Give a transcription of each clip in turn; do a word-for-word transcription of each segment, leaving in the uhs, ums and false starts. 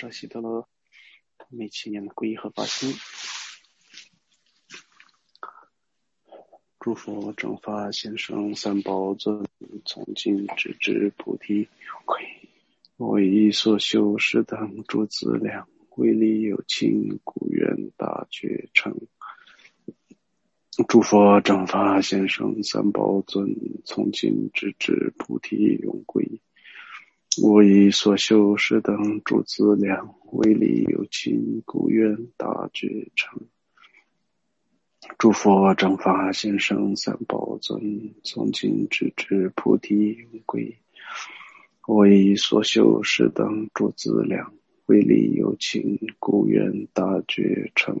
这习得了每七年的皈依和发心。诸佛正法先生三宝尊，从今直至菩提归。我以所修是等诸资粮，为利有情，故愿大觉成。诸佛正法先生三宝尊，从今直至菩提永归。我以所修是等诸资粮，为利有情，故愿大觉成。诸佛正法先生三宝尊，从今直至菩提永归。我以所修是等诸资粮，为利有情，故愿大觉成。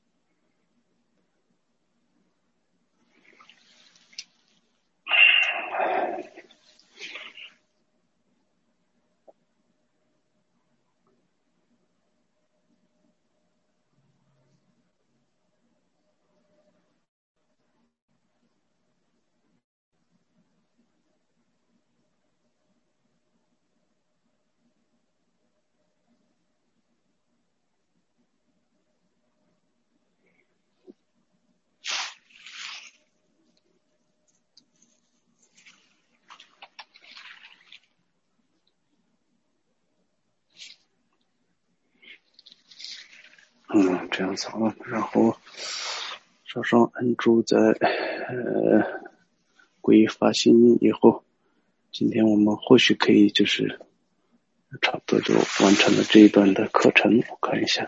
嗯，这样子啊，然后稍稍安住在呃皈依发心以后，今天我们或许可以就是差不多就完成了这一段的课程。我看一下，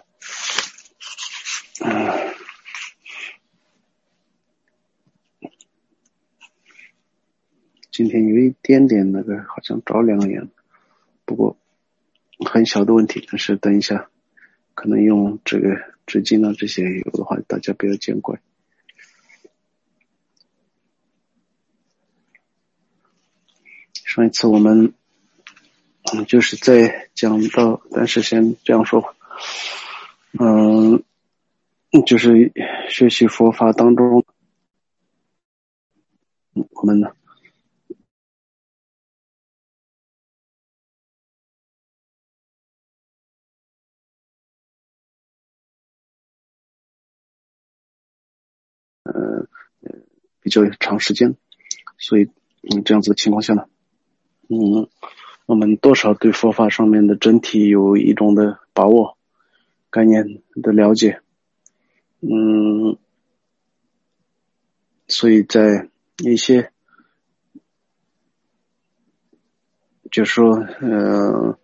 嗯，今天有一点点那个好像着凉一样，不过很小的问题，但是等一下可能用这个纸巾啊这些有的话，大家不要见怪。上一次我们嗯就是在讲到，但是先这样说吧，嗯，就是学习佛法当中，我们呢呃比较长时间，所以嗯这样子的情况下呢，嗯我们多少对佛法上面的整体有一种的把握、概念的了解，嗯，所以在一些就是说呃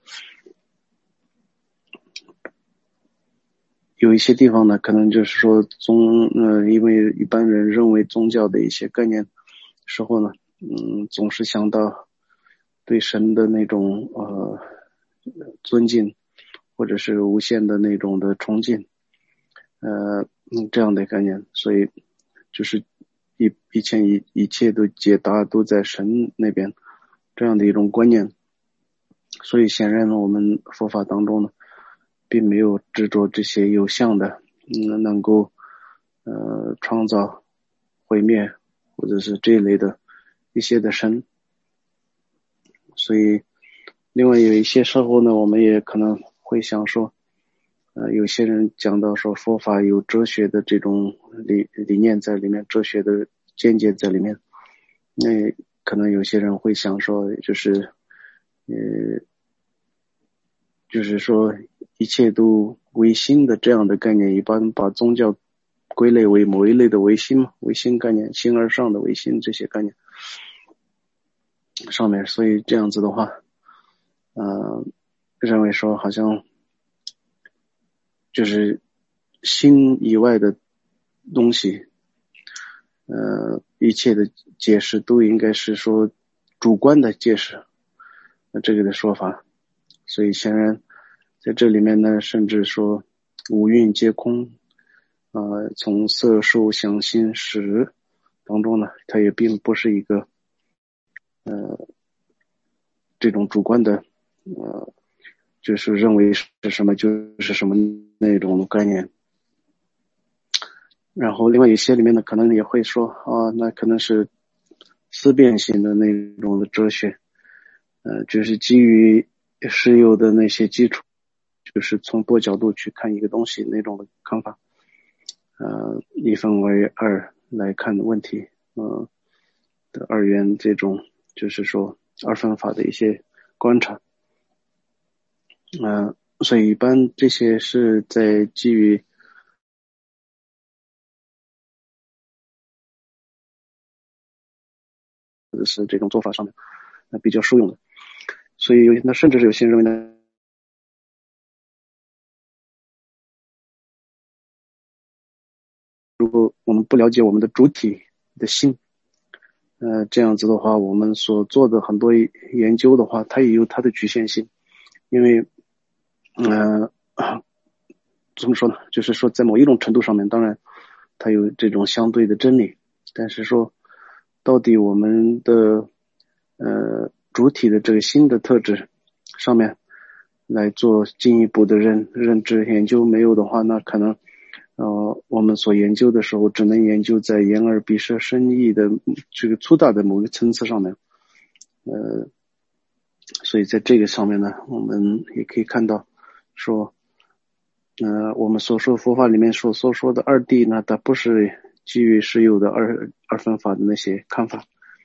有一些地方呢，可能就是说宗呃因为一般人认为宗教的一些概念时候呢，嗯总是想到对神的那种呃尊敬，或者是无限的那种的崇敬，呃嗯这样的概念，所以就是一一切一一切都解答都在神那边，这样的一种观念。所以显然呢，我们佛法当中呢，并没有执着这些有相的，嗯，能够呃创造、毁灭或者是这一类的一些的神。所以另外有一些时候呢，我们也可能会想说，呃，有些人讲到说佛法有哲学的这种理理念在里面，哲学的见解在里面，那可能有些人会想说，就是呃就是说一切都唯心的这样的概念，一般把宗教归类为某一类的唯心嘛，唯心概念，心而上的唯心这些概念上面，所以这样子的话，呃，认为说好像就是心以外的东西，呃，一切的解释都应该是说主观的解释，那这个的说法，所以显然在这里面呢，甚至说五蕴皆空，呃，从色受想行识当中呢，它也并不是一个呃这种主观的呃就是认为是什么就是什么那种概念。然后另外一些里面呢，可能也会说啊，那可能是思辨型的那种的哲学，呃，就是基于实有的那些基础， 就是从多角度去看一个东西那种的看法，呃，一分为二来看问题，呃的二元这种就是说二分法的一些观察，呃，所以一般这些是在基于是这种做法上面，呃，比较受用的。所以有那甚至是有些人认为呢，如果我们不了解我们的主体的心，呃，这样子的话，我们所做的很多研究的话，它也有它的局限性，因为，呃，怎么说呢？就是说，在某一种程度上面，当然它有这种相对的真理，但是说，到底我们的呃主体的这个新的特质上面来做进一步的认认知研究没有的话，那可能呃我们所研究的时候只能研究在眼耳鼻舌身意的这个粗大的某个层次上面，呃，所以在这个上面呢，我们也可以看到说。呃，我们所说佛法里面所所说的二谛呢，它不是基于实有的二二分法的那些看法。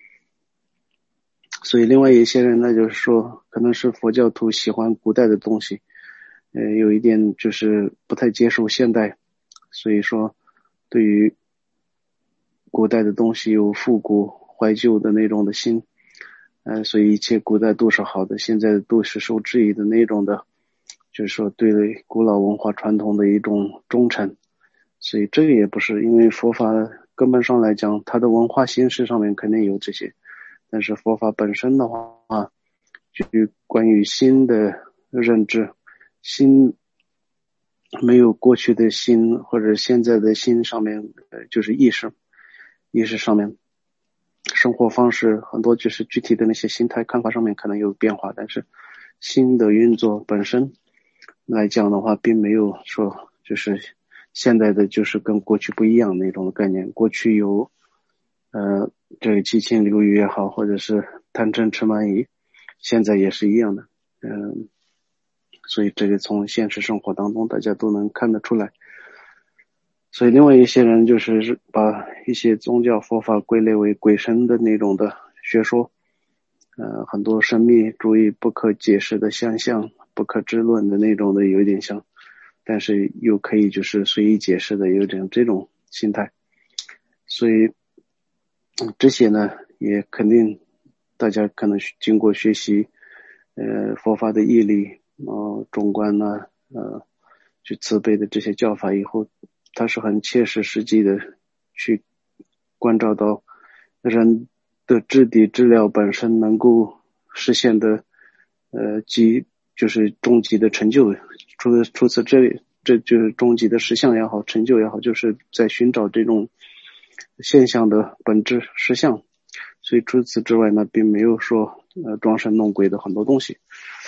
所以另外一些人呢，就是说，可能是佛教徒喜欢古代的东西，呃，有一点就是不太接受现代，所以说对于古代的东西有复古怀旧的那种的心，呃，所以一切古代都是好的，现在都是受质疑的那种的。就是说对古老文化传统的一种忠诚，所以这个也不是，因为佛法根本上来讲，它的文化形式上面肯定有这些，但是佛法本身的话，就关于心的认知，心没有过去的心或者现在的心上面，呃，就是意识，意识上面，生活方式很多就是具体的那些心态看法上面可能有变化，但是心的运作本身来讲的话，并没有说就是现在的就是跟过去不一样那种概念。过去有呃这个七情六欲也好，或者是贪嗔痴慢疑，现在也是一样的。嗯，所以这个从现实生活当中大家都能看得出来。所以另外一些人就是把一些宗教佛法归类为鬼神的那种的学说，呃，很多神秘主义不可解释的现象，不可知论的那种的有一点像，但是又可以就是随意解释的有点这种心态。所以、嗯、这些呢也肯定大家可能经过学习呃佛法的义理，呃中观呢、啊、呃去慈悲的这些教法以后，它是很切实实际的去关照到人的质地质料本身能够实现的呃极就是终极的成就。除了除此这里这就是终极的实相也好，成就也好，就是在寻找这种现象的本质实相。所以除此之外呢，并没有说呃装神弄鬼的很多东西。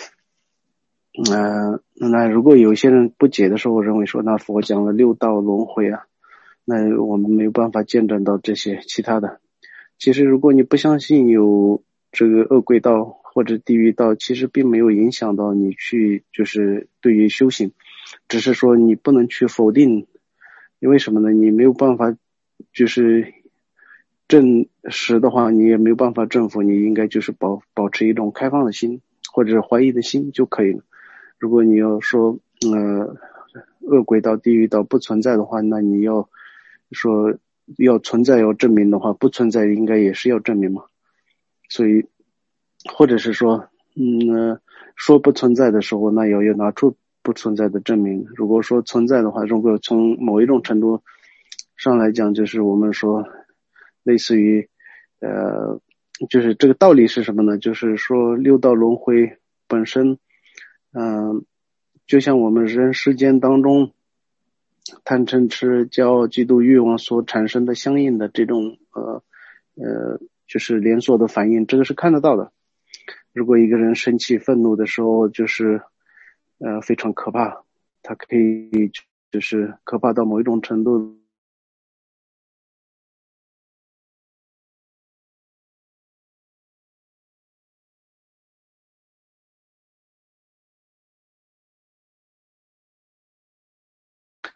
呃，那如果有些人不解的时候认为说，那佛讲了六道轮回啊，那我们没有办法见证到这些其他的。其实如果你不相信有这个恶鬼道或者地狱道，其实并没有影响到你去就是对于修行，只是说你不能去否定。因为什么呢？你没有办法就是证实的话，你也没有办法证服，你应该就是保保持一种开放的心或者怀疑的心就可以了。如果你要说呃恶鬼道地狱道不存在的话，那你要说要存在要证明的话，不存在应该也是要证明嘛。所以或者是说嗯、呃、说不存在的时候，那也要拿出不存在的证明。如果说存在的话，如果从某一种程度上来讲，就是我们说类似于呃就是这个道理是什么呢？就是说六道轮回本身嗯、呃，就像我们人世间当中贪嗔痴骄傲嫉妒欲望所产生的相应的这种呃呃就是连锁的反应，这个是看得到的。如果一个人生气愤怒的时候，就是呃非常可怕，他可以就是可怕到某一种程度。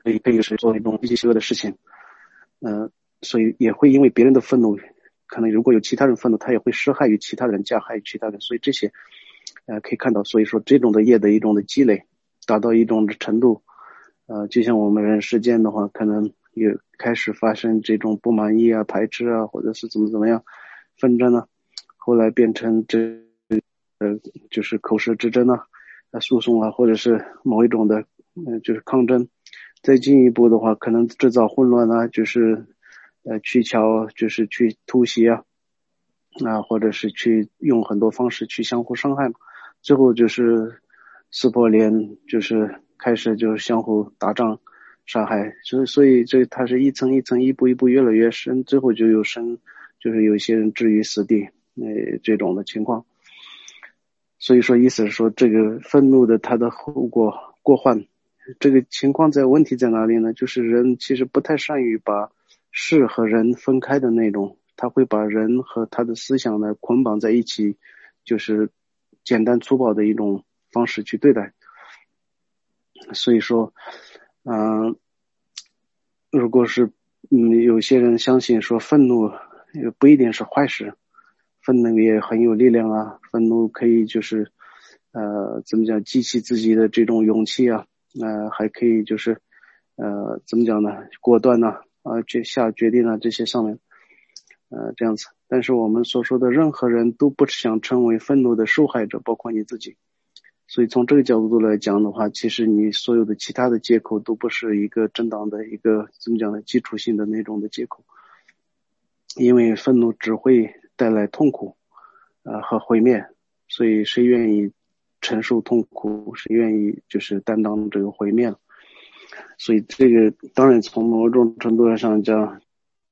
可以可以是做一种一些邪恶的事情，呃，所以也会因为别人的愤怒，可能如果有其他人愤怒，他也会施害于其他人，加害于其他人，所以这些呃可以看到，所以说这种的业的一种的积累达到一种的程度，呃，就像我们人世间的话，可能也开始发生这种不满意啊、排斥啊，或者是怎么怎么样纷争啊，后来变成这呃就是口舌之争啊、诉讼啊，或者是某一种的呃就是抗争。再进一步的话，可能制造混乱啊，就是呃去撬，就是去突袭啊，啊，或者是去用很多方式去相互伤害，最后就是撕破脸，就是开始就是相互打仗、杀害，所以所以这它是一层一层、一步一步越来越深，最后就有深，就是有些人置于死地，呃这种的情况。所以说，意思是说，这个愤怒的它的后果过患。这个情况在问题在哪里呢？就是人其实不太善于把事和人分开的那种，他会把人和他的思想呢捆绑在一起，就是简单粗暴的一种方式去对待。所以说，嗯、呃，如果是嗯有些人相信说愤怒也不一定是坏事，愤怒也很有力量啊，愤怒可以就是呃怎么讲激起自己的这种勇气啊。呃，还可以就是呃怎么讲呢，果断呐啊，这下决定啊这些上面呃这样子。但是我们所说的任何人都不想成为愤怒的受害者，包括你自己。所以从这个角度来讲的话，其实你所有的其他的借口都不是一个正当的一个怎么讲呢，基础性的那种的借口。因为愤怒只会带来痛苦呃和毁灭，所以谁愿意承受痛苦，谁愿意就是担当这个毁灭了。所以这个当然从某种程度上讲，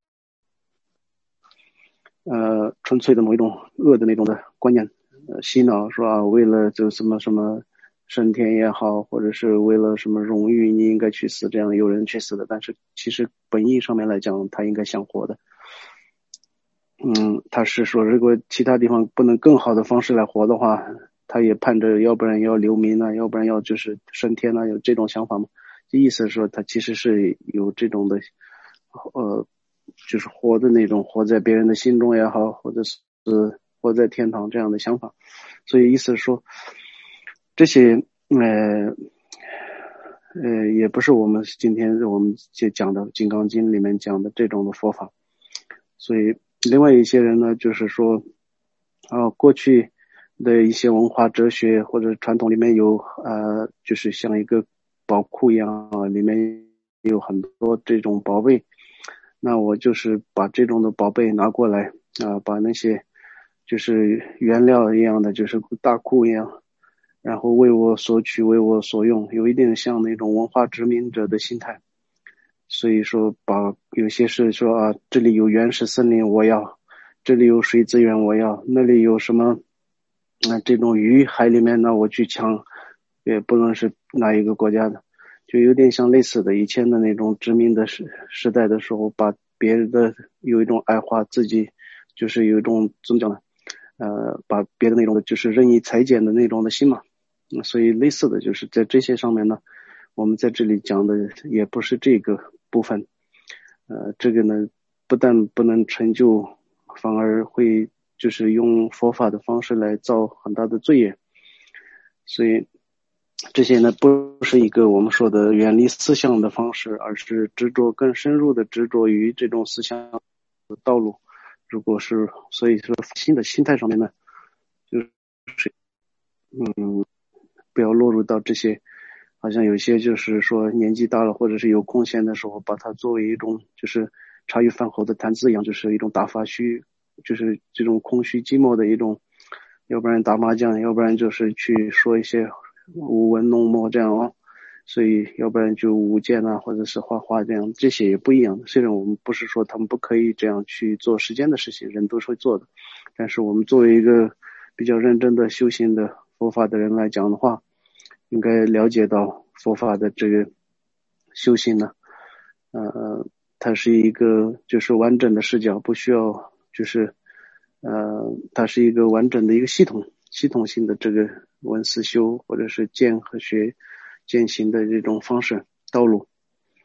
呃，纯粹的某一种恶的那种的观念，呃，洗脑说啊，为了就什么什么升天也好，或者是为了什么荣誉，你应该去死，这样有人去死的。但是其实本意上面来讲，他应该想活的。嗯，他是说，如果其他地方不能更好的方式来活的话，他也盼着，要不然要留名啊，要不然要就是升天啊，有这种想法吗？这意思是说，他其实是有这种的，呃，就是活的那种，活在别人的心中也好，或者是活在天堂这样的想法。所以意思是说，这些呃呃，也不是我们今天我们讲的《金刚经》里面讲的这种的佛法。所以另外一些人呢，就是说啊，过去的一些文化哲学或者传统里面有呃，就是像一个宝库一样啊，里面有很多这种宝贝。那我就是把这种的宝贝拿过来啊，把那些就是原料一样的，就是大库一样，然后为我所取，为我所用，有一点像那种文化殖民者的心态。所以说把有些是说啊，这里有原始森林我要，这里有水资源我要，那里有什么啊、呃、这种鱼海里面呢我去抢，也不论是哪一个国家的，就有点像类似的以前的那种殖民的时时代的时候，把别人的有一种爱化，自己就是有一种怎么讲呢，呃把别的那种的就是任意裁剪的那种的心嘛。所以类似的就是在这些上面呢，我们在这里讲的也不是这个部分，呃，这个呢，不但不能成就，反而会就是用佛法的方式来造很大的罪业。所以这些呢，不是一个我们说的远离思想的方式，而是执着更深入的执着于这种思想的道路。如果是所以说新的心态上面呢，就是嗯，不要落入到这些。好像有些就是说年纪大了或者是有空闲的时候，把它作为一种就是茶余饭后的谈资一样，就是一种打发虚，就是这种空虚寂寞的一种，要不然打麻将，要不然就是去说一些舞文弄墨这样啊，所以要不然就舞剑啊，或者是画画这样，这些也不一样。虽然我们不是说他们不可以这样去做世间的事情，人都是会做的，但是我们作为一个比较认真的修行的佛法的人来讲的话，应该了解到佛法的这个修行呢，呃，它是一个就是完整的视角，不需要就是呃，它是一个完整的一个系统系统性的这个闻思修或者是见和学践行的这种方式道路。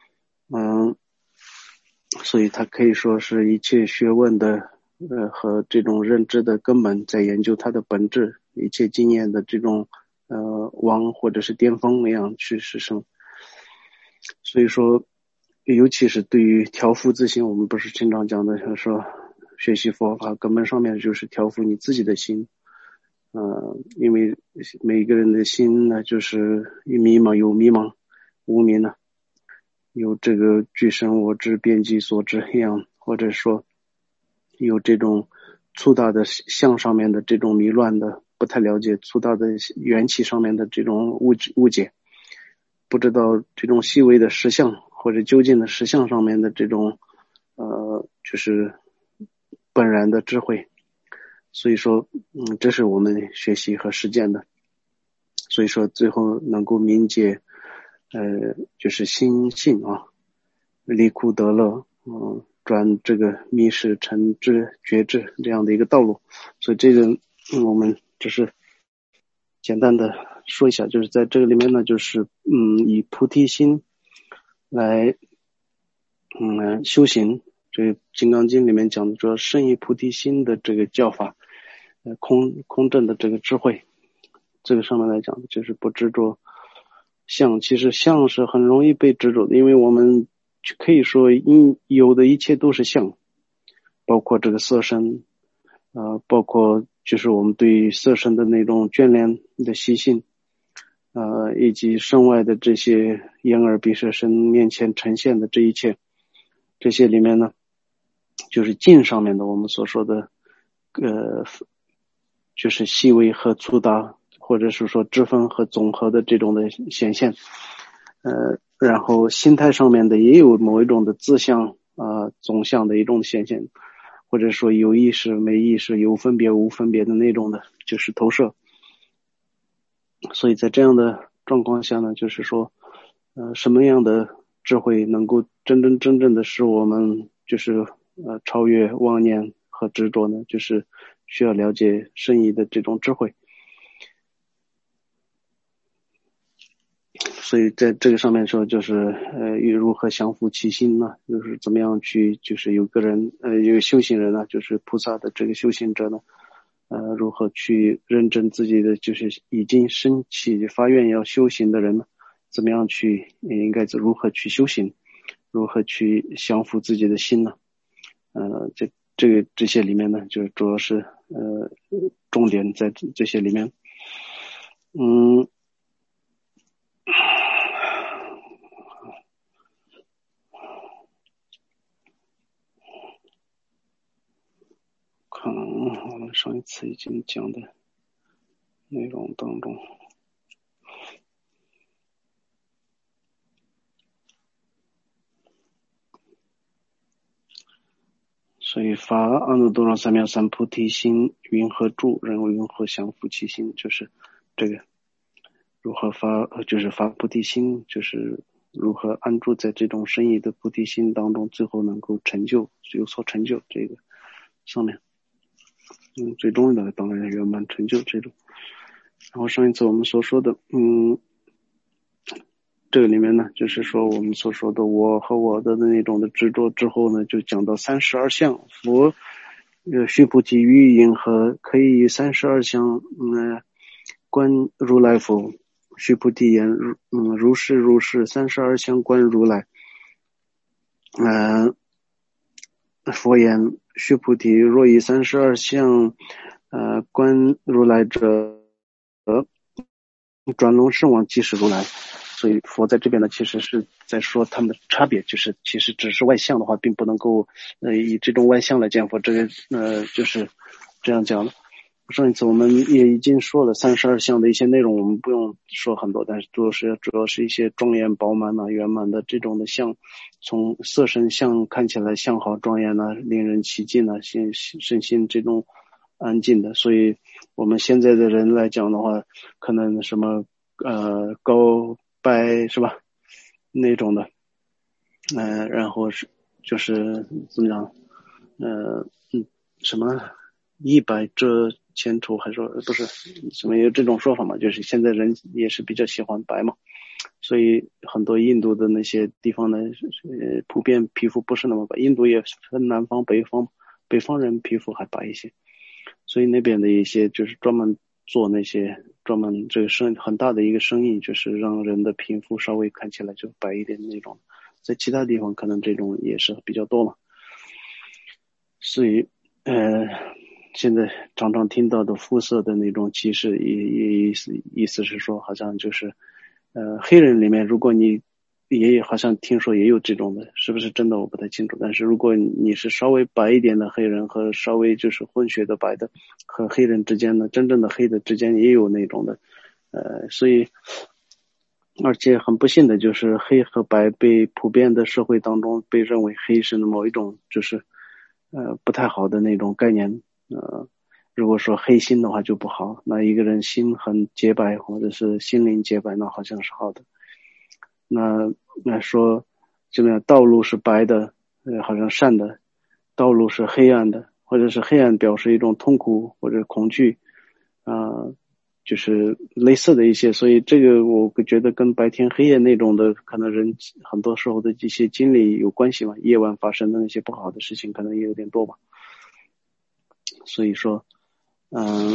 嗯，所以它可以说是一切学问的呃和这种认知的根本，在研究它的本质，一切经验的这种呃王或者是巅峰那样去实生。所以说尤其是对于调伏自心，我们不是经常讲的，就是说学习佛法根本上面就是调伏你自己的心。呃，因为每一个人的心呢，就是有迷茫，有迷茫，无明呢，有这个具身我执、遍计所知一样，或者说有这种粗大的相上面的这种迷乱的，不太了解粗大的元气上面的这种误误解，不知道这种细微的实相或者究竟的实相上面的这种呃，就是本然的智慧。所以说嗯，这是我们学习和实践的。所以说最后能够明解呃，就是心性啊，离苦得乐，嗯，转这个迷失成知觉知这样的一个道路。所以这个嗯，我们就是简单的说一下，就是在这个里面呢，就是嗯，以菩提心来嗯修行。这个《金刚经》里面讲的说胜以菩提心的这个教法，呃，空空正的这个智慧，这个上面来讲就是不执着相。其实相是很容易被执着的，因为我们可以说因有的一切都是相，包括这个色身，呃，包括就是我们对色身的那种眷恋的习性，呃，以及身外的这些眼耳鼻舌身面前呈现的这一切，这些里面呢，就是境上面的我们所说的呃，就是细微和粗大，或者是说支分和总和的这种的显现。呃，然后心态上面的也有某一种的自相啊、呃、总相的一种显现，或者说有意识没意识，有分别无分别的那种的，就是投射。所以在这样的状况下呢，就是说呃，什么样的智慧能够真真正正的使我们就是呃超越妄念和执着呢？就是需要了解圣意的这种智慧。所以在这个上面说，就是呃，如何降伏其心呢？就是怎么样去，就是有个人呃，有修行人呢，就是菩萨的这个修行者呢，呃，如何去认证自己的，就是已经升起发愿要修行的人呢，怎么样去应该如何去修行，如何去降伏自己的心呢？呃，这这个这些里面呢，就主要是呃重点在这些里面。嗯。可能我们上一次已经讲的内容当中，所以发阿耨多罗三藐三菩提心，云何住？人云何降伏其心？就是这个如何发，就是发菩提心，就是如何安住在这种深意的菩提心当中，最后能够成就，有所成就。这个上面，嗯，最重要的当然圆满成就这种。然后上一次我们所说的，嗯。这个里面呢，就是说我们所说的我和我的那种的执着之后呢，就讲到三十二相。佛呃须菩提于云何？可以以三十二相嗯观如来否？须菩提言嗯如是如是，三十二相观如来。嗯、呃，佛言须菩提，若以三十二相呃观如来者，转轮圣王即是如来。所以佛在这边呢，其实是在说他们的差别，就是其实只是外相的话，并不能够呃以这种外相来见佛。这个呃就是这样讲的。上一次我们也已经说了三十二相的一些内容，我们不用说很多，但是主要是主要是一些庄严饱满啊、圆满的这种的相，从色身相看起来相好庄严啊、令人起敬啊、心身心这种安静的。所以我们现在的人来讲的话，可能什么呃高白是吧那种的，呃，然后是就是怎么讲，呃嗯什么一百遮千丑，还说不是什么有这种说法嘛？就是现在人也是比较喜欢白嘛， 所以很多印度的那些地方呢，呃，普遍皮肤不是那么白。印度也分南方、北方，北方人皮肤还白一些，所以那边的一些就是专门做那些专门这个生很大的一个生意，就是让人的皮肤稍微看起来就白一点那种。在其他地方可能这种也是比较多嘛。所以呃，现在常常听到的肤色的那种歧视，也也意思意思是说，好像就是呃黑人里面，如果你也好像听说也有这种的，是不是真的我不太清楚。但是如果你是稍微白一点的黑人和稍微就是混血的白的和黑人之间呢，真正的黑的之间也有那种的，呃，所以而且很不幸的就是黑和白被普遍的社会当中被认为黑是某一种就是呃不太好的那种概念。呃，如果说黑心的话就不好，那一个人心很洁白或者是心灵洁白，那好像是好的。那那说这个道路是白的，呃，好像善的；道路是黑暗的，或者是黑暗表示一种痛苦或者恐惧，啊、呃，就是类似的一些。所以这个我觉得跟白天黑夜那种的可能人很多时候的一些经历有关系嘛，夜晚发生的那些不好的事情可能也有点多吧。所以说嗯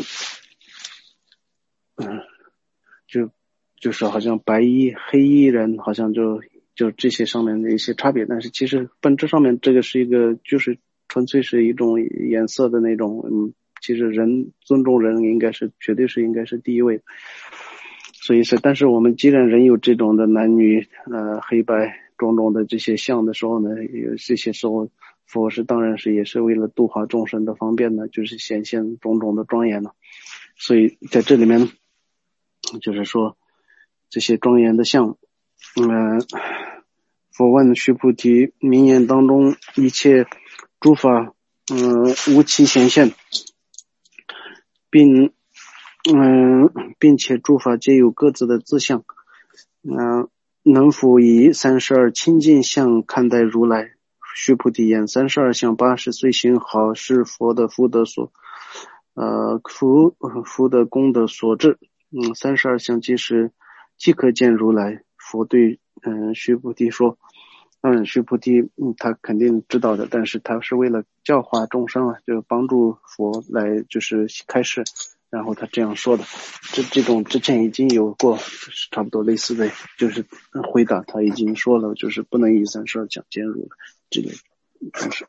嗯，就就是好像白衣黑衣人好像就就这些上面的一些差别，但是其实本质上面这个是一个就是纯粹是一种颜色的那种，嗯，其实人尊重人应该是绝对是应该是第一位。所以是，但是我们既然人有这种的男女呃黑白种种的这些相的时候呢，有这些时候佛是当然是也是为了度化众生的方便呢，就是显现种种的庄严了。所以在这里面就是说这些庄严的相，呃，佛问须菩提，名言当中一切诸法呃无其显现，并嗯、呃，并且诸法皆有各自的自相，嗯、呃，能否以三十二清净相看待如来？须菩提言：三十二相八十岁行好，是佛的福德所呃福福德功德所致。嗯，三十二相即是即可见如来。佛对嗯、呃、须菩提说，嗯，须菩提嗯他肯定知道的，但是他是为了教化众生啊，就帮助佛来就是开示，然后他这样说的。这这种之前已经有过差不多类似的就是回答，他已经说了，就是不能以三十二相见如来这个就是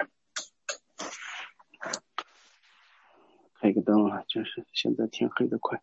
开个灯啊，就是现在天黑得快。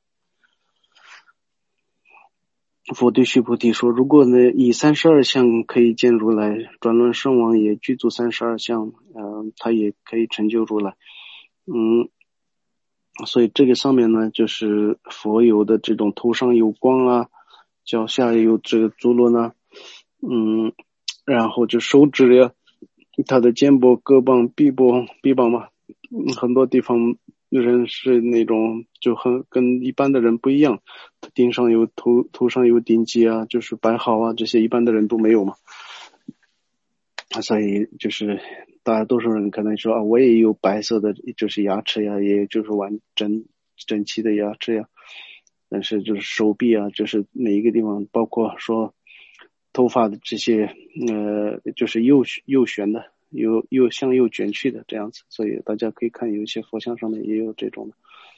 佛对须菩提说，如果呢以三十二相可以见如来，转轮圣王也具足三十二相，呃，他也可以成就如来。嗯，所以这个上面呢，就是佛有的这种头上有光啊，脚下有这个足轮啊，嗯，然后就手指呀，他的肩膊、胳膊、臂膊、臂膀嘛，嗯，很多地方人是那种就很跟一般的人不一样，顶上有头头上有顶髻啊，就是白毫啊，这些一般的人都没有嘛。所以就是大家多数人可能说啊，我也有白色的就是牙齿呀，也就是完整整齐的牙齿呀，但是就是手臂啊，就是每一个地方，包括说头发的这些呃就是右右旋的，右右向右卷去的这样子。所以大家可以看有一些佛像上面也有这种的。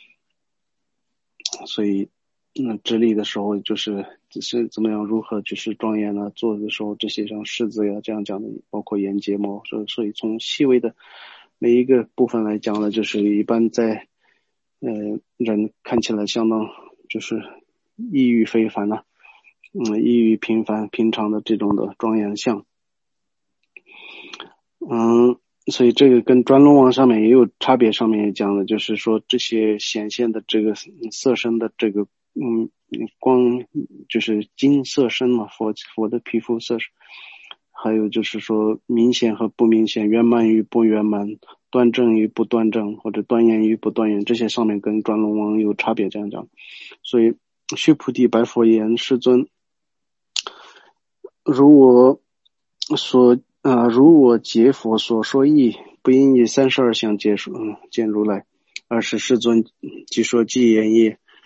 所以嗯，直立的时候就是是怎么样如何就是庄严啊，坐的时候这些像狮子呀这样讲的，包括眼睫毛，所以所以从细微的每一个部分来讲呢，就是一般在呃人看起来相当就是异域非凡了、啊，嗯，异域平凡平常的这种的庄严相。嗯，所以这个跟转轮王上面也有差别，上面也讲了，就是说这些显现的这个色身的这个嗯光就是金色身嘛，佛佛的皮肤色，还有就是说明显和不明显，圆满与不圆满，端正与不端正，或者端严与不端严，这些上面跟转轮王有差别，这样讲。所以须菩提白佛言：世尊，如我所啊、呃，如我解佛所说义，不应以三十二相见嗯见如来，而是世尊即说偈言也。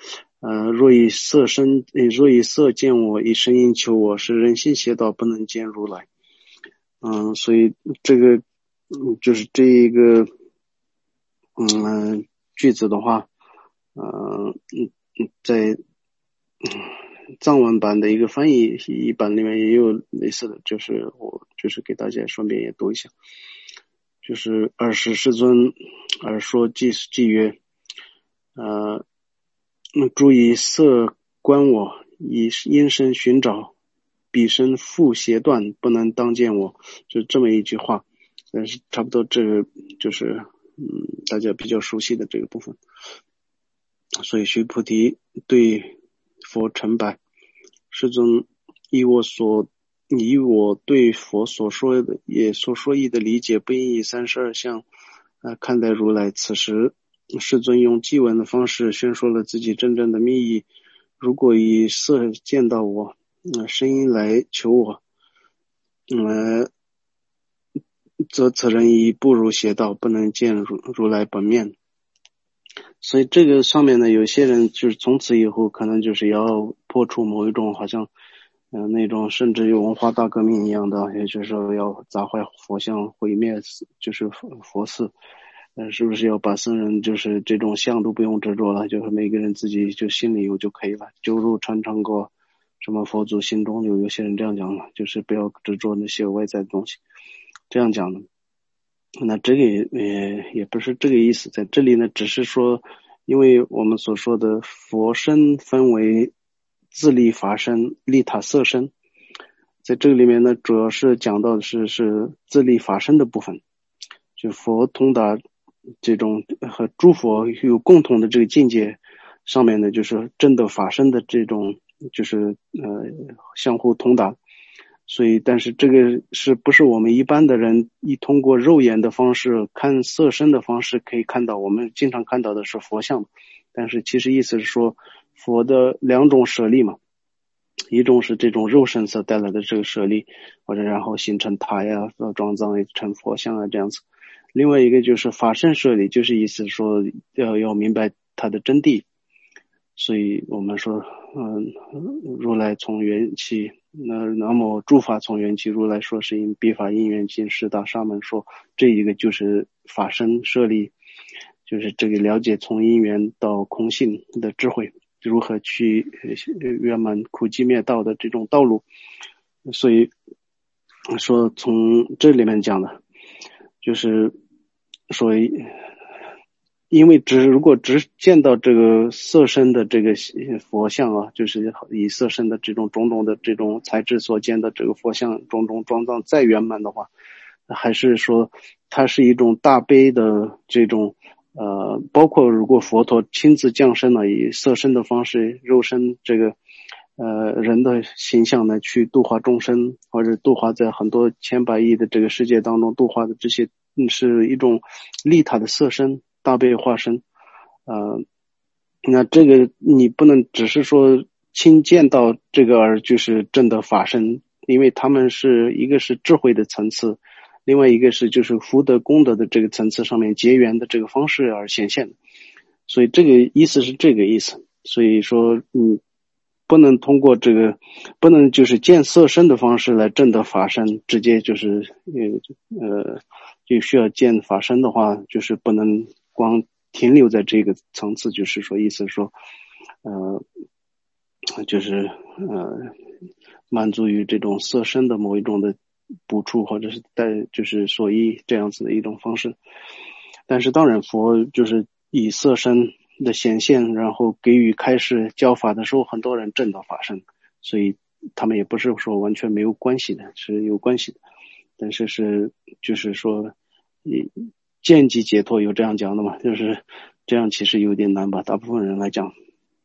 呃，若以色身，若以色见我，以声音求我，是人心邪道，不能见如来。嗯，所以这个，嗯，就是这一个，嗯，句子的话，呃，嗯嗯，在藏文版的一个翻译译版里面也有类似的，就是我就是给大家顺便也读一下，就是尔时世尊而说偈偈曰，呃，诸以色观我，以音声寻找，彼身复邪断，不能当见我，就这么一句话。但是差不多这个就是嗯大家比较熟悉的这个部分。所以须菩提对佛承拜，世尊以我所以我对佛所说的也所说义的理解，不应以三十二相呃看待如来。此时世尊用偈文的方式宣说了自己真正的密意。如果以色见到我，呃、声音来求我，呃则此人已步入邪道，不能见如如来本面。所以这个上面呢，有些人就是从此以后可能就是要破除某一种好像嗯、呃、那种甚至有文化大革命一样的，也就是说要砸坏佛像，毁灭就是佛寺，呃是不是要把僧人就是这种像都不用执着了，就是每个人自己就心里有就可以了，就如常常过什么佛祖心中有，有些人这样讲了，就是不要执着那些外在的东西，这样讲的。那这个也也也不是这个意思，在这里呢，只是说，因为我们所说的佛身分为自利法身、利他色身，在这个里面呢，主要是讲到的是是自利法身的部分，就佛通达这种和诸佛有共同的这个境界上面呢，就是证得法身的这种，就是呃相互通达。所以但是这个是不是我们一般的人一通过肉眼的方式看色身的方式可以看到，我们经常看到的是佛像，但是其实意思是说佛的两种舍利嘛，一种是这种肉身所带来的这个舍利，或者然后形成塔呀装藏成佛像啊这样子，另外一个就是法身舍利，就是意思说要要明白它的真谛。所以我们说嗯，如来从缘起，那那么诸法从缘起，如来说是因彼法因缘尽，十大沙门说，这一个就是法身舍利，就是这个了解从因缘到空性的智慧，如何去圆满苦集灭道的这种道路。所以说从这里面讲的就是说，因为只如果只见到这个色身的这个佛像啊，就是以色身的这种种种的这种材质所见的这个佛像种种装藏再圆满的话，还是说它是一种大悲的这种呃，包括如果佛陀亲自降生了，以色身的方式肉身这个呃人的形象呢去度化众生，或者度化在很多千百亿的这个世界当中度化的这些，嗯，是一种利他的色身大悲化身。呃那这个你不能只是说亲见到这个而就是证得法身，因为他们是一个是智慧的层次，另外一个是就是福德功德的这个层次上面结缘的这个方式而显现的，所以这个意思是这个意思。所以说嗯，不能通过这个不能就是见色身的方式来证得法身，直接就是呃呃就需要见法身的话，就是不能光停留在这个层次，就是说意思说呃就是呃满足于这种色身的某一种的补处，或者是带就是所依这样子的一种方式。但是当然佛就是以色身的显现，然后给予开示教法的时候，很多人证到法身，所以他们也不是说完全没有关系的，是有关系的。但是是就是说见即解脱，有这样讲的嘛，就是这样其实有点难吧，大部分人来讲。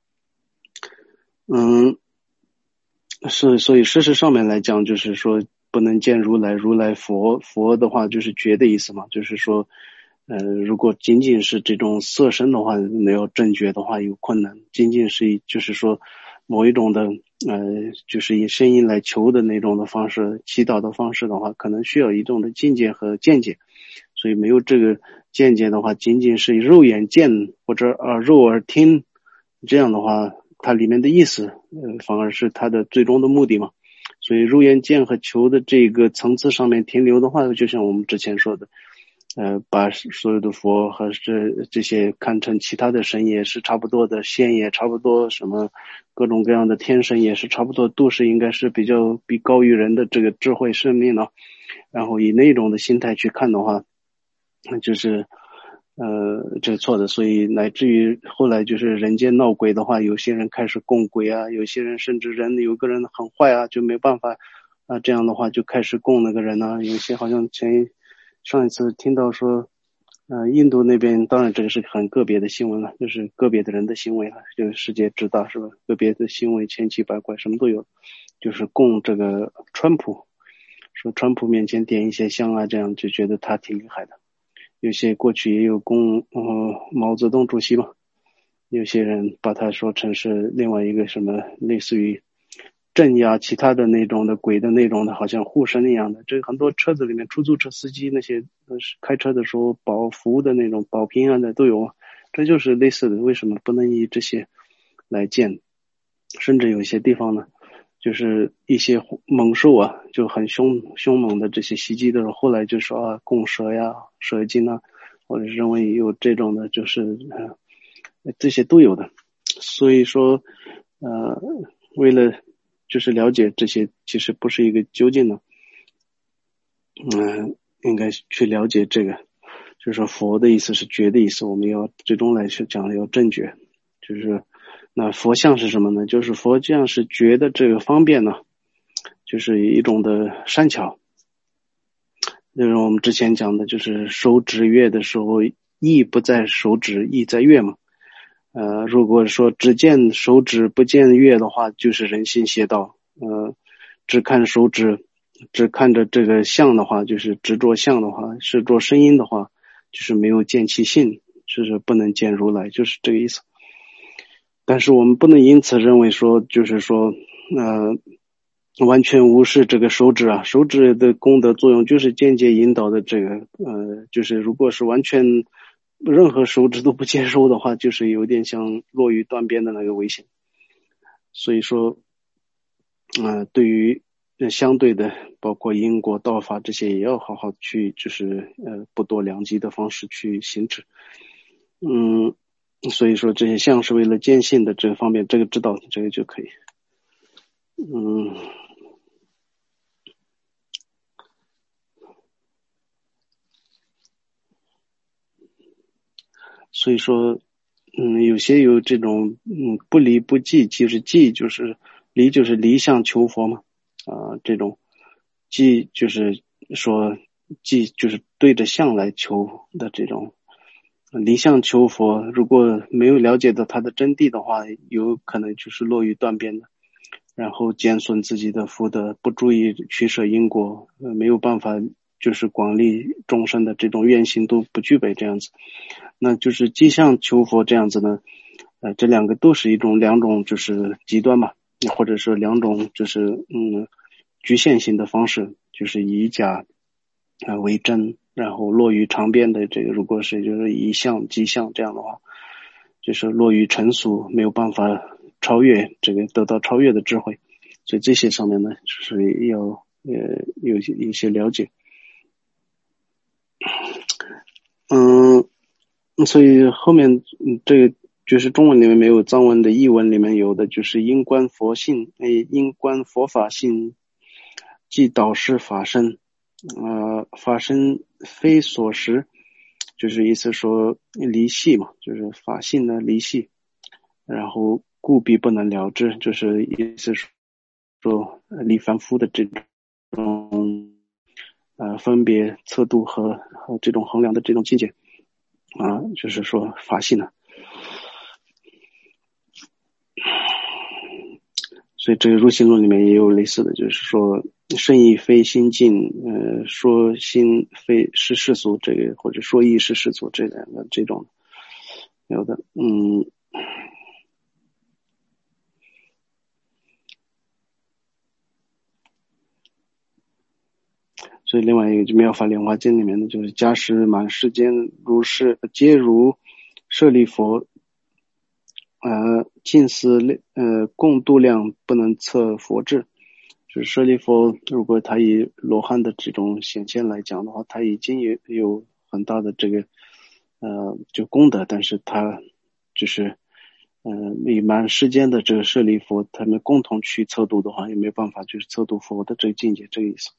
嗯，是，所以事实上面来讲，就是说不能见如来，如来佛佛的话就是觉的意思嘛，就是说呃，如果仅仅是这种色身的话，没有正觉的话有困难，仅仅是就是说某一种的呃，就是以声音来求的那种的方式，祈祷的方式的话，可能需要一种的境界和见解。所以没有这个见解的话，仅仅是肉眼见或者呃肉耳听，这样的话它里面的意思，呃，反而是它的最终的目的嘛。所以入眼见和求的这个层次上面停留的话，就像我们之前说的，呃，把所有的佛和这这些看成其他的神也是差不多的，仙也差不多，什么各种各样的天神也是差不多，都是应该是比较比高于人的这个智慧生命了。然后以那种的心态去看的话，那就是呃这是错的。所以乃至于后来就是人间闹鬼的话，有些人开始供鬼啊，有些人甚至人有个人很坏啊，就没办法啊，这样的话就开始供那个人啊。有些好像前上一次听到说呃，印度那边当然这个是很个别的新闻了，就是个别的人的行为了，就是世界之大是吧？个别的行为千奇百怪，什么都有，就是供这个川普，说川普面前点一些香啊，这样就觉得他挺厉害的。有些过去也有供呃毛泽东主席嘛，有些人把他说成是另外一个什么类似于镇压其他的那种的鬼的那种的，好像护身一样的。这很多车子里面，出租车司机那些开车的时候保服务的那种保平安的都有，这就是类似的。为什么不能以这些来建？甚至有些地方呢，就是一些猛兽啊，就很凶凶猛的这些袭击的时候，后来就说啊，供蛇呀、蛇精啊，或者是认为有这种的，就是呃这些都有的。所以说，呃，为了就是了解这些，其实不是一个究竟的，嗯、呃，应该去了解这个，就是说佛的意思是觉的意思，我们要最终来去讲要正觉，就是那佛像是什么呢？就是佛像是觉的这个方便呢，就是一种的善巧，就是我们之前讲的，就是手指月的时候，意不在手指，意在月嘛。呃，如果说只见手指不见月的话，就是人心邪道。呃，只看手指，只看着这个相的话，就是执着相的话，是着声音的话，就是没有见其性，就是不能见如来，就是这个意思。但是我们不能因此认为说，就是说，呃，完全无视这个手指啊，手指的功德作用就是间接引导的这个，呃，就是如果是完全任何手指都不接收的话，就是有点像落于断边的那个危险。所以说，呃，对于相对的，包括因果道法这些，也要好好去，就是呃，不堕两极的方式去行持。嗯，所以说这些相是为了见性的这个方面，这个知道这个就可以。嗯。所以说，嗯，有些有这种，嗯，不离不寂，就是寂就是离就是离相求佛嘛，啊、呃，这种寂就是说寂就是对着相来求的这种离相求佛，如果没有了解到它的真谛的话，有可能就是落于断边的，然后减损自己的福德，不注意取舍因果，呃，没有办法就是广利众生的这种愿心都不具备这样子。那就是迹象求佛这样子呢，呃，这两个都是一种两种就是极端嘛，或者说两种就是嗯局限性的方式，就是以假啊、呃、为真，然后落于常边的这个，如果是就是以相即相这样的话，就是落于尘俗，没有办法超越这个得到超越的智慧，所以这些上面呢，就是要呃有一些了解，嗯。所以后面嗯这个就是中文里面没有，藏文的译文里面有的就是因观佛性，哎，因观佛法性，即导师法身，呃，法身非所识，就是意思说离系嘛，就是法性的离系，然后故必不能了知，就是意思说离凡夫的这种呃分别测度和和这种衡量的这种境界。啊，就是说法性呢，所以这个入心论里面也有类似的，就是说圣意非心境，呃，说心非是世俗，这个或者说意是世俗，这两个这种有的，嗯。所以另外一个就妙法莲华经里面的就是假使满世间如是皆如舍利佛呃近似呃共度量不能测佛智，就是舍利佛如果他以罗汉的这种显现来讲的话，他已经有有很大的这个呃就功德，但是他就是呃以满世间的这个舍利佛他们共同去测度的话，也没有办法就是测度佛的这个境界，这个意思。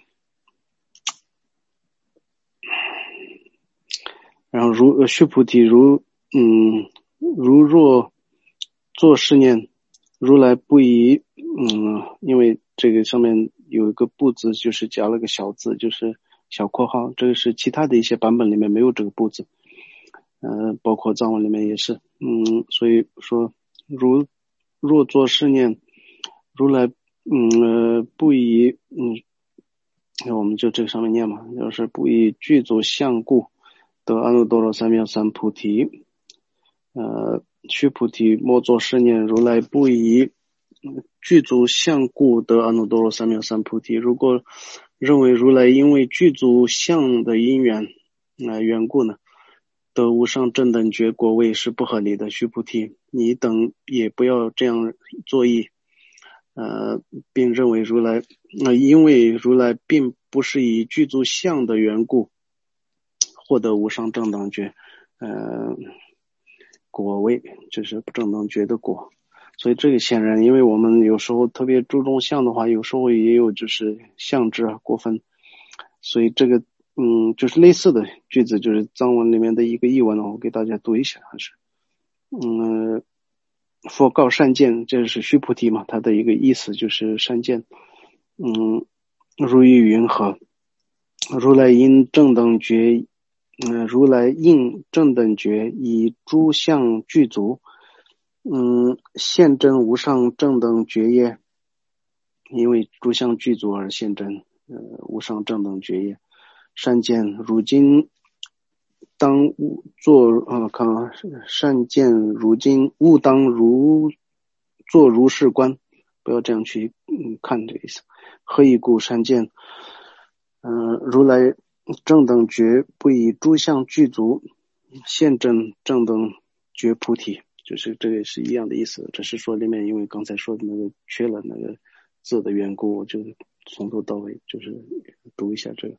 然后如须菩提如嗯如若作是念，如来不以嗯，因为这个上面有一个不字，就是加了个小字，就是小括号，这个是其他的一些版本里面没有这个不字，呃，包括藏文里面也是，嗯，所以说如若作是念，如来嗯、呃、不以嗯，那我们就这个上面念嘛，就是不以具足相故得阿耨多罗三藐三菩提。呃，须菩提，莫作是念，如来不以具足相故得阿耨多罗三藐三菩提。如果认为如来因为具足相的因缘呃缘故呢，得无上正等觉果位是不合理的。须菩提，你等也不要这样作意，呃，并认为如来呃因为如来并不是以具足相的缘故获得无上正等觉呃果位，就是不正等觉的果。所以这个显然，因为我们有时候特别注重相的话，有时候也有就是相知啊过分，所以这个嗯就是类似的句子，就是藏文里面的一个译文呢，我给大家读一下，还是嗯佛告善见，这是须菩提嘛，它的一个意思就是善见，嗯如意云何？如来因正等觉，嗯、呃，如来应正等觉以诸相具足，嗯，现真无上正等觉业，因为诸相具足而现真，呃，无上正等觉业。善见，如今当作呃，看啊，善见如今勿当如作如是观，不要这样去嗯看这个意思。何以故？善见，嗯、呃，如来正等觉不以诸相具足，现正正等觉菩提，就是这个是一样的意思。只是说里面因为刚才说的那个缺了那个字的缘故，我就从头到尾就是读一下这个。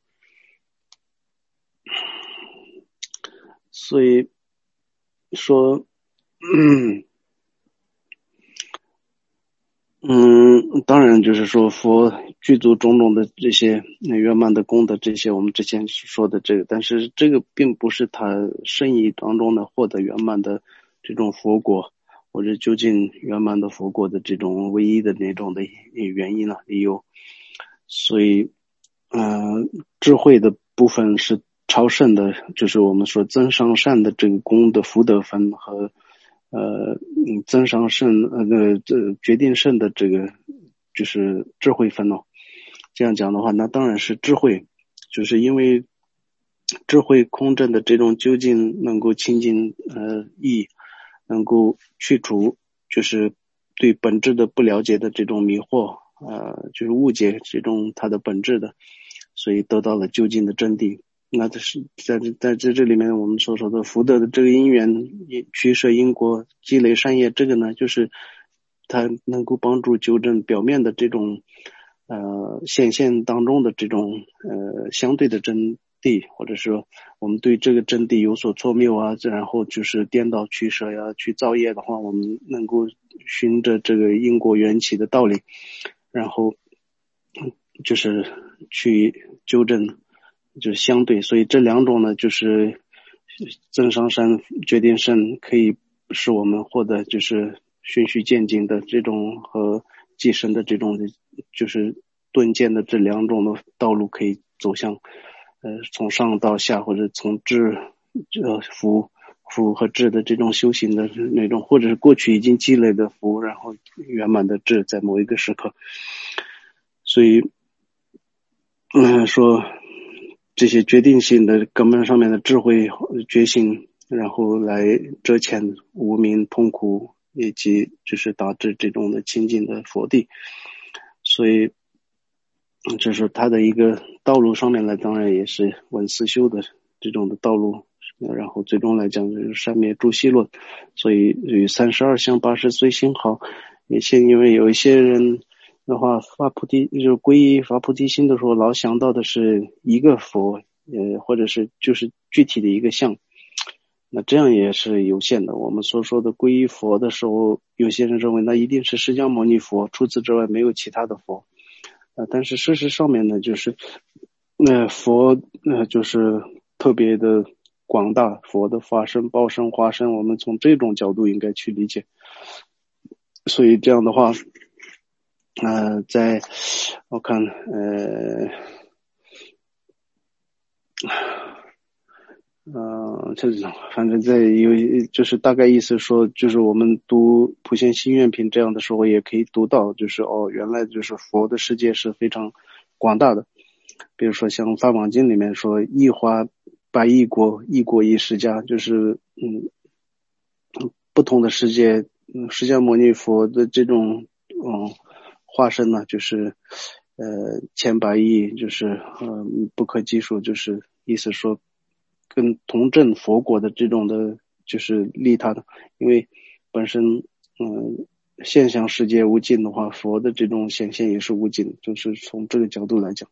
所以说，嗯。嗯，当然就是说佛具足种种的这些圆满的功德，这些我们之前说的这个，但是这个并不是他生意当中的获得圆满的这种佛果，或者究竟圆满的佛果的这种唯一的那种的原因了，理由。所以，嗯、呃，智慧的部分是超胜的，就是我们说增上善的这个功的福德分和呃，增上胜呃那这决定胜的这个就是智慧分哦。这样讲的话，那当然是智慧，就是因为智慧空正的这种究竟能够清净呃意，能够去除就是对本质的不了解的这种迷惑，呃，就是误解这种它的本质的，所以得到了究竟的真谛。那这是在在在这里面我们所说的福德的这个因缘取舍因果积累善业，这个呢就是它能够帮助纠正表面的这种呃显现当中的这种呃相对的真谛，或者说我们对这个真谛有所错谬啊，然后就是颠倒取舍呀，去造业的话，我们能够循着这个因果缘起的道理，然后就是去纠正。就是相对，所以这两种呢，就是增上善决定胜，可以使我们获得就是循序渐进的这种和寄生的这种就是顿渐的这两种的道路可以走向呃从上到下，或者从智呃福福和智的这种修行的那种，或者是过去已经积累的福，然后圆满的智在某一个时刻。所以嗯说这些决定性的根本上面的智慧觉醒，然后来遮遣无明痛苦，以及就是导致这种的清净的佛地。所以这是他的一个道路上面来，当然也是闻思修的这种的道路然后最终来讲就是善灭诸系论，所以与三十二相八十随心好。也现因为有一些人的话发菩提就皈依发菩提心的时候，老想到的是一个佛，呃，或者是就是具体的一个相，那这样也是有限的。我们所说的皈依佛的时候，有些人认为那一定是释迦牟尼佛，除此之外没有其他的佛。呃，但是事实上面呢，就是呃佛呃就是特别的广大，佛的法身、报身、化身，我们从这种角度应该去理解。所以这样的话，呃，在我看呃。呃，这种反正在有就是大概意思说，就是我们读普贤心愿品这样的时候，也可以读到，就是哦，原来就是佛的世界是非常广大的。比如说像法王经里面说，一花百亿国，一国一释迦，就是嗯不同的世界，嗯，释迦牟尼佛的这种嗯化身呢，就是呃千百亿，就是呃不可计数，就是意思说。跟同证佛果的这种的，就是利他的，因为本身，嗯，现象世界无尽的话，佛的这种显现也是无尽，就是从这个角度来讲。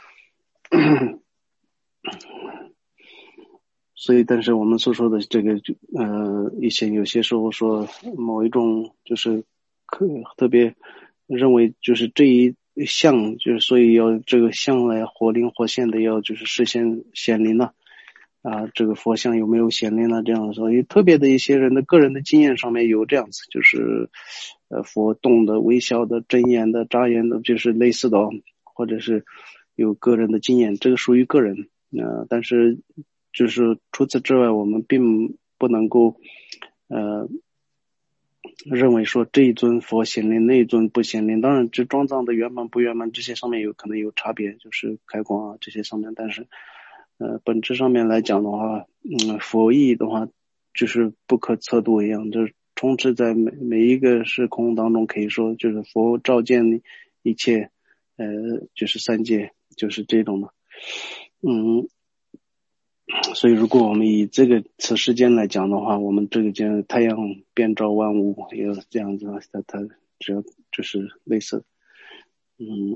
所以，但是我们所说的这个，呃，以前有些时候说某一种就是可特别认为就是这一相，就是所以要这个相来活灵活现的，要就是实现显灵了。啊，这个佛像有没有显灵呢？这样所以特别的一些人的个人的经验上面有这样子，就是呃佛动的、微笑的、睁眼的、眨眼的，就是类似的，或者是有个人的经验，这个属于个人。呃，但是就是除此之外，我们并不能够呃认为说这一尊佛显灵，那一尊不显灵。当然，这装藏的圆满不圆满，这些上面有可能有差别，就是开光啊这些上面，但是。呃，本质上面来讲的话，嗯，佛意的话，就是不可测度一样，就是充斥在每每一个时空当中，可以说就是佛照见一切，呃，就是三界，就是这种的，嗯，所以如果我们以这个此时间来讲的话，我们这个间太阳遍照万物，也有这样子，它它只要就是类似，嗯。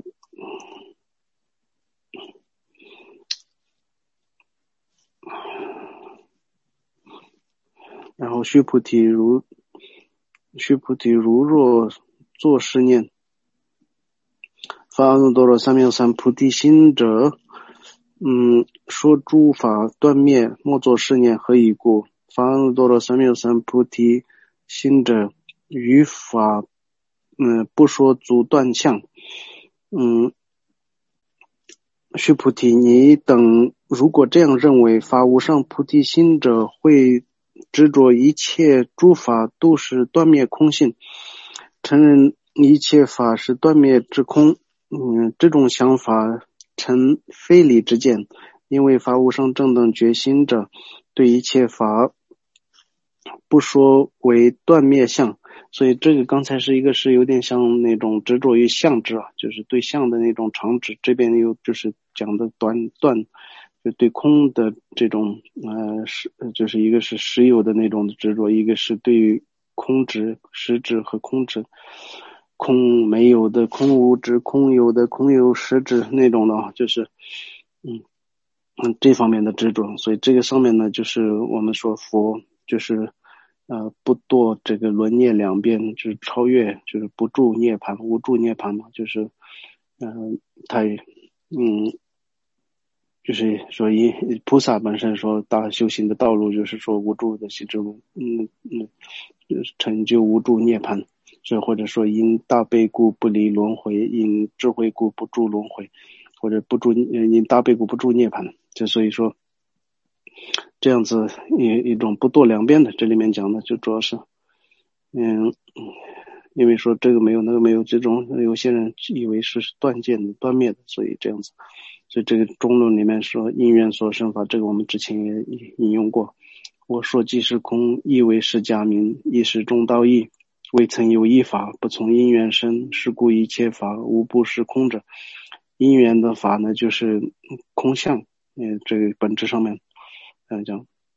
然后须菩提如须菩提如若作是念，发阿耨多罗三藐三菩提心者，嗯，说诸法断灭，莫作是念，何以故？发阿耨多罗三藐三菩提心者，于法，嗯，不说足断相。嗯，须菩提，你等如果这样认为，发无上菩提心者会执着一切诸法都是断灭空性，承认一切法是断灭之空。嗯，这种想法成非理之见，因为发无上正等觉心者，对一切法不说为断灭相。所以这个刚才是一个是有点像那种执着于相执啊，就是对相的那种常执，这边又就是讲的断断，就对空的这种呃是就是一个是实有的那种执着，一个是对于空执、实执和空执，空没有的空无执，空有的空有实执那种的，就是嗯嗯这方面的执着。所以这个上面呢，就是我们说佛就是呃不堕这个轮涅两边，就是超越，就是不住涅槃，无住涅槃嘛，就是嗯、呃、他嗯。就是说以菩萨本身说大修行的道路，就是说无住的行之路，嗯嗯，就是成就无住涅槃，这或者说因大悲故不离轮回，因智慧故不住轮回，或者不住因大悲故不住涅槃。就所以说这样子一一种不堕两边的，这里面讲的就主要是嗯。因为说这个没有那个没有，这种有些人以为是断见的断灭的，所以这样子。所以这个中论里面说因缘所生法，这个我们之前也引用过。我说即是空，亦为释迦名，亦是中道义，未曾有一法不从因缘生，是故一切法无不是空者。因缘的法呢，就是空相，嗯，这个本质上面，嗯，讲。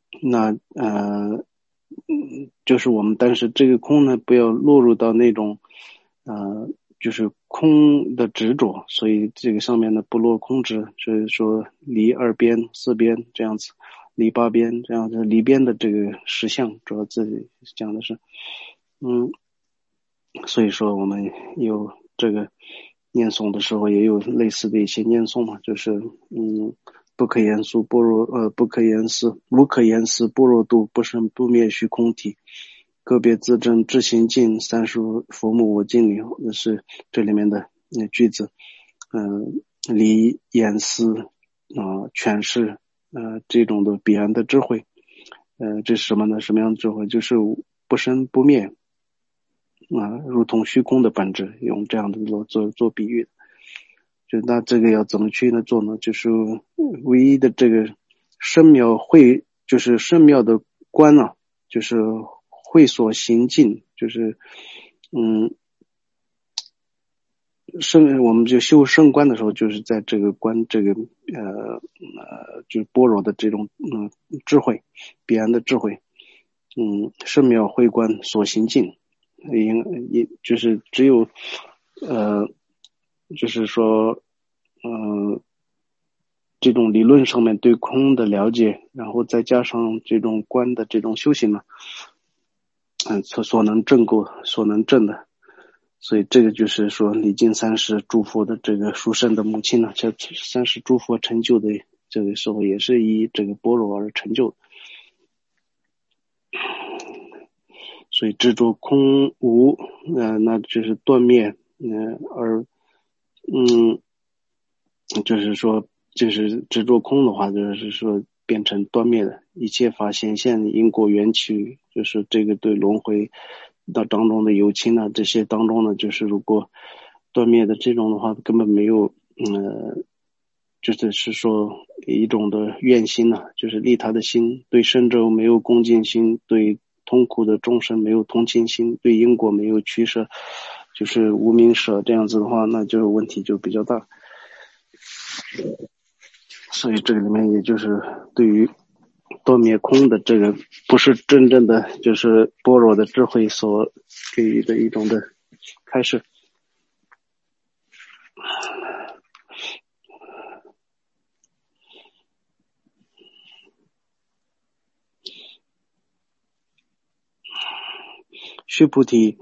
那呃，就是我们，但是这个空呢，不要落入到那种呃，就是空的执着，所以这个上面呢不落空执，所以说离二边、四边这样子，离八边这样子，离边的这个实相，主要这里讲的是，嗯，所以说我们有这个念诵的时候也有类似的一些念诵嘛，就是嗯。不可言述般若呃不可言思无可言思般若度不生不灭虚空体个别自证知行尽三十佛母我净里，那是这里面的那句子。嗯、呃，离言思啊、呃、诠释呃这种的彼岸的智慧。呃，这是什么呢？什么样的智慧？就是不生不灭啊、呃，如同虚空的本质，用这样的做做做比喻。就那这个要怎么去呢做呢？就是唯一的这个圣妙会，就是圣妙的观啊，就是会所行进，就是嗯，圣我们就修圣观的时候，就是在这个观这个呃呃，就是般若的这种嗯智慧，彼岸的智慧，嗯，圣妙会观所行进，应也就是只有呃，就是说。呃，这种理论上面对空的了解，然后再加上这种观的这种修行呢，嗯，所所能证过，所能证的，所以这个就是说礼敬三世诸佛的这个殊胜的母亲呢，这三世诸佛成就的这个时候也是以这个般若而成就，所以执着空无，呃，那就是断灭，呃，而嗯。就是说，就是执着空的话，就是说变成断灭的一切法显现因果缘起，就是这个对轮回到当中的有情呢，这些当中呢，就是如果断灭的这种的话，根本没有，呃，就是是说一种的愿心呢、啊，就是利他的心，对圣咒没有恭敬心，对痛苦的众生没有同情心，对因果没有取舍，就是无名舍这样子的话，那就问题就比较大。所以这个里面也就是对于断灭空的这个不是真正的就是般若的智慧所给予的一种的开示。须菩提，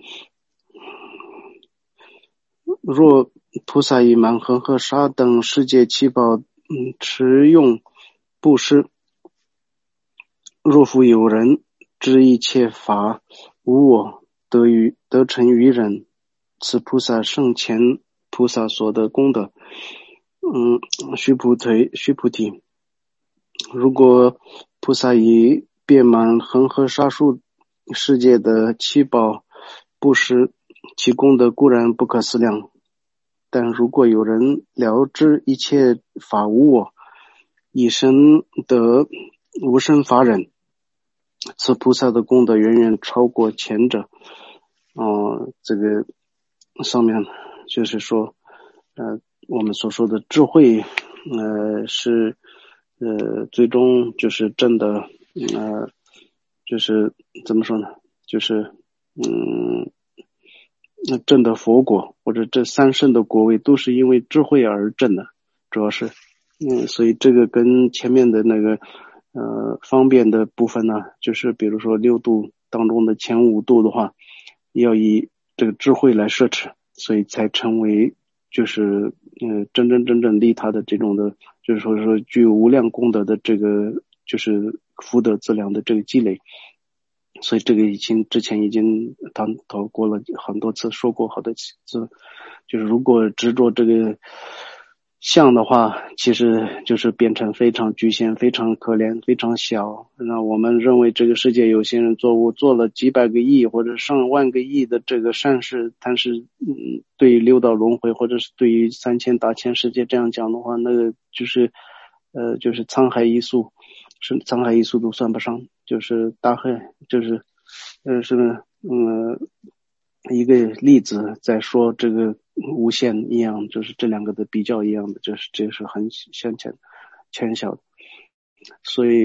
若菩萨以满恒河沙等世界七宝嗯持用布施，若复有人知一切法无我得于得成于人，此菩萨圣前菩萨所得功德。嗯，须菩提，须菩提，如果菩萨以遍满恒河沙数世界的七宝布施，其功德固然不可思量。但如果有人了知一切法无我，以身得无生法忍，此菩萨的功德远远超过前者。呃，这个上面就是说，呃，我们所说的智慧，呃，是呃最终就是证的，呃，就是怎么说呢？就是嗯。那证的佛果或者这三圣的果位都是因为智慧而证的，主要是，嗯，所以这个跟前面的那个呃方便的部分呢，就是比如说六度当中的前五度的话，要以这个智慧来摄持，所以才成为就是呃真真正正利他的这种的，就是说说具有无量功德的这个就是福德资粮的这个积累。所以这个已经之前已经谈讨过了很多次，说过好多次，就是如果执着这个相的话，其实就是变成非常局限、非常可怜、非常小。那我们认为这个世界有些人做我做了几百个亿或者上万个亿的这个善事，但是嗯，对于六道轮回或者是对于三千大千世界这样讲的话，那个就是呃就是沧海一粟，是沧海一粟都算不上。就是大海，就是呃是嗯一个例子在说这个无限一样，就是这两个的比较一样的，就是这是很浅浅浅小的。所以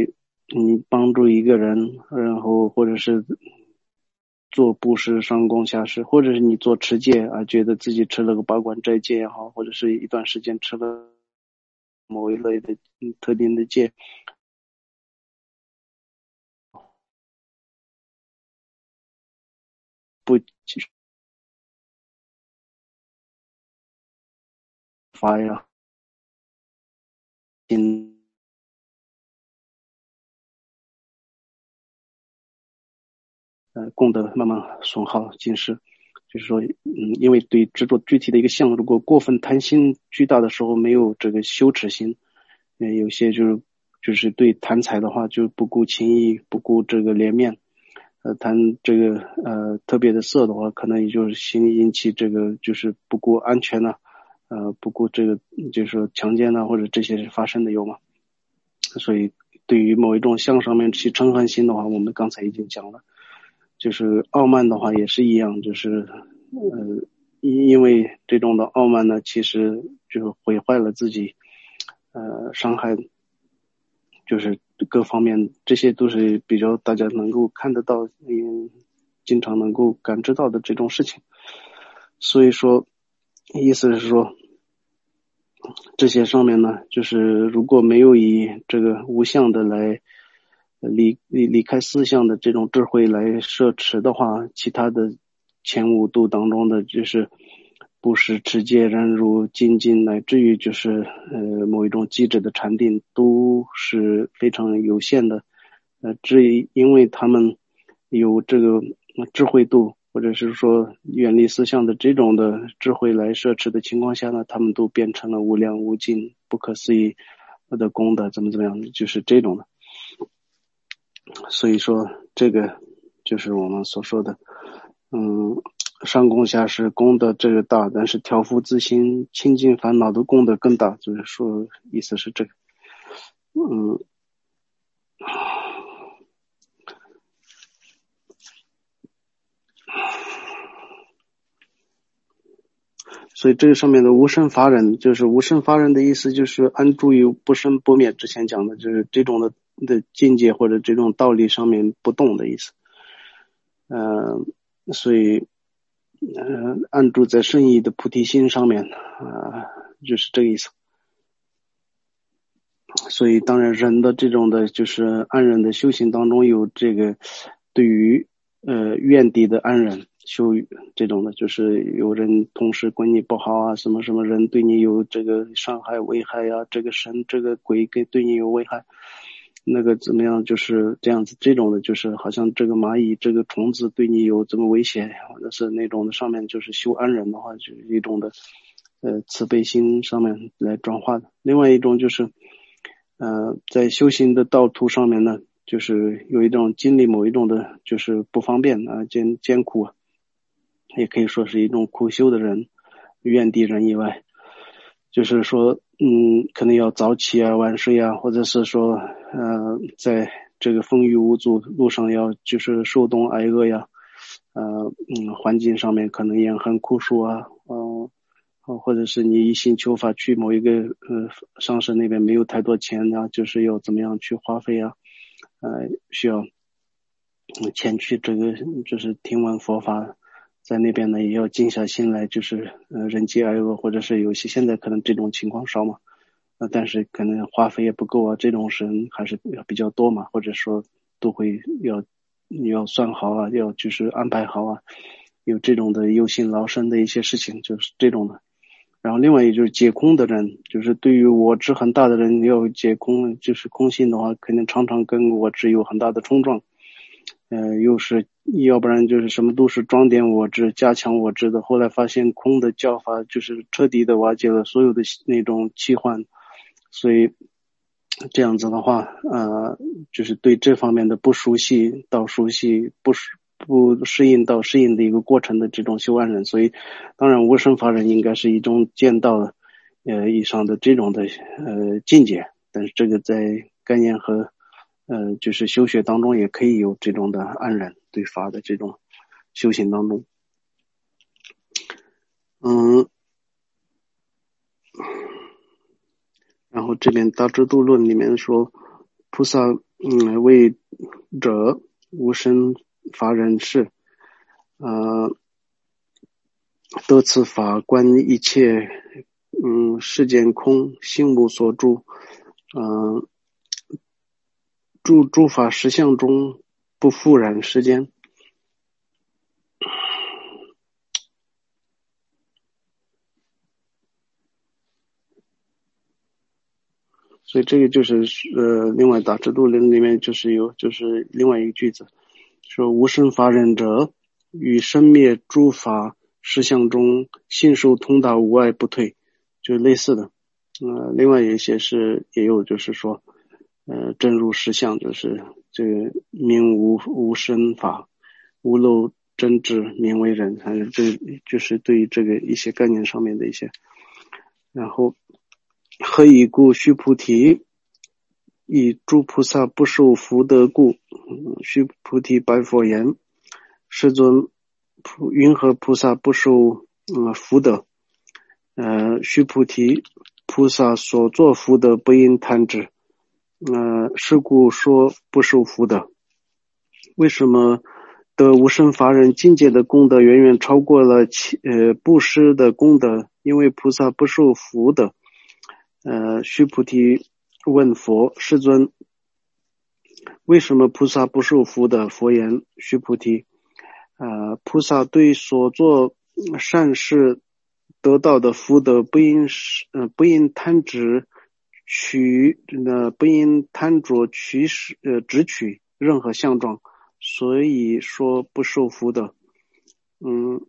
你帮助一个人，然后或者是做布施、上供下施，或者是你做持戒啊，觉得自己吃了个八关斋戒也好，或者是一段时间吃了某一类的嗯特定的戒，不发呀，心呃功德慢慢损耗尽失。就是说，嗯，因为对执着具体的一个相，如果过分贪心巨大的时候，没有这个羞耻心，嗯，有些就是就是对贪财的话，就不顾情义，不顾这个脸面，呃，贪这个呃特别的色的话，可能也就是心引起这个就是不顾安全呐、啊，呃，不顾这个就是说强奸呐、啊，或者这些是发生的有嘛。所以对于某一种相上面去嗔恨心的话，我们刚才已经讲了。就是傲慢的话也是一样，就是呃，因为这种的傲慢呢，其实就毁坏了自己，呃，伤害，就是各方面，这些都是比较大家能够看得到，嗯，经常能够感知到的这种事情。所以说，意思是说，这些上面呢，就是如果没有以这个无相的来离离离开四相的这种智慧来摄持的话，其他的前五度当中的就是布施、持戒、忍辱、精进，乃至于就是呃某一种机制的禅定，都是非常有限的。呃，至于因为他们有这个智慧度，或者是说远离思想的这种的智慧来摄持的情况下呢，他们都变成了无量无尽、不可思议的功德，怎么怎么样，就是这种的。所以说，这个就是我们所说的，嗯，上供下施功德这个大，但是调伏自心、清净烦恼的功德更大，就是说，意思是这个，嗯。所以这个上面的无生法忍，就是无生法忍的意思，就是安住于不生不灭。之前讲的就是这种的的境界或者这种道理上面不动的意思。呃，所以呃，安住在圣意的菩提心上面啊、呃，就是这个意思。所以当然人的这种的就是安忍的修行当中有这个对于呃怨敌的安忍修这种的，就是有人同时对你不好啊，什么什么人对你有这个伤害危害呀、啊，这个神这个鬼给对你有危害，那个怎么样就是这样子，这种的就是好像这个蚂蚁这个虫子对你有这么危险，或者是那种的上面就是修安忍的话，就是一种的呃慈悲心上面来转化的。另外一种就是呃，在修行的道途上面呢，就是有一种经历某一种的，就是不方便啊，艰艰苦啊，也可以说是一种苦修的人，怨敌人以外，就是说，嗯，可能要早起啊、晚睡啊，或者是说，呃，在这个风雨无阻路上要就是受冻挨饿呀，呃，嗯，环境上面可能严寒酷暑啊，嗯、呃，或者是你一心求法去某一个呃上师那边没有太多钱啊，就是要怎么样去花费啊，呃，需要前去这个就是听闻佛法，在那边呢也要静下心来，就是呃人饥挨饿，或者是有些现在可能这种情况少嘛，呃，但是可能花费也不够啊，这种人还是比较多嘛，或者说都会要你要算好啊，要就是安排好啊，有这种的忧心劳身的一些事情，就是这种的。然后另外也就是解空的人，就是对于我执很大的人，要解空，就是空性的话，肯定常常跟我执有很大的冲撞。呃，又是要不然就是什么都是装点我执、加强我执的。后来发现空的教法就是彻底的瓦解了所有的那种期幻，所以这样子的话，呃，就是对这方面的不熟悉到熟悉，不不适应到适应的一个过程的这种修安人，所以当然无生法忍应该是一种见到呃以上的这种的呃境界，但是这个在概念和呃，就是修学当中也可以有这种的安忍对法的这种修行当中。嗯，然后这边大智度论里面说， 菩萨嗯为者无生法忍世，呃得此法观一切嗯世间空，心无所住，呃住诸法实相中不复染世间。所以这个就是呃，另外大智度论里面就是有就是另外一个句子，说无生法忍者，与生灭诸法实相中信受通达无碍不退，就是类似的。呃，另外一些是也有就是说，呃，真如实相，就是这个名无无生法，无漏真智名为忍，还是这就是对于这个一些概念上面的一些。然后何以故？须菩提，以诸菩萨不受福德故。须菩提白佛言：世尊，云何菩萨不受、呃、福德？呃，须菩提，菩萨所作福德不应贪之，呃，是故说不受福德。为什么得无生法忍境界的功德远远超过了其呃布施的功德？因为菩萨不受福德。呃，须菩提问佛：世尊，为什么菩萨不受福德？佛言：须菩提，呃，菩萨对所做善事得到的福德不应呃不应贪执取呃不应贪着取使呃执取任何相状，所以说不受福德。嗯。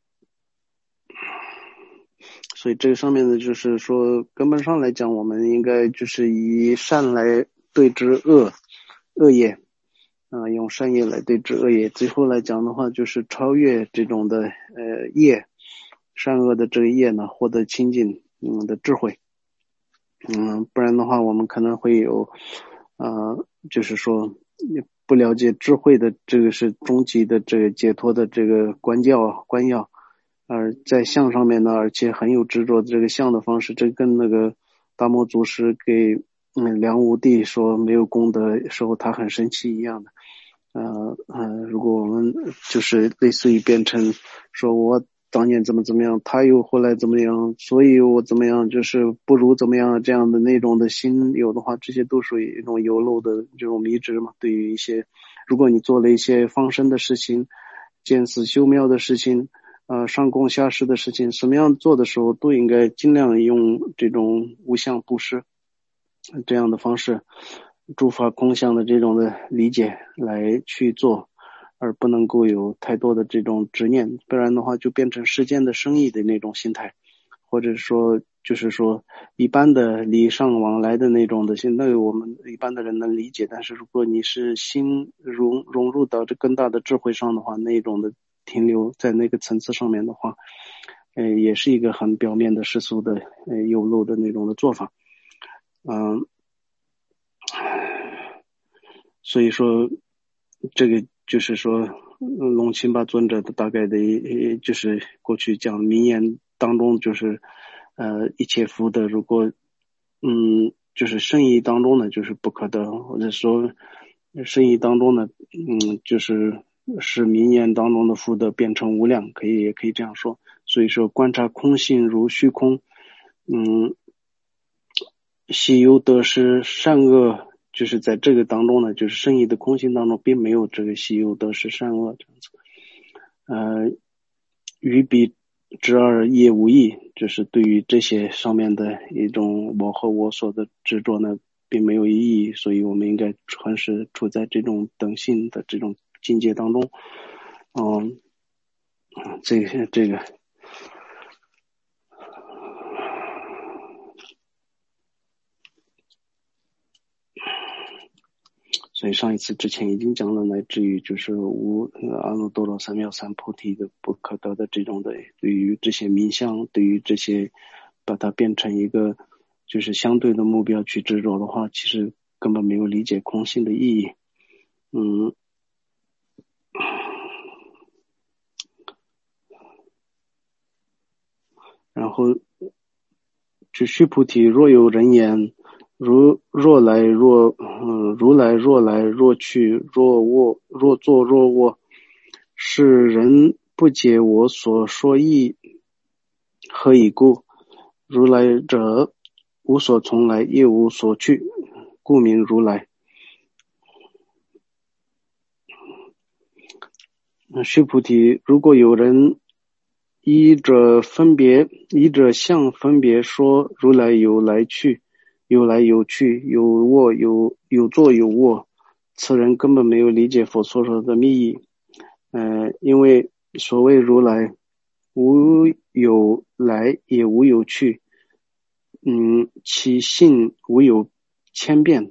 所以这个上面呢，就是说根本上来讲，我们应该就是以善来对治恶恶业，啊、呃，用善业来对治恶业。最后来讲的话，就是超越这种的呃业，善恶的这个业呢，获得清净嗯的智慧。嗯，不然的话，我们可能会有呃，就是说不了解智慧的这个是终极的这个解脱的这个关教关要。而在相上面呢，而且很有执着的这个相的方式，这跟那个达摩祖师给嗯梁武帝说没有功德时候他很生气一样的。呃呃，如果我们就是类似于变成说我当年怎么怎么样，他又后来怎么样，所以我怎么样，就是不如怎么样这样的那种的心有的话，这些都属于一种有漏的这种迷执嘛。对于一些，如果你做了一些放生的事情、见死修庙的事情。呃，上供下施的事情，什么样做的时候都应该尽量用这种无相布施这样的方式，诸法空相的这种的理解来去做，而不能够有太多的这种执念，不然的话就变成世间的生意的那种心态，或者说就是说一般的礼尚往来的那种的，现在我们一般的人能理解，但是如果你是心融融入到这更大的智慧上的话，那种的停留在那个层次上面的话，呃，也是一个很表面的世俗的呃有漏的那种的做法。嗯，所以说这个就是说龙钦巴尊者的大概的就是过去讲名言当中，就是呃一切福德如果嗯就是圣意当中呢就是不可得，或者说圣意当中呢嗯就是使名言当中的福德变成无量，可以也可以这样说。所以说观察空性如虚空，嗯喜忧得失善恶，就是在这个当中呢，就是圣意的空性当中并没有这个喜忧得失善恶这样子。呃于彼之二业无益，就是对于这些上面的一种我和我所的执着呢并没有意义，所以我们应该还是处在这种等性的这种境界当中。嗯，这个这个所以上一次之前已经讲了，乃至于就是无阿耨多罗三藐三菩提的不可得的这种的，对于这些名相，对于这些把它变成一个就是相对的目标去执着的话，其实根本没有理解空性的意义。嗯，然后就须菩提，若有人言如若来若嗯，如来若来若去若卧若坐若卧，是人不解我所说义，何以故？如来者，无所从来，亦无所去，故名如来。须菩提，如果有人依着分别，依着相分别说如来有来去，有来有去，有卧有有坐有卧，此人根本没有理解佛所说的密意。呃，因为所谓如来，无有来也无有去，嗯，其性无有千变，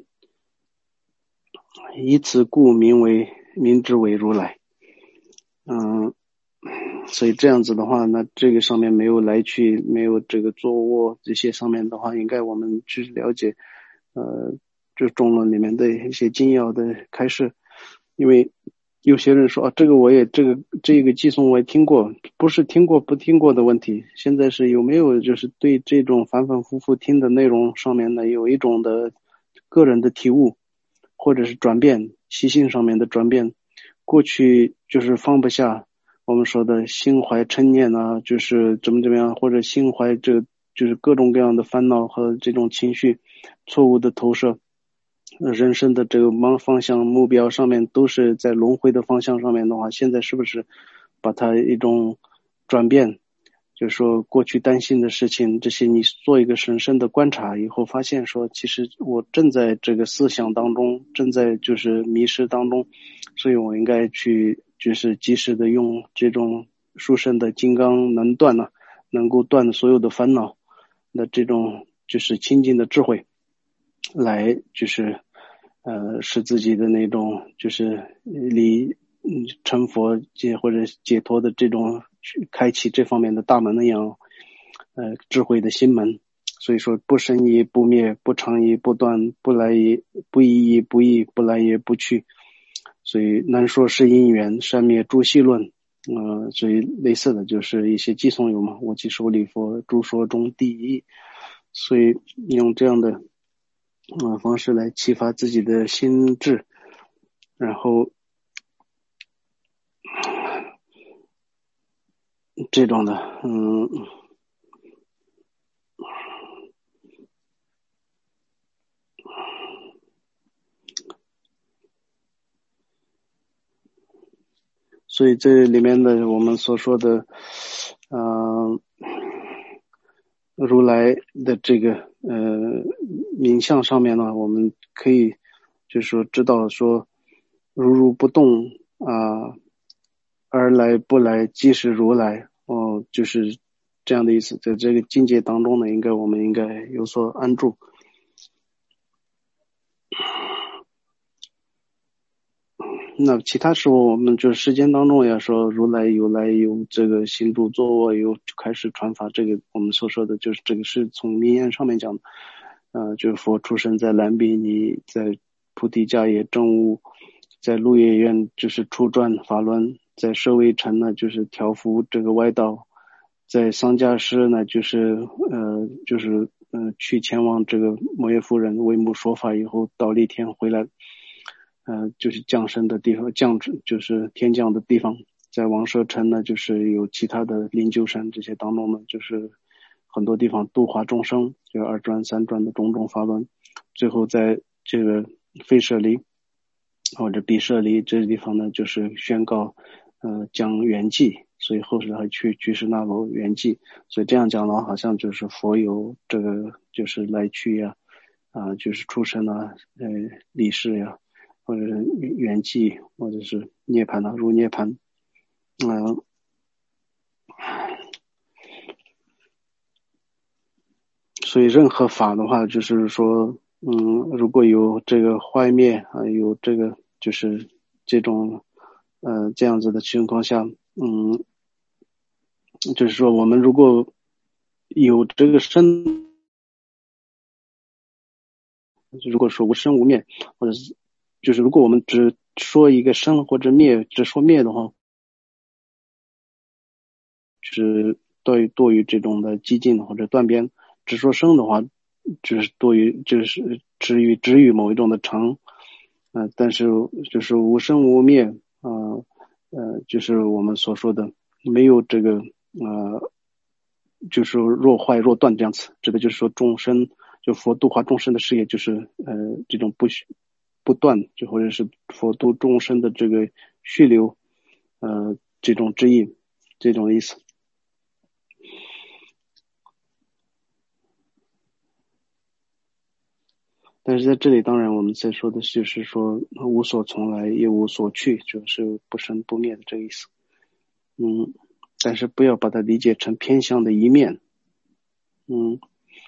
以此故名为名之为如来。嗯，所以这样子的话，那这个上面没有来去，没有这个坐卧这些上面的话，应该我们去了解，呃，这中论里面的一些精要的开示。因为有些人说啊，这个我也这个这个寄送我也听过，不是听过不听过的问题，现在是有没有就是对这种反反复复听的内容上面呢，有一种的个人的体悟，或者是转变，习性上面的转变。过去就是放不下，我们说的心怀嗔念啊，就是怎么怎么样，或者心怀这就是各种各样的烦恼和这种情绪错误的投射，人生的这个方向目标上面都是在轮回的方向上面的话，现在是不是把它一种转变，就是说过去担心的事情，这些你做一个深深的观察以后，发现说其实我正在这个思想当中，正在就是迷失当中，所以我应该去就是及时的用这种殊胜的金刚能断呢，能够断所有的烦恼的这种就是清净的智慧，来就是呃使自己的那种就是离嗯成佛解或者解脱的这种开启这方面的大门那样呃智慧的心门。所以说不生也不灭，不常也不断，不来也不移也不异，不来也不去。所以难说是因缘，善灭诸系论。呃，所以类似的就是一些寄送有嘛，我即手礼佛，诸说中第一。所以用这样的呃方式来启发自己的心智，然后这种的嗯所以这里面的我们所说的呃如来的这个呃名相上面呢，我们可以就是说知道说如如不动啊、呃，而来不来即是如来哦，就是这样的意思。在这个境界当中呢，应该我们应该有所安住。那其他时候我们就时间当中也说如来有来有这个行住坐卧有开始传法，这个我们所说的就是这个是从名言上面讲的，呃，就是佛出生在兰比尼，在菩提迦耶正悟，在鹿野苑就是初转法轮，在舍卫城呢就是调伏这个歪道，在桑迦师呢就是呃就是呃去前往这个摩耶夫人为母说法以后到立天回来。呃，就是降生的地方，降就是天降的地方。在王舍城呢，就是有其他的灵鹫山这些当中呢，就是很多地方度化众生，就二转三转的种种法轮。最后在这个吠舍离或者比舍离这个地方呢，就是宣告呃讲圆寂，所以后世还去居士那罗圆寂。所以这样讲的话，好像就是佛有这个就是来去呀，啊、呃，就是出生啊，呃，离世呀。或者是圆寂，或者是涅槃啊，入涅槃，嗯、呃，所以任何法的话，就是说，嗯，如果有这个坏灭啊，有这个就是这种呃这样子的情况下，嗯，就是说我们如果有这个生，如果说无生无灭，或者是就是如果我们只说一个生或者灭，只说灭的话，就是多于多于这种的激进或者断边。只说生的话， 就是多于就是止于止于某一种的常，呃，但是就是无生无灭，呃呃，就是我们所说的没有这个呃，就是若坏若断这样子，指的就是说众生就佛度化众生的事业，就是呃这种不许不断，就或者是佛度众生的这个续流，呃这种之意，这种意思。但是在这里，当然我们在说的就是说无所从来也无所去，就是不生不灭的这个意思。嗯，但是不要把它理解成偏向的一面。嗯，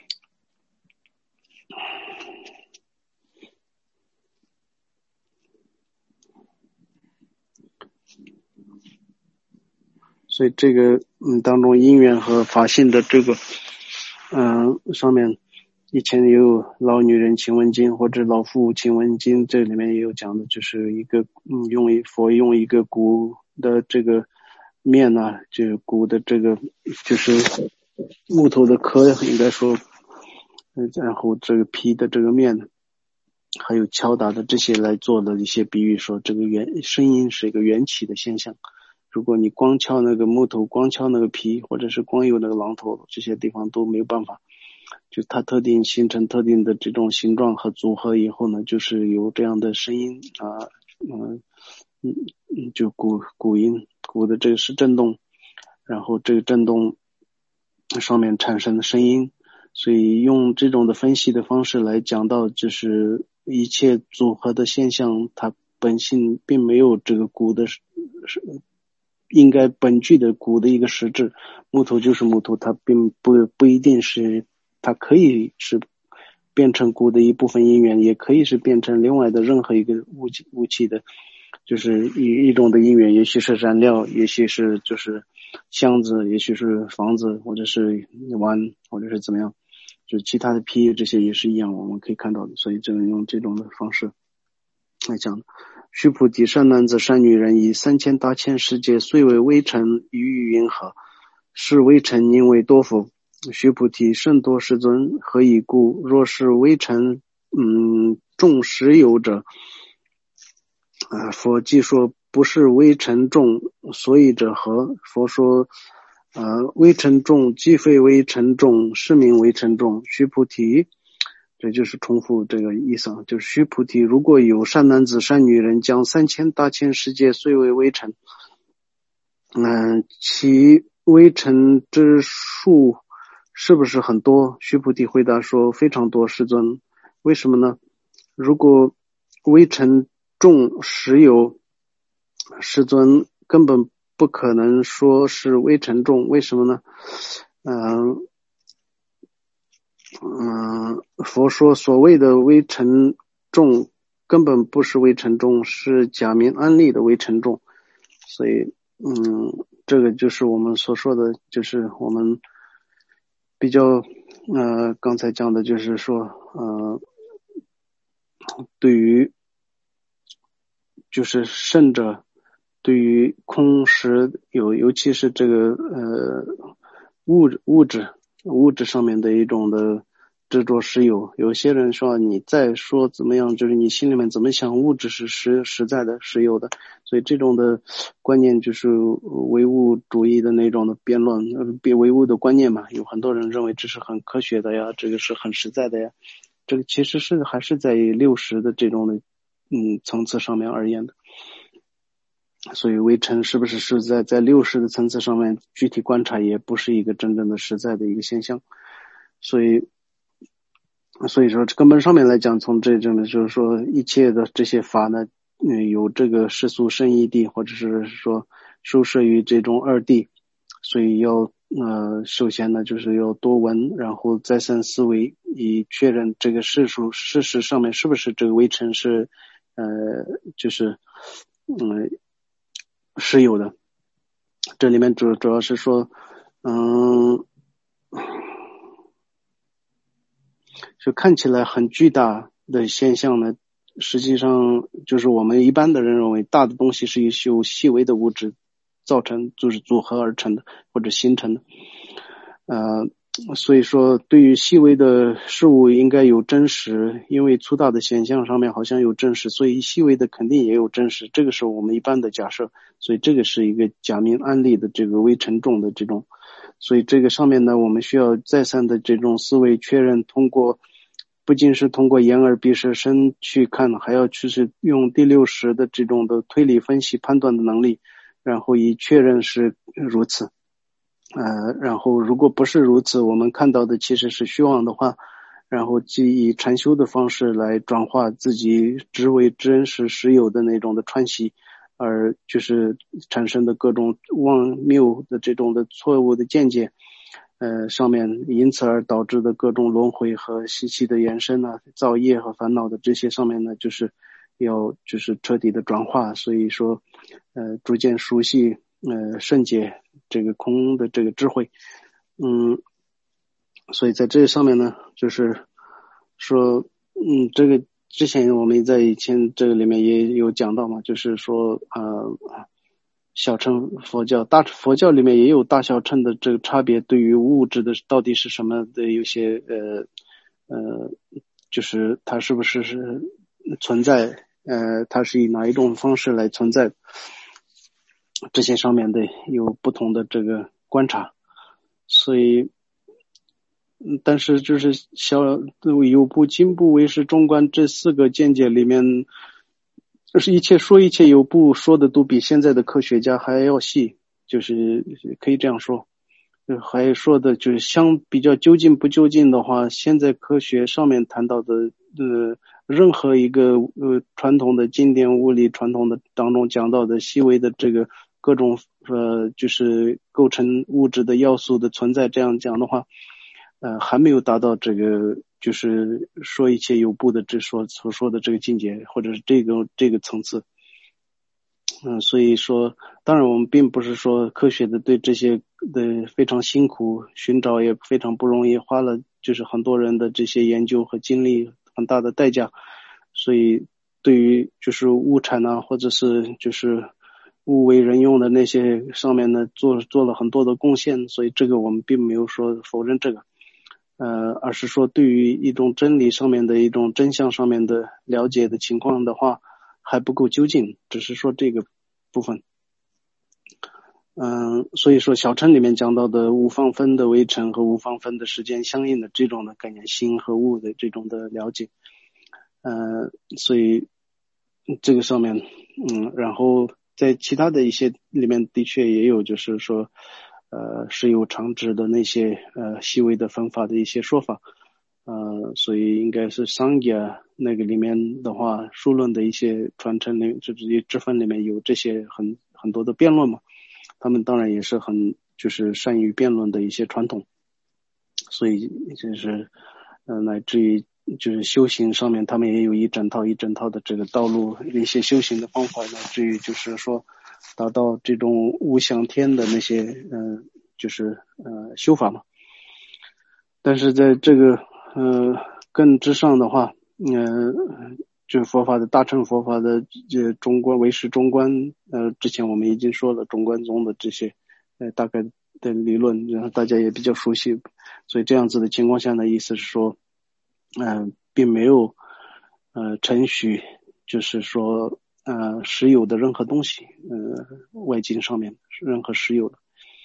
所以这个嗯当中因缘和法性的这个嗯、呃、上面，以前也有老女人请问经或者老妇请问经，这里面也有讲的，就是一个嗯用一佛用一个骨的这个面呢、啊，就是骨的这个就是木头的壳，应该说，然后这个皮的这个面，还有敲打的这些来做的一些比喻，说这个元声音是一个缘起的现象。如果你光敲那个木头，光敲那个皮，或者是光有那个榔头，这些地方都没有办法，就它特定形成特定的这种形状和组合以后呢，就是有这样的声音啊，嗯嗯，就鼓鼓音，鼓的这个是振动，然后这个振动上面产生的声音，所以用这种的分析的方式来讲到，就是一切组合的现象，它本性并没有这个鼓的是应该本具的鼓的一个实质，木头就是木头，它并不不一定是，它可以是变成鼓的一部分音源，也可以是变成另外的任何一个物器物器的，就是一一种的音源，也许是燃料，也许是就是箱子，也许是房子，或者是碗，或者是怎么样，就其他的皮这些也是一样，我们可以看到的，所以只能用这种的方式来讲。须菩提，善男子善女人，以三千大千世界虽为微尘，于于云何？是微尘宁为多否？须菩提，甚多世尊，何以故？若是微尘嗯众实有者，啊、呃，佛既说不是微尘众，所以者何？佛说呃，微尘众既非微尘众，是名微尘众。须菩提，这就是重复这个意思，就是须菩提，如果有善男子善女人，将三千大千世界虽为微尘，嗯、呃，其微尘之数是不是很多？须菩提回答说非常多，世尊。为什么呢？如果微尘众实有，世尊根本不可能说是微尘众，为什么呢？嗯、呃。嗯，佛说所谓的微尘众根本不是微尘众，是假名安立的微尘众，所以嗯，这个就是我们所说的，就是我们比较呃刚才讲的，就是说呃对于就是圣者对于空实有，尤其是这个呃物质物质物质上面的一种的执着实有。有些人说你再说怎么样，就是你心里面怎么想，物质是实实在的实有的，所以这种的观念就是唯物主义的那种的辩论，别唯物的观念嘛，有很多人认为这是很科学的呀，这个是很实在的呀，这个其实是还是在六十的这种的嗯层次上面而言的。所以微尘是不是是在在六十的层次上面具体观察，也不是一个真正的实在的一个现象。所以所以说根本上面来讲，从这种就是说一切的这些法呢，嗯，有这个世俗生一地，或者是说收摄于这种二地，所以要呃首先呢就是要多闻，然后再三思维，以确认这个世俗事实上面是不是这个微尘是呃就是嗯是有的。这里面主主要是说嗯就看起来很巨大的现象呢，实际上就是我们一般的人认为大的东西是由细微的物质造成，就是组合而成的或者形成的。呃， 所以说对于细微的事物应该有真实，因为粗大的现象上面好像有真实，所以细微的肯定也有真实，这个是我们一般的假设，所以这个是一个假名案例的这个微沉重的这种，所以这个上面呢我们需要再三的这种思维确认，通过不仅是通过眼耳鼻舌身去看，还要去是用第六识的这种的推理分析判断的能力，然后以确认是如此。呃，然后如果不是如此，我们看到的其实是虚妄的话，然后即以禅修的方式来转化自己知为真实实有的那种的串习，而就是产生的各种妄谬的这种的错误的见解，呃，上面因此而导致的各种轮回和习气的延伸啊，造业和烦恼的这些上面呢，就是要就是彻底的转化，所以说，呃，逐渐熟悉呃圣解这个空的这个智慧，嗯，所以在这上面呢，就是说，嗯，这个之前我们在以前这个里面也有讲到嘛，就是说，呃，小乘佛教、大佛教里面也有大小乘的这个差别，对于物质的到底是什么的有些呃呃，就是它是不是是存在，呃，它是以哪一种方式来存在，这些上面的有不同的这个观察，所以。但是就是小有部经部唯识中观这四个见解里面，就是一切说一切有部说的都比现在的科学家还要细，就是可以这样说，还说的就是相比较究竟不究竟的话，现在科学上面谈到的呃任何一个呃传统的经典物理传统的当中讲到的细微的这个各种呃就是构成物质的要素的存在，这样讲的话。呃，还没有达到这个，就是说一切有部的这说所说的这个境界，或者是这个这个层次。嗯，所以说，当然我们并不是说科学的对这些的非常辛苦，寻找也非常不容易，花了就是很多人的这些研究和精力很大的代价。所以对于就是物产啊，或者是就是物为人用的那些上面呢，做做了很多的贡献，所以这个我们并没有说否认这个。呃，而是说对于一种真理上面的一种真相上面的了解的情况的话，还不够究竟，只是说这个部分。嗯、呃，所以说小乘里面讲到的无方分的微尘和无方分的时间相应的这种的概念，心和物的这种的了解，呃，所以这个上面，嗯，然后在其他的一些里面的确也有，就是说。呃，是有常指的那些呃细微的分法的一些说法，呃，所以应该是桑耶那个里面的话，数论的一些传承里，就这些支分里面有这些很很多的辩论嘛，他们当然也是很就是善于辩论的一些传统，所以就是呃乃至于就是修行上面，他们也有一整套一整套的这个道路，一些修行的方法，乃至于就是说。达到这种无想天的那些呃就是呃修法嘛，但是在这个呃更之上的话，呃就是佛法的大乘佛法的这中观唯识中观，呃之前我们已经说了中观宗的这些呃大概的理论，然后大家也比较熟悉，所以这样子的情况下呢，意思是说嗯、呃、并没有呃承许就是说呃实有的任何东西，呃外境上面任何实有的，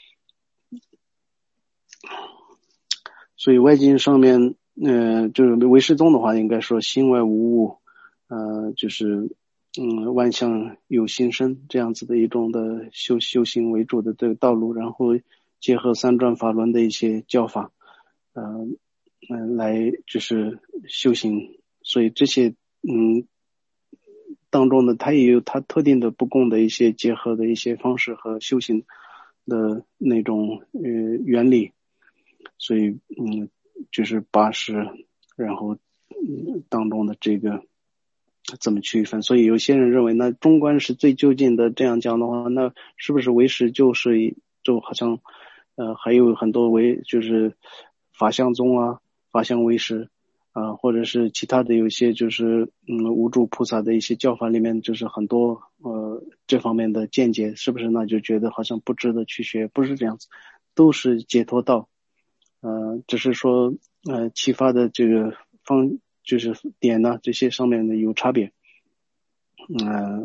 所以外境上面呃就是唯识宗的话，应该说心外无物，呃就是嗯万象有心生这样子的一种的修修行为主的这个道路，然后结合三转法轮的一些教法，呃嗯、呃、来就是修行，所以这些嗯。当中呢，它也有它特定的不共的一些结合的一些方式和修行的那种呃原理，所以嗯，就是八识，然后、嗯、当中的这个怎么区分？所以有些人认为，那中观是最究竟的，这样讲的话，那是不是唯识就是就好像呃还有很多唯就是法相宗啊，法相唯识。啊、呃，或者是其他的有些就是嗯无住菩萨的一些教法里面，就是很多呃这方面的见解，是不是呢？就觉得好像不值得去学，不是这样子，都是解脱道， 呃，只是说呃启发的这个方就是点呢，这些上面的有差别。呃，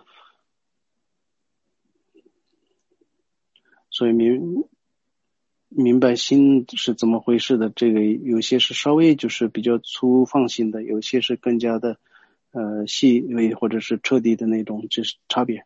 所以明明白心是怎么回事的，这个有些是稍微就是比较粗放性的，有些是更加的呃细微或者是彻底的那种，就是差别。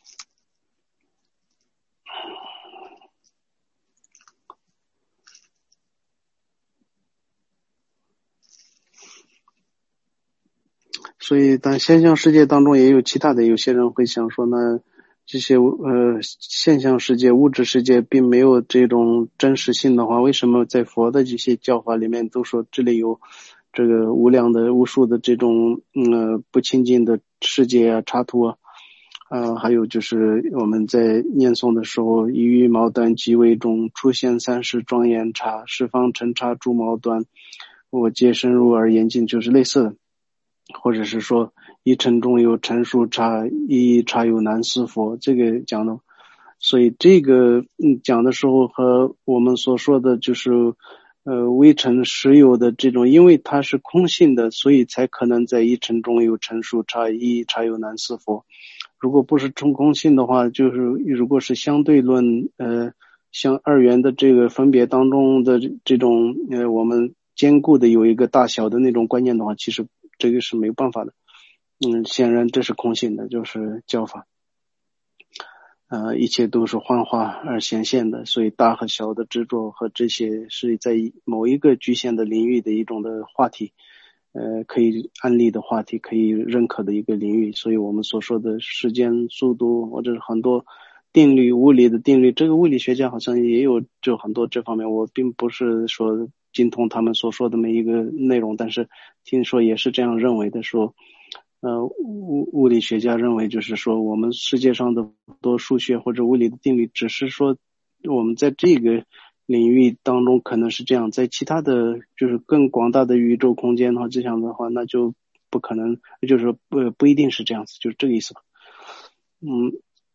所以但现象世界当中也有其他的，有些人会想说呢，这些呃现象世界物质世界并没有这种真实性的话，为什么在佛的这些教法里面都说这里有这个无量的无数的这种嗯、呃、不清净的世界啊插图啊，呃还有就是我们在念诵的时候，一于毛端即为中，出现三世庄严刹，十方尘刹诸毛端，我皆深入而严净，就是类似的。或者是说一尘中有尘数刹，一刹有难思佛，这个讲的，所以这个嗯讲的时候和我们所说的就是呃微尘实有的这种，因为它是空性的，所以才可能在一尘中有尘数刹，一刹有难思佛。如果不是中空性的话，就是如果是相对论呃像二元的这个分别当中的这种呃我们坚固的有一个大小的那种观念的话，其实这个是没有办法的。嗯，显然这是空性的，就是教法。呃，一切都是幻化而显现的，所以大和小的执着和这些是在某一个局限的领域的一种的话题，呃，可以安利的话题，可以认可的一个领域。所以我们所说的时间、速度，或者是很多定律、物理的定律，这个物理学家好像也有就很多这方面，我并不是说精通他们所说的每一个内容，但是听说也是这样认为的，说呃，物物理学家认为，就是说，我们世界上的多数学或者物理的定律，只是说我们在这个领域当中可能是这样，在其他的就是更广大的宇宙空间的话，这样的话，那就不可能，就是说不不一定是这样子，就是这个意思吧。嗯，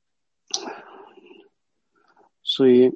所以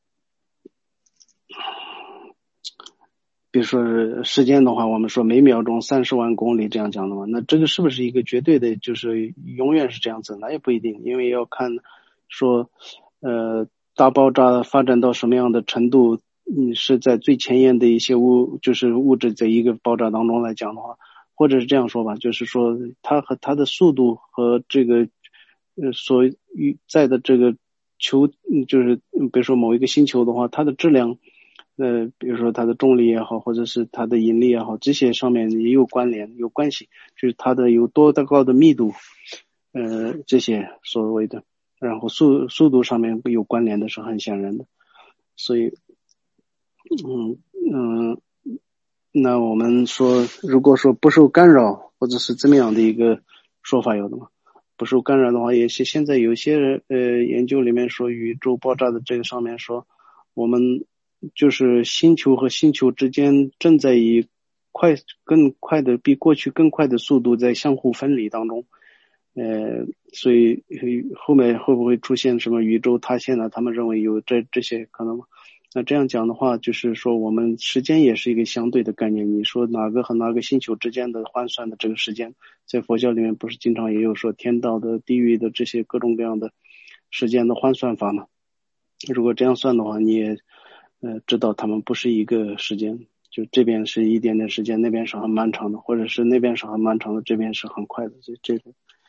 比如说是时间的话，我们说每秒钟三十万公里这样讲的话，那这个是不是一个绝对的，就是永远是这样子？那也不一定，因为要看说，呃，大爆炸发展到什么样的程度，嗯，是在最前沿的一些物，就是物质在一个爆炸当中来讲的话，或者是这样说吧，就是说它和它的速度和这个，呃，所在的这个球，就是比如说某一个星球的话，它的质量。呃，比如说它的重力也好，或者是它的引力也好，这些上面也有关联，有关系，就是它的有多大高的密度，呃，这些所谓的，然后速速度上面有关联的是很显然的，所以，嗯嗯，那我们说，如果说不受干扰，或者是这么样的一个说法有的吗？不受干扰的话，也是现在有些呃研究里面说，宇宙爆炸的这个上面说，我们就是星球和星球之间正在以快更快的比过去更快的速度在相互分离当中，呃，所以后面会不会出现什么宇宙塌陷呢？他们认为有这这些可能吗？那这样讲的话，就是说我们时间也是一个相对的概念。你说哪个和哪个星球之间的换算的这个时间，在佛教里面不是经常也有说天道的、地狱的这些各种各样的时间的换算法吗？如果这样算的话，你也呃知道他们不是一个时间，就这边是一点点时间，那边是很漫长的，或者是那边是很漫长的，这边是很快的，这这个。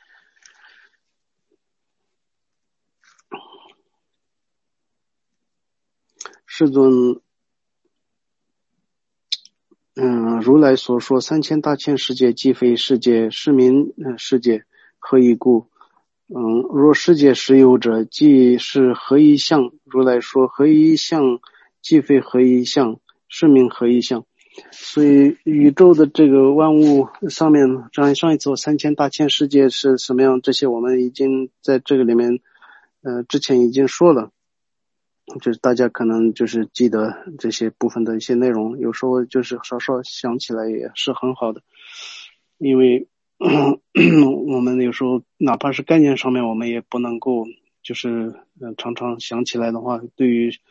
世尊，嗯，如来所说三千大千世界既非世界，是名世界，何以故？嗯，若世界实有者，即是何以相？如来说何以相，既非何以相，是名何以相。所以宇宙的这个万物上面，上上一次三千大千世界是什么样？这些我们已经在这个里面，呃，之前已经说了。就是大家可能就是记得这些部分的一些内容，有时候就是稍稍想起来也是很好的，因为我们有时候哪怕是概念上面我们也不能够就是、呃、常常想起来的话，对于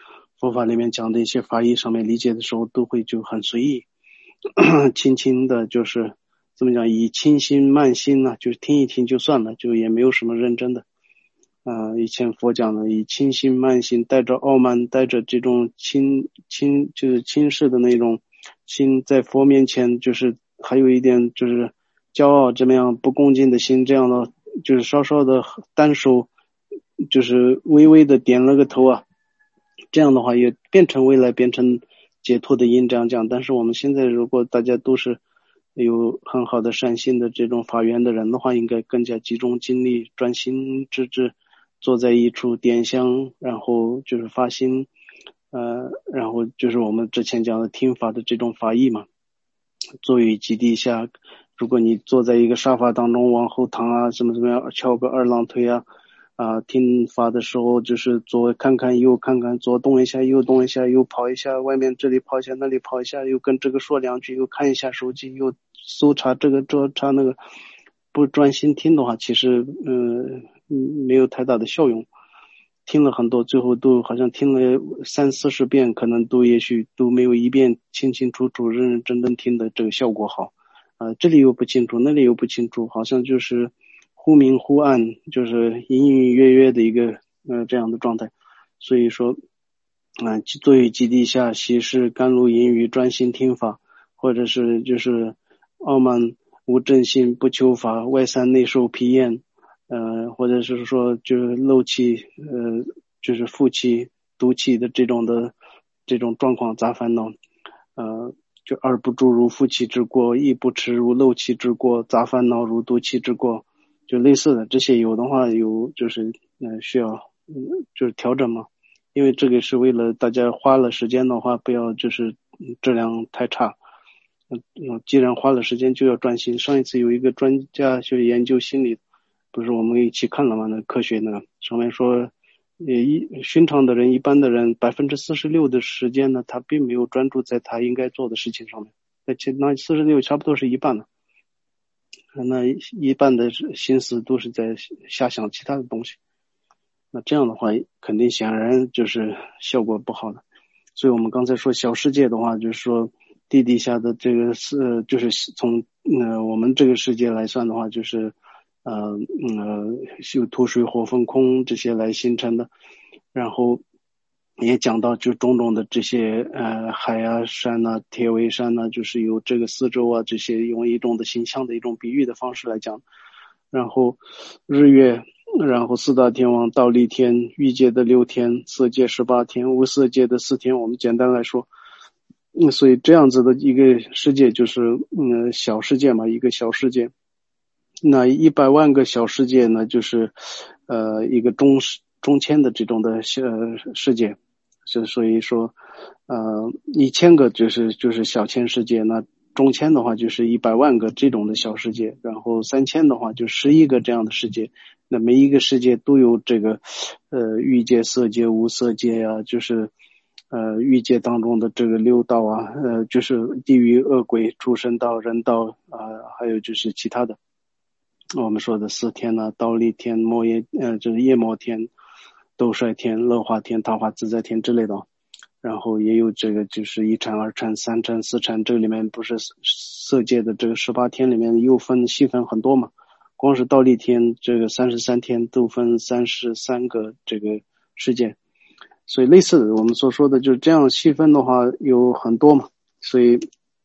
佛法里面讲的一些法义上面理解的时候，都会就很随意，轻轻的，就是怎么讲，以轻心慢心呢，就是听一听就算了，就也没有什么认真的。啊、呃，以前佛讲的，以轻心慢心，带着傲慢，带着这种轻轻就是轻视的那种心，在佛面前就是还有一点就是骄傲，这么样不恭敬的心，这样的就是稍稍的单手就是微微的点了个头啊，这样的话也变成未来变成解脱的因这样讲。但是我们现在如果大家都是有很好的善心的这种法缘的人的话，应该更加集中精力，专心致志，坐在一处点香，然后就是发心，呃，然后就是我们之前讲的听法的这种法义嘛。坐于基地下，如果你坐在一个沙发当中往后躺啊，怎么怎么样，翘个二郎腿啊，啊，听法的时候就是左看看右看看，左动一下右动一下，又跑一下外面这里跑一下那里跑一下，又跟这个说两句，又看一下手机，又搜查这个这查那个，不专心听的话，其实嗯、呃、没有太大的效用。听了很多，最后都好像听了三四十遍，可能都也许都没有一遍清清楚楚认认真真听的这个效果好啊、呃，这里又不清楚，那里又不清楚，好像就是忽明忽暗，就是隐隐约约的一个呃这样的状态。所以说啊、呃，坐于基地下，习是甘露隐语，专心听法，或者是就是傲慢无正心，不求法，外散内受疲厌。呃，或者是说就是漏气，呃，就是负气、毒气的这种的这种状况杂烦恼，呃，就二不住如负气之过，一不持如漏气之过，杂烦恼如毒气之过，就类似的这些有的话有就是呃需要嗯就是调整嘛，因为这个是为了大家花了时间的话，不要就是质量太差。嗯，既然花了时间就要专心。上一次有一个专家去研究心理。不是我们一起看了吗？那科学呢，上面说，呃，一寻常的人、一般的人，百分之四十六的时间呢，他并没有专注在他应该做的事情上面。那其那四十六差不多是一半了，那一半的心思都是在瞎想其他的东西。那这样的话，肯定显然就是效果不好的。所以我们刚才说小世界的话，就是说地底下的这个是，就是从呃我们这个世界来算的话，就是。呃呃，有土水火风空这些来形成的，然后也讲到就种种的这些呃海啊山啊铁围山啊，就是有这个四周啊这些用一种的形象的一种比喻的方式来讲，然后日月，然后四大天王倒立天欲界的六天，色界十八天，无色界的四天，我们简单来说。嗯，所以这样子的一个世界就是嗯小世界嘛，一个小世界。那一百万个小世界呢，就是呃一个中中千的这种的呃世界，就所以说呃一千个就是就是小千世界，那中千的话就是一百万个这种的小世界，然后三千的话就十一个这样的世界，那每一个世界都有这个呃欲界、色界、无色界呀、啊，就是呃欲界当中的这个六道啊，呃就是地狱、恶鬼、畜生道、人道啊、呃，还有就是其他的。我们说的四天呢、啊，忉利天、摩耶呃，就是夜摩天、斗率天、乐化天、桃花自在天之类的。然后也有这个就是一禅、二禅、三禅、四禅，这里面不是色界的这个十八天里面又分细分很多嘛？光是忉利天这个三十三天都分三十三个这个世界，所以类似的我们所说的就是这样细分的话有很多嘛，所以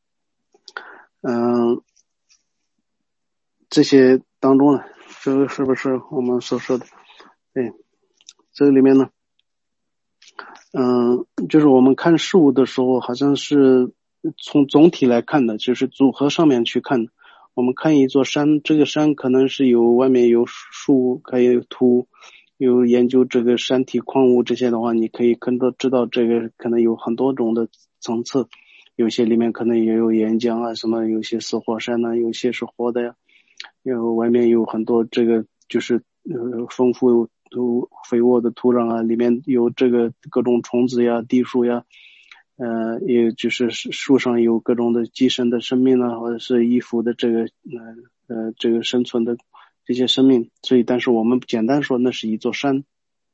嗯、呃，这些当中呢，这个是不是我们所说的？对，这个里面呢，嗯、呃，就是我们看事物的时候，好像是从总体来看的，就是组合上面去看。我们看一座山，这个山可能是有外面有树，还有土，有研究这个山体矿物这些的话，你可以更多知道这个可能有很多种的层次，有些里面可能也有岩浆啊，什么有些死火山呢、啊，有些是活的呀。有外面有很多这个就是呃丰富土肥沃的土壤啊，里面有这个各种虫子呀、地鼠呀，呃，也就是树上有各种的寄生的生命啊，或者是依附的这个呃呃这个生存的这些生命。所以，但是我们简单说，那是一座山。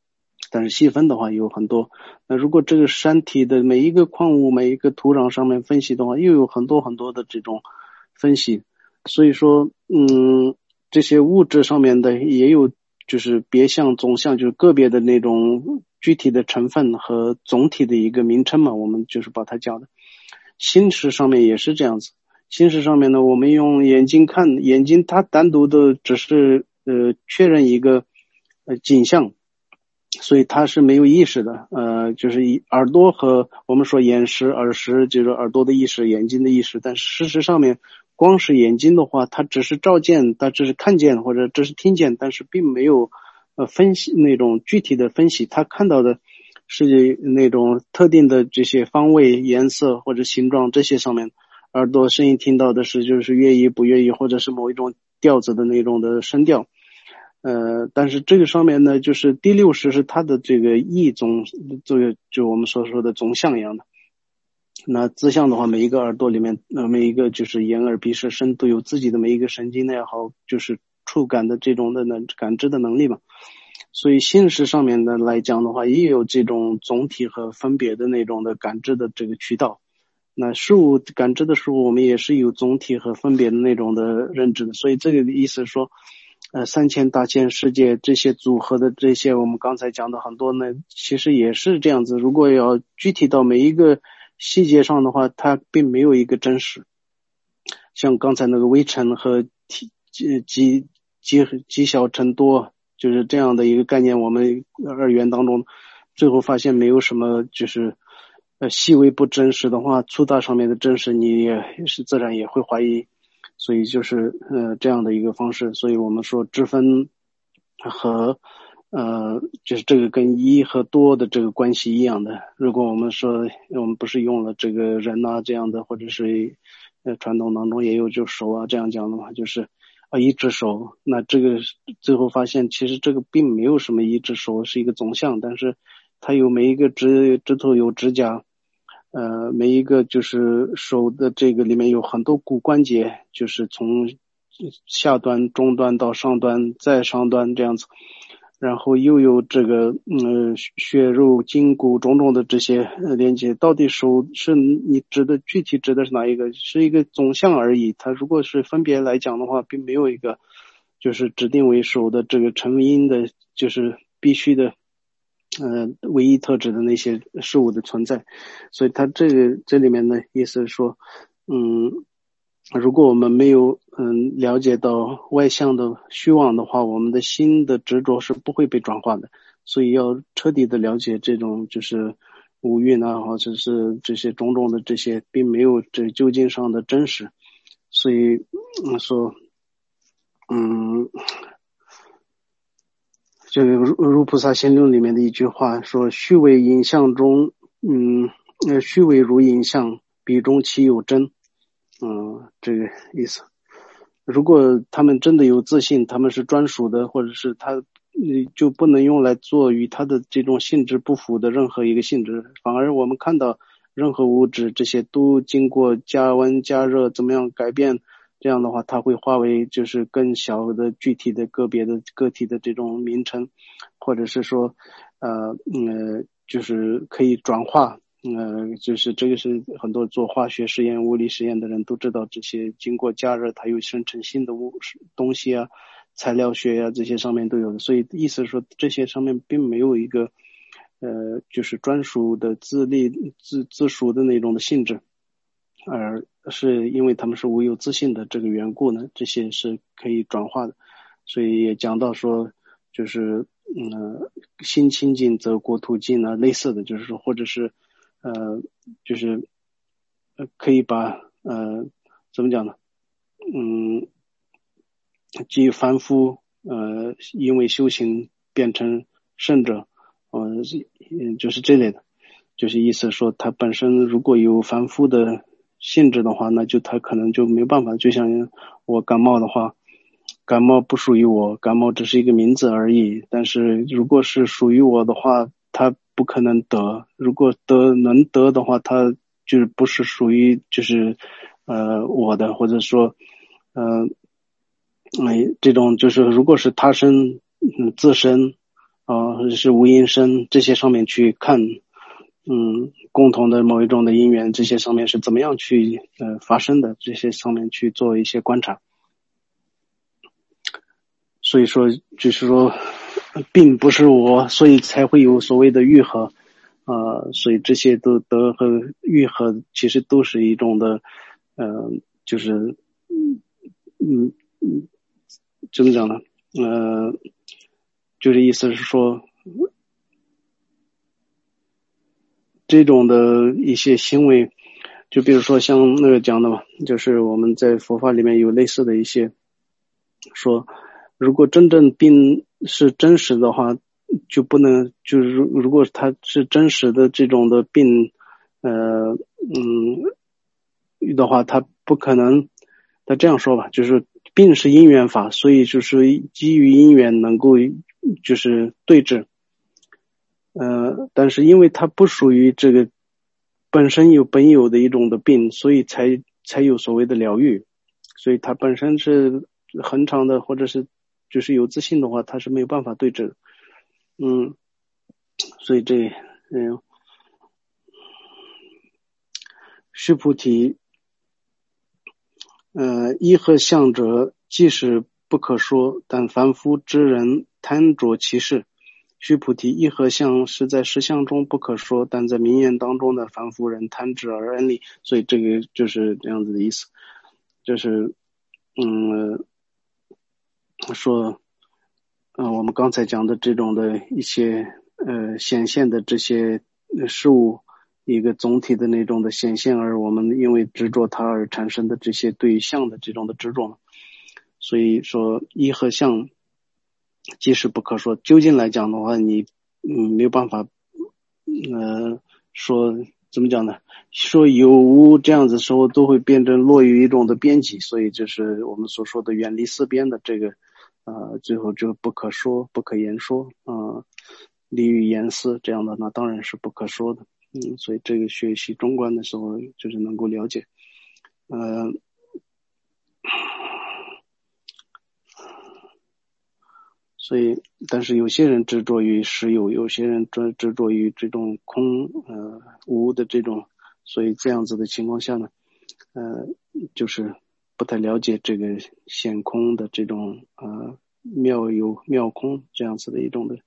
但是细分的话有很多。那如果这个山体的每一个矿物每一个土壤上面分析的话，又有很多很多的这种分析。所以说嗯，这些物质上面的也有就是别项总项，就是个别的那种具体的成分和总体的一个名称嘛，我们就是把它叫的。心识上面也是这样子，心识上面呢，我们用眼睛看，眼睛它单独的只是呃确认一个呃景象，所以它是没有意识的。呃，就是耳朵和我们说眼识、耳识，就是耳朵的意识、眼睛的意识，但是事实上面，光是眼睛的话，它只是照见，它只是看见或者只是听见，但是并没有呃分析那种具体的分析，它看到的是那种特定的这些方位、颜色或者形状这些上面，耳朵声音听到的是就是乐意不乐意，或者是某一种调子的那种的声调。呃，但是这个上面呢，就是第六识是它的这个意总，这个就我们所说的总相一样的。那自相的话，每一个耳朵里面，呃，每一个就是眼耳鼻舌身都有自己的每一个神经的也好，就是触感的这种的能感知的能力嘛。所以心识上面的来讲的话，也有这种总体和分别的那种的感知的这个渠道。那事物感知的事物，我们也是有总体和分别的那种的认知的。所以这个意思说，呃，三千大千世界这些组合的这些，我们刚才讲的很多呢，其实也是这样子。如果要具体到每一个细节上的话，它并没有一个真实。像刚才那个微尘和极极极极小尘多，就是这样的一个概念，我们二元当中最后发现没有什么就是呃细微不真实的话，粗大上面的真实你也是自然也会怀疑。所以就是呃这样的一个方式。所以我们说知分和呃就是这个跟一和多的这个关系一样的。如果我们说我们不是用了这个人啊这样的，或者是呃传统当中也有就手啊这样讲的话，就是啊一只手，那这个最后发现其实这个并没有什么一只手，是一个总相，但是它有每一个指指头有指甲，呃，每一个就是手的这个里面有很多骨关节，就是从下端、中端到上端，再上端这样子，然后又有这个呃血肉筋骨种种的这些呃连接。到底手是你指的具体指的是哪一个？是一个总相而已。它如果是分别来讲的话，并没有一个就是指定为手的这个成因的，就是必须的。呃，唯一特质的那些事物的存在。所以它这个这里面的意思是说，嗯，如果我们没有嗯了解到外向的虚妄的话，我们的心的执着是不会被转化的。所以要彻底的了解这种就是五蕴啊，或者是这些种种的这些，并没有这究竟上的真实。所以嗯说，嗯。这个如如菩萨心论里面的一句话说，虚伪影像中，嗯，呃，虚伪如影像，彼中其有真。嗯，这个意思。如果他们真的有自信，他们是专属的，或者是他就不能用来做与他的这种性质不符的任何一个性质，反而我们看到任何物质这些都经过加温加热怎么样改变，这样的话它会化为就是更小的具体的个别的个体的这种名称，或者是说呃呃就是可以转化。呃，就是这个是很多做化学实验、物理实验的人都知道，这些经过加热，它又生成新的物东西啊，材料学呀、啊，这些上面都有的。所以意思是说，这些上面并没有一个呃，就是专属的自立自自属的那种的性质，而是因为他们是无有自信的这个缘故呢，这些是可以转化的。所以也讲到说，就是嗯，心清净则国土净啊，类似的，就是说，或者是。呃，就是呃，可以把呃，怎么讲呢？嗯，即凡夫呃，因为修行变成圣者，呃，就是这类的，就是意思说他本身如果有凡夫的性质的话，那就他可能就没办法。就像我感冒的话，感冒不属于我，感冒只是一个名字而已。但是如果是属于我的话，他不可能得，如果得能得的话，他就是不是属于就是呃我的，或者说呃哎这种就是如果是他生嗯自身啊、或者是无因生这些上面去看，嗯，共同的某一种的因缘，这些上面是怎么样去呃发生的，这些上面去做一些观察。所以说就是说并不是我，所以才会有所谓的愈合，呃，所以这些都得和愈合其实都是一种的，呃，就是嗯嗯嗯，怎么讲呢？呃，就是意思是说，这种的一些行为，就比如说像那个讲的嘛，就是我们在佛法里面有类似的一些说，如果真正病是真实的话，就不能就是如如果它是真实的这种的病，呃嗯的话，它不可能。他这样说吧，就是病是因缘法，所以就是基于因缘能够就是对治。呃，但是因为它不属于这个本身有本有的一种的病，所以才才有所谓的疗愈。所以它本身是恒常的，或者是就是有自信的话，它是没有办法对治的。嗯，所以这嗯，须菩提，呃，依和相者，即使不可说，但凡夫之人贪着其事。须菩提，依和相是在实相中不可说，但在名言当中的凡夫人贪之而安利，所以这个就是这样子的意思。就是嗯，说呃，我们刚才讲的这种的一些呃显现的这些事物，一个总体的那种的显现，而我们因为执着它而产生的这些对象的这种的执着，所以说依和相即使不可说。究竟来讲的话，你嗯没有办法呃说怎么讲呢？说有无这样子时候都会变成落于一种的边际，所以就是我们所说的远离四边的这个呃最后就不可说不可言说啊、呃、离于言思这样的，那当然是不可说的。嗯，所以这个学习中观的时候就是能够了解呃所以但是有些人执着于实有，有些人执执着于这种空呃无的这种，所以这样子的情况下呢呃就是不太了解这个显空的这种呃妙有妙空这样子的一种的。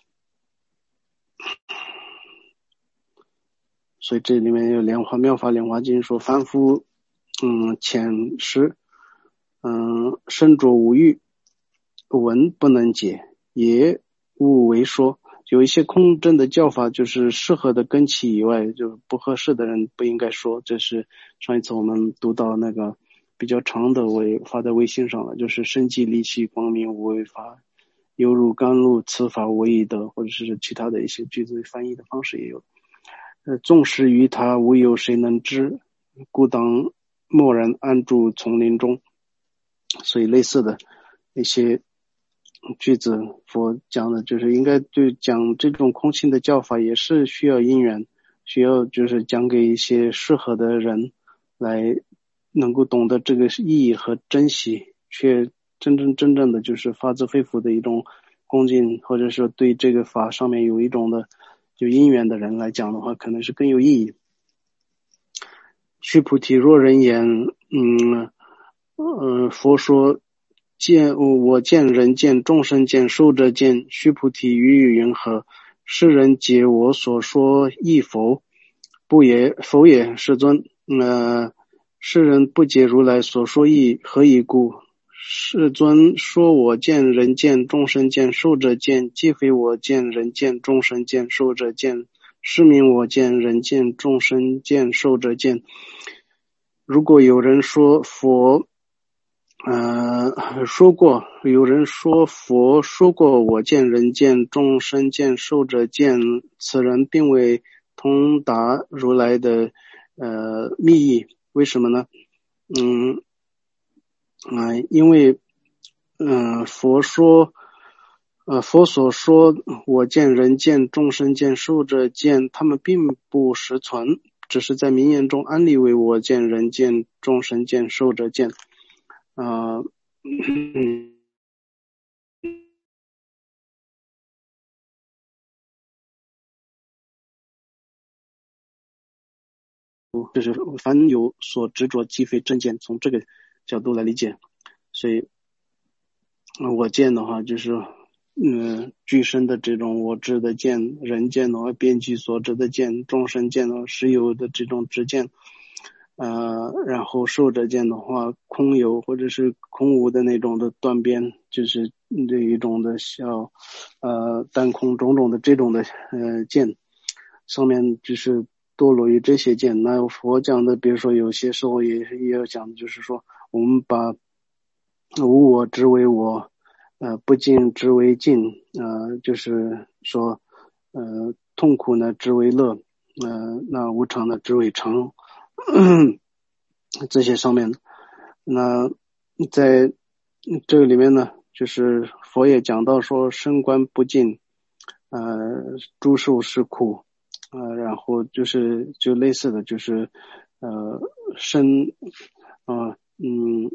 所以这里面有莲花妙法莲华经说，凡夫嗯浅识嗯身着无欲，闻不能解，也勿为说。有一些空正的教法，就是适合的根器以外，就不合适的人不应该说。这是上一次我们读到那个比较长的，我也发在微信上了，就是生机离气光明无为法，犹如甘露此法无义德，或者是其他的一些句子翻译的方式也有。呃，纵使于他无有谁能知，故当默然安住丛林中。所以类似的一些句子，佛讲的就是应该就讲这种空性的教法也是需要因缘，需要就是讲给一些适合的人来能够懂得这个意义和珍惜，却真正真正的就是发自肺腑的一种恭敬，或者说对这个法上面有一种的就因缘的人来讲的话，可能是更有意义。须菩提，若人言嗯呃佛说见我见人见众生见寿者见，须菩提于语云何？世人解我所说亦否？不也，否也，世尊。呃世人不解如来所说义，何以故？世尊说我见人见众生见寿者见，既非我见人见众生见寿者见，是名我见人见众生见寿者见。如果有人说佛呃说过，有人说佛说过我见人见众生见寿者见，此人并未通达如来的呃密意。为什么呢？嗯啊、呃，因为嗯、呃、佛说呃佛所说我见人见众生见寿者见，他们并不实存，只是在名言中安立为我见人见众生见寿者见啊、呃嗯就是凡有所执着即非正见，从这个角度来理解。所以我见的话就是嗯，具身的这种我执的见，人见的话边际所执的见，众生见的话实有的这种执见，呃，然后受者见的话空有或者是空无的那种的断边，就是这一种的小呃单空种种的这种的呃见，上面就是多落于这些见。那佛讲的比如说有些时候也也要讲，就是说我们把无我执为我，呃不净执为净，呃就是说呃痛苦呢执为乐，呃那无常呢执为常这些上面。那在这个里面呢，就是佛也讲到说升观不净，呃诸受是苦，呃然后就是就类似的就是呃身呃嗯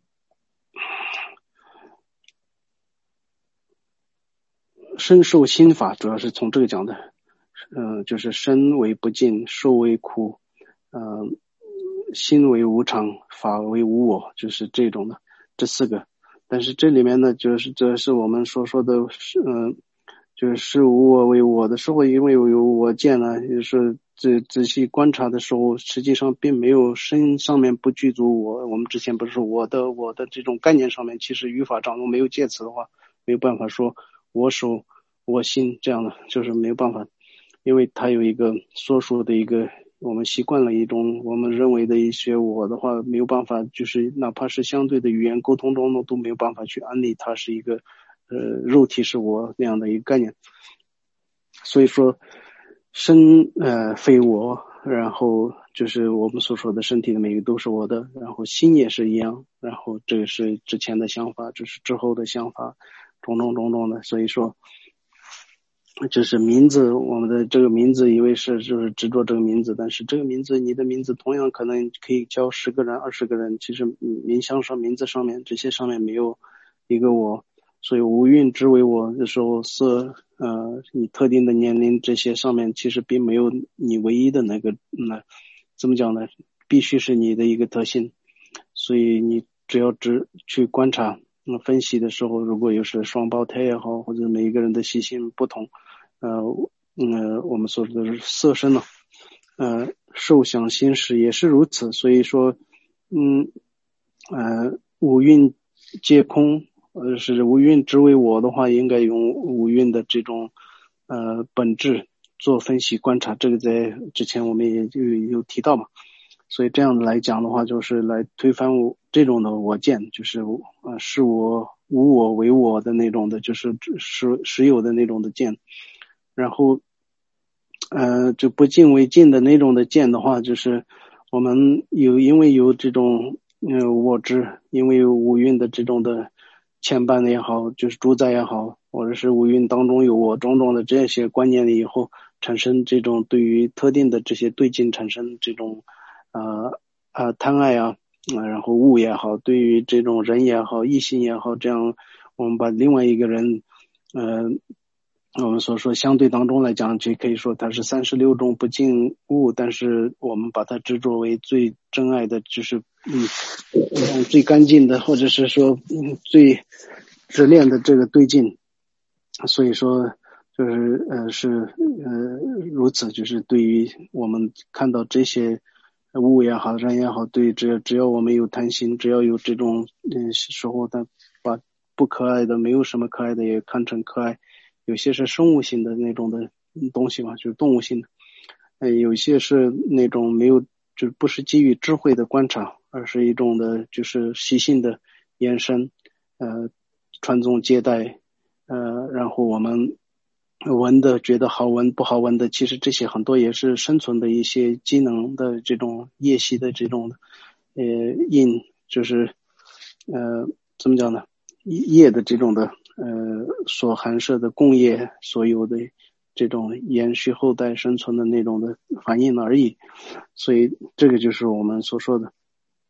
身受心法主要是从这个讲的，呃就是身为不净，受为苦，呃心为无常，法为无我，就是这种的这四个。但是这里面呢，就是这是我们所说的呃就是视无我为我的时候，因为有我见呢，就是仔仔细观察的时候，实际上并没有身上面不具足我。我们之前不是说我的我的这种概念上面，其实语法当中没有介词的话，没有办法说我手我心这样的，就是没有办法，因为它有一个所属的一个我们习惯了一种我们认为的一些我的话，没有办法，就是哪怕是相对的语言沟通中呢，都没有办法去安利它是一个呃肉体是我那样的一个概念。所以说身呃非我，然后就是我们所说的身体的每一个都是我的，然后心也是一样，然后这个是之前的想法，这是之后的想法，种种种种的。所以说就是名字，我们的这个名字以为是就是执着这个名字，但是这个名字你的名字同样可能可以叫十个人二十个人，其实名相上名字上面这些上面没有一个我。所以无蕴之为我的时候，色呃你特定的年龄这些上面其实并没有你唯一的那个那怎么讲呢，必须是你的一个特性。所以你只要只去观察那分析的时候，如果有是双胞胎也好，或者每一个人的习性不同，呃呃我们所说的是色身呢，呃受想行识也是如此。所以说嗯呃五蕴皆空，呃是无蕴之为我的话，应该用无蕴的这种呃本质做分析观察，这个在之前我们也就有提到嘛。所以这样来讲的话，就是来推翻我这种的我见，就是呃视我无我为我的那种的，就是实实有的那种的见。然后呃就不尽为尽的那种的见的话，就是我们有因为有这种呃我执，因为有五蕴的这种的牵绊也好，就是主宰也好，或者是五蕴当中有我种种的这些观念了以后，产生这种对于特定的这些对境产生这种呃呃贪爱啊，呃，然后物也好，对于这种人也好，异性也好，这样我们把另外一个人呃我们所说相对当中来讲，就可以说它是三十六种不净物，但是我们把它执着为最真爱的，就是嗯嗯最干净的，或者是说嗯最执念的这个对境。所以说就是呃是呃如此，就是对于我们看到这些物也好人也好，对只要只要我们有贪心，只要有这种嗯时候的把不可爱的没有什么可爱的也看成可爱，有些是生物性的那种的东西嘛，就是动物性的，呃有些是那种没有就不是基于智慧的观察，而是一种的就是习性的延伸，呃传宗接代，呃然后我们闻的觉得好闻不好闻的，其实这些很多也是生存的一些机能的这种业习的这种呃因，就是呃怎么讲呢，业的这种的呃所含摄的共业所有的这种延续后代生存的那种的反应而已。所以这个就是我们所说的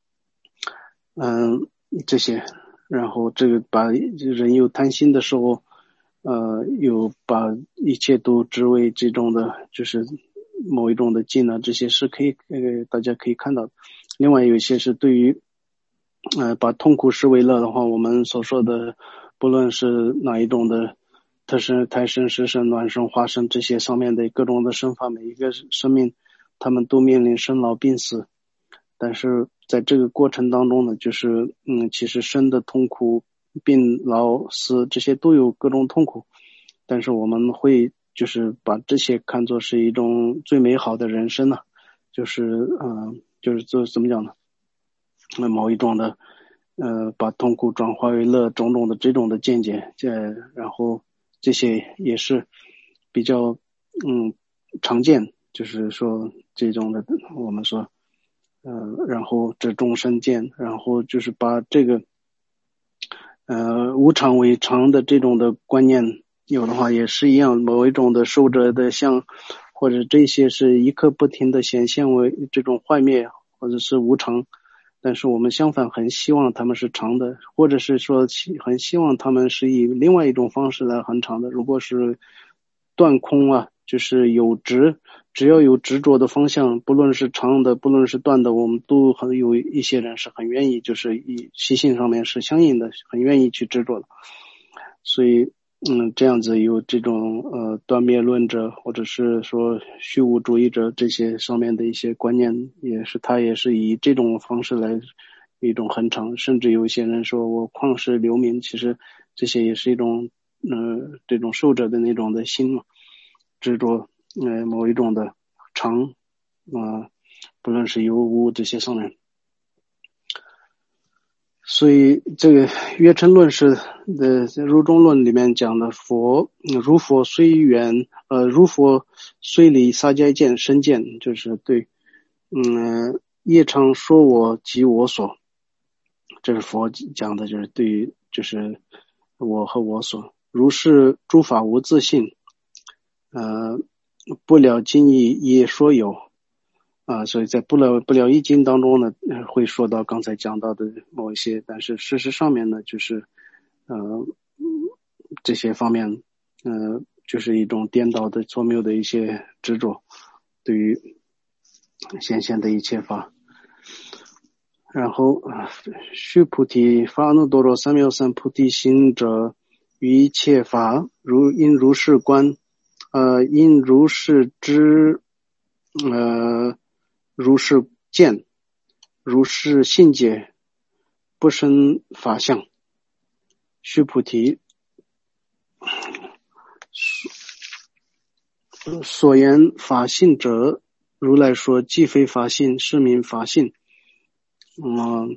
嗯这些。然后这个把人有贪心的时候，呃有把一切都执为这种的就是某一种的境呢，这些是可以呃大家可以看到的。另外有一些是对于呃把痛苦视为乐的话，我们所说的不论是哪一种的特生、胎生、湿生、卵生、化生这些上面的各种的生法，每一个生命他们都面临生老病死，但是在这个过程当中呢，就是嗯其实生的痛苦、病老死这些都有各种痛苦，但是我们会就是把这些看作是一种最美好的人生呢，就是嗯、呃、就是这怎么讲呢？那某一种的呃把痛苦转化为乐种种的这种的见解，这然后这些也是比较嗯常见，就是说这种的我们说呃然后这众生见，然后就是把这个呃无常为常的这种的观念有的话也是一样，某一种的受者的相或者这些是一刻不停的显现为这种坏灭或者是无常，但是我们相反很希望他们是常的，或者是说很希望他们是以另外一种方式来很长的。如果是断空啊，就是有执，只要有执着的方向，不论是长的不论是断的，我们都很有一些人是很愿意，就是以习性上面是相应的，很愿意去执着的。所以嗯，这样子有这种呃断灭论者，或者是说虚无主义者这些上面的一些观念，也是他也是以这种方式来一种恒常，甚至有一些人说我旷世留名，其实这些也是一种呃这种受者的那种的心嘛，执着呃某一种的常啊、呃，不论是有无这些上面。所以这个约称论是的入中论里面讲的佛如佛虽远呃如佛虽离撒迦见身见，就是对嗯业常说我即我所，这是佛讲的，就是对于就是我和我所，如是诸法无自性，呃不了经义也说有啊，所以在不了不了易经当中呢，会说到刚才讲到的某一些，但是事实上面呢，就是呃这些方面，呃就是一种颠倒的错谬的一些执着，对于显现的一切法。然后须菩提，发阿耨多罗三藐三菩提心者，于一切法如应如是观，呃应如是知，呃如是见，如是信解，不生法相。须菩提，所言法性者，如来说既非法性，是名法性。嗯，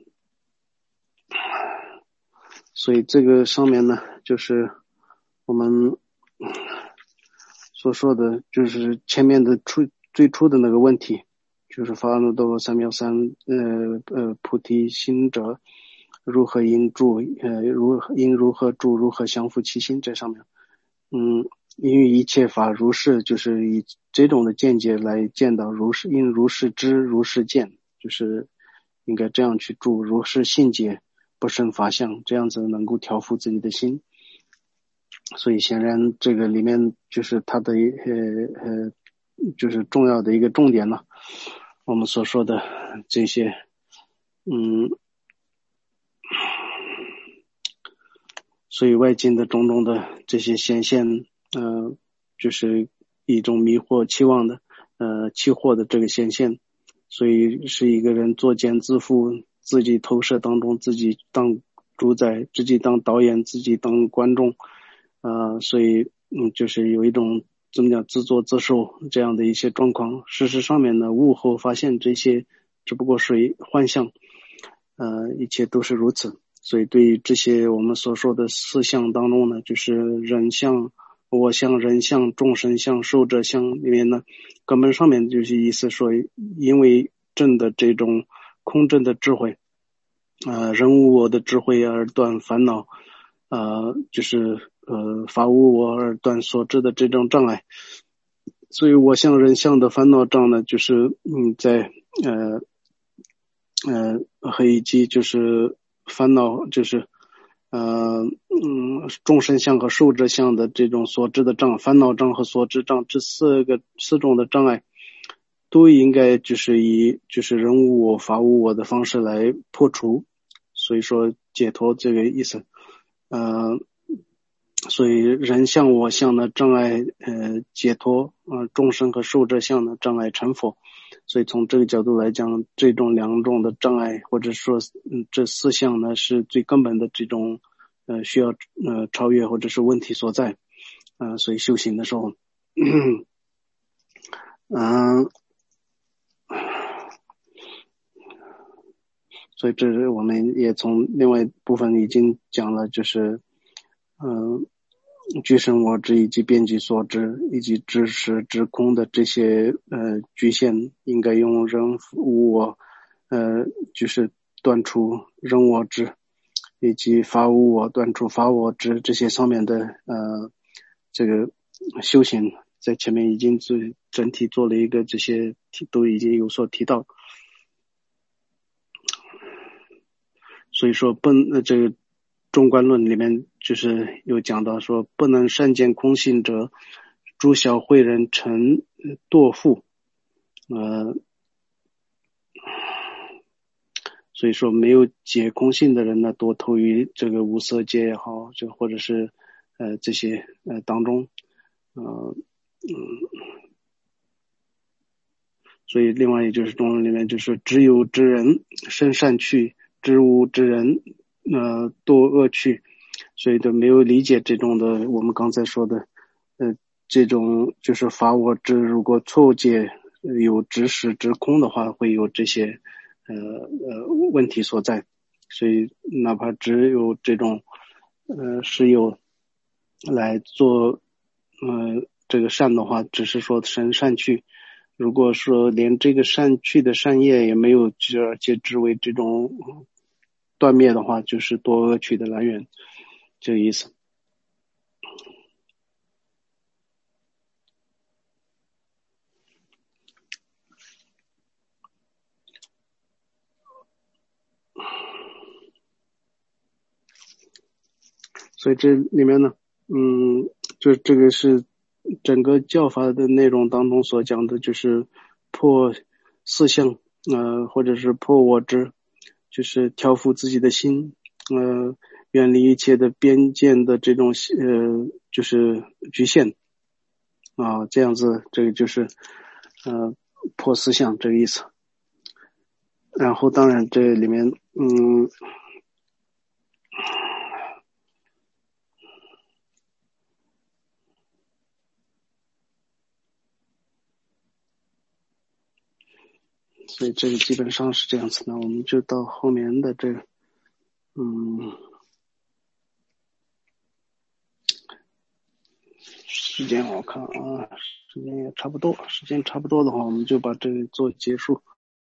所以这个上面呢，就是我们所说的，就是前面的初最初的那个问题，就是发阿耨多罗三藐三呃呃菩提心者如何应住，呃如应如何住，如何降伏其心，这上面，嗯，因为一切法如是，就是以这种的见解来见到如是，应如是知，如是见，就是应该这样去住，如是信解，不生法相，这样子能够调伏自己的心。所以显然这个里面就是它的呃呃就是重要的一个重点了，我们所说的这些嗯所以外境的种种的这些显现呃就是一种迷惑期望的呃期货的这个显现，所以是一个人作茧自缚，自己投射当中，自己当主宰，自己当导演，自己当观众，呃，所以嗯，就是有一种怎么讲自作自受这样的一些状况。事实上面呢，悟后发现这些只不过是幻象，呃，一切都是如此。所以对于这些我们所说的四相当中呢，就是人相、我相、人相、众生相、寿者相里面呢，根本上面就是意思说，因为证的这种空证的智慧，呃，人无我的智慧而断烦恼，呃，就是呃法无我而断所知的这种障碍。所以我相人相的烦恼障呢，就是嗯在呃呃和以及就是烦恼就是呃嗯众生相和寿者相的这种所知的障，烦恼障和所知障这四个四种的障碍， 都应该就是以就是人无我法无我的方式来破除，所以说解脱这个意思。呃，所以人相我相的障碍呃解脱，呃众生和寿者相的障碍成佛。所以从这个角度来讲，这种两种的障碍或者说嗯这四项呢是最根本的这种呃需要呃超越或者是问题所在。呃所以修行的时候嗯、呃所以这是我们也从另外一部分已经讲了，就是嗯、呃，具身我执以及边际所知以及知识知空的这些呃局限，应该用人无我呃就是断除人我执，以及法无我断除法我执这些上面的呃这个修行，在前面已经最整体做了一个这些都已经有所提到。所以说不呃这个中观论里面就是有讲到说，不能善见空性者，诸小慧人成堕妇。呃所以说没有解空性的人呢，多投于这个无色界也好，就或者是呃这些呃当中。呃嗯所以另外也就是中文里面就是知有之人生善趣，知无之人呃堕恶趣。所以都没有理解这种的我们刚才说的呃这种就是法我执，如果错误解有执实执空的话，会有这些呃呃问题所在。所以哪怕只有这种呃是有来做呃这个善的话，只是说生善趣，如果说连这个善趣的善业也没有截止为这种断灭的话，就是多恶趣的来源，这个意思。所以这里面呢嗯就这个是整个教法的内容当中所讲的，就是破四相呃或者是破我执，就是调伏自己的心，呃远离一切的边界的这种呃就是局限啊，这样子这个就是呃破四相这个意思。然后当然这里面嗯所以这个基本上是这样子的。我们就到后面的这个嗯时间我看啊，时间也差不多，时间差不多的话，我们就把这个做结束。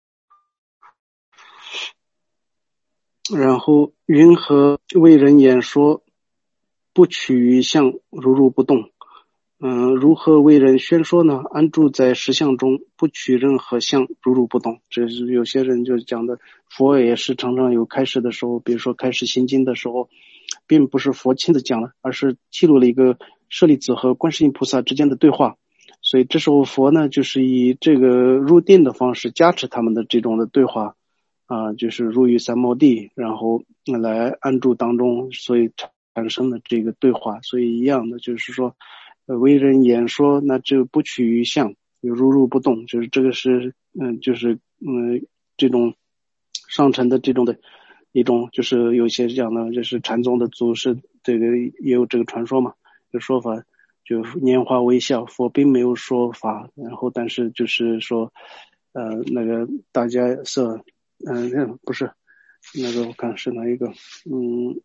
然后云何为人演说，不取于相，如如不动。嗯、呃，如何为人宣说呢？安住在实相中，不取任何相，如如不动。这是有些人就讲的，佛也是常常有开示的时候，比如说开示心经的时候，并不是佛亲自讲了，而是记录了一个舍利子和观世音菩萨之间的对话。所以这时候佛呢，就是以这个入定的方式加持他们的这种的对话啊、呃，就是入于三摩地，然后来安住当中，所以产生了这个对话。所以一样的就是说呃为人演说，那就不取于相，有如如不动，就是这个是嗯就是嗯这种上乘的这种的一种，就是有些讲的就是禅宗的祖师这个也有这个传说嘛，这说法就拈花微笑，佛并没有说法，然后但是就是说呃那个大家是嗯、呃、不是那个我看是哪一个嗯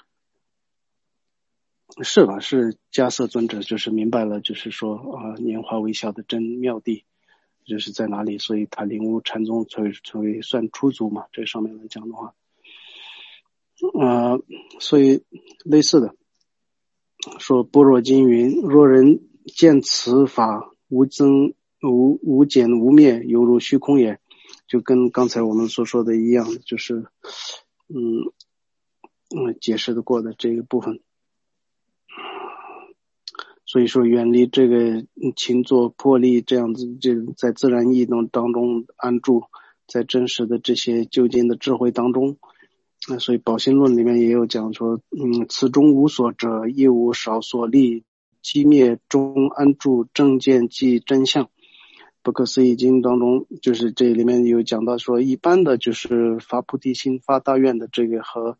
是吧？是迦叶尊者，就是明白了，就是说啊，拈花微笑的真妙地就是在哪里，所以他领悟禅宗才会算出族嘛。这上面来讲的话，呃，所以类似的说，般若经云：若人见此法无增无无减无灭，犹如虚空也。就跟刚才我们所说的一样，就是嗯嗯解释的过的这个部分。 所以说远离这个勤作魄力这样子，这在自然意动当中安住，在真实的这些究竟的智慧当中。那所以宝心论里面也有讲说，嗯，此中无所者，亦无少所立，寂灭中安住，正见即真相。不可思议经当中，就是这里面有讲到说，一般的就是发菩提心、发大愿的这个和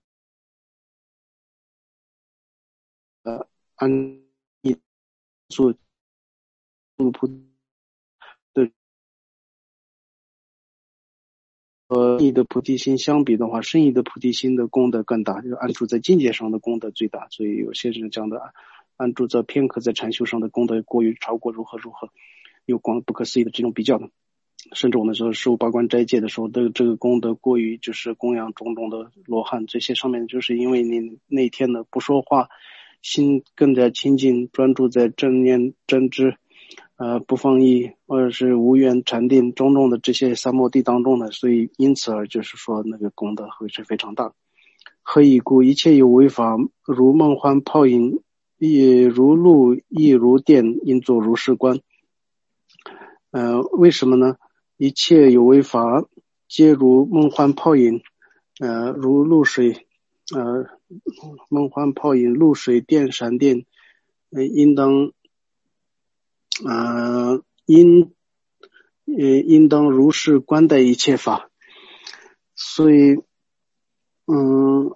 呃安逸做菩的和意的菩提心相比的话，圣意的菩提心的功德更大，就是安住在境界上的功德最大。所以有些人讲的安住在片刻在禅修上的功德过于超过如何如何，有光不可思议的这种比较的。甚至我们说受八关斋戒的时候，这个这个功德过于就是供养种种的罗汉，这些上面就是因为你那天的不说话，心更加清净，专注在正念真知，呃，不放逸，或者是无缘禅定种种的这些三摩地当中的，所以因此而就是说那个功德会是非常大。何以故？一切有为法，如梦幻泡影，亦如露，亦如电，应作如是观。呃，为什么呢？一切有为法，皆如梦幻泡影，呃，如露水，呃，梦幻泡影，露水电闪电，呃，应当，呃，应，呃，应当如是观待一切法。所以，嗯，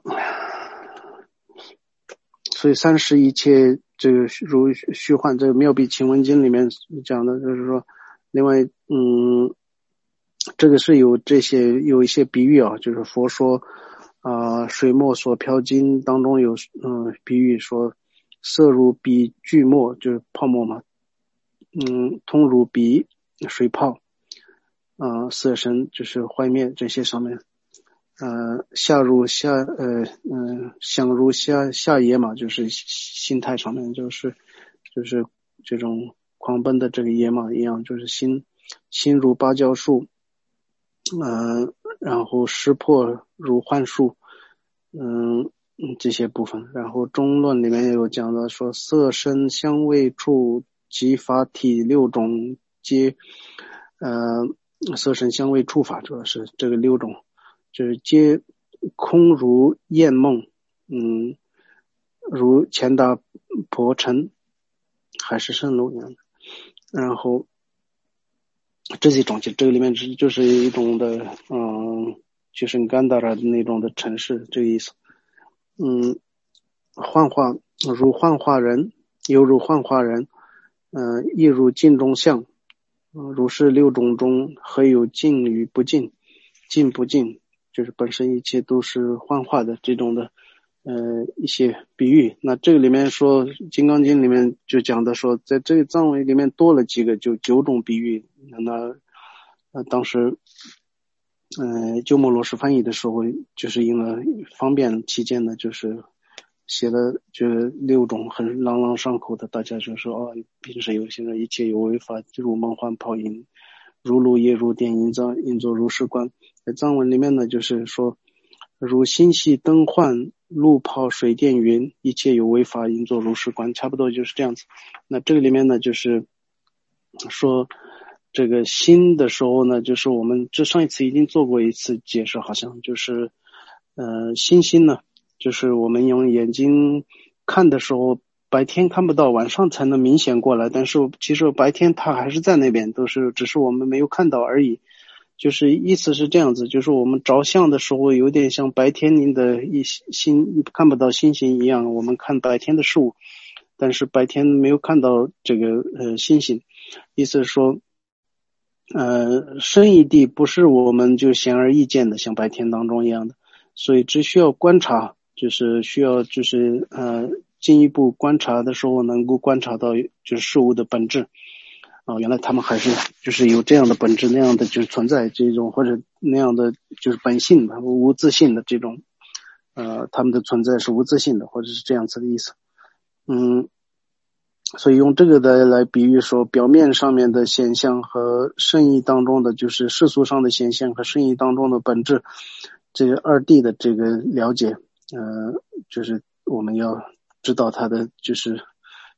所以三十一切这个如虚幻，这个妙臂清文经里面讲的就是说，另外，嗯。这个是有这些有一些比喻啊，就是佛说啊、呃，水墨所漂金当中有嗯比喻说，色如比聚沫，就是泡沫嘛，嗯，通如比水泡，啊、呃，色身就是坏灭这些上面，呃，下如下呃嗯、呃，想如下下野马，就是心态上面就是就是这种狂奔的这个野马一样，就是心心如芭蕉树。呃，然后识破如幻术，嗯，这些部分。然后中论里面也有讲到说，色声香味触及法体六种皆，呃，色声香味触法主要是这个六种，就是皆空如魇梦，嗯，如钱达婆城海市蜃楼一样的。然后这几种，就这个里面就是一种的，嗯，就是甘达拉的那种的城市，这个意思。嗯，幻化如幻化人，犹如幻化人，嗯、呃，亦如镜中像。嗯，如是六种中，何有净与不净？净不净，就是本身一切都是幻化的这种的，呃，一些比喻。那这个里面说，《金刚经》里面就讲的说，在这个藏文里面多了几个，就九种比喻。那呃，当时，呃，鸠摩罗什翻译的时候，就是因为方便起见呢，就是写了就是六种很朗朗上口的，大家就说哦，平时有些人一切有为法，如梦幻泡影，如露亦如电，应作应作如是观。在藏文里面呢，就是说，如星系灯幻，露泡水电云，一切有为法，应作如是观，差不多就是这样子。那这个里面呢，就是说。这个心的时候呢，就是我们这上一次已经做过一次解释，好像就是呃心心呢，就是我们用眼睛看的时候，白天看不到，晚上才能明显过来，但是其实白天它还是在那边，都是只是我们没有看到而已。就是意思是这样子，就是我们着相的时候有点像白天您的一星看不到星星一样，我们看白天的事物，但是白天没有看到这个呃星星，意思是说呃，深一地不是我们就显而易见的，像白天当中一样的，所以只需要观察，就是需要就是呃进一步观察的时候，能够观察到就是事物的本质啊、呃，原来他们还是就是有这样的本质，那样的就是存在这种或者那样的就是本性的无自性的这种，呃，他们的存在是无自性的，或者是这样子的意思，嗯。所以用这个的来比喻说，表面上面的现象和圣意当中的就是世俗上的现象和圣意当中的本质，这个二谛的这个了解，呃，就是我们要知道它的就是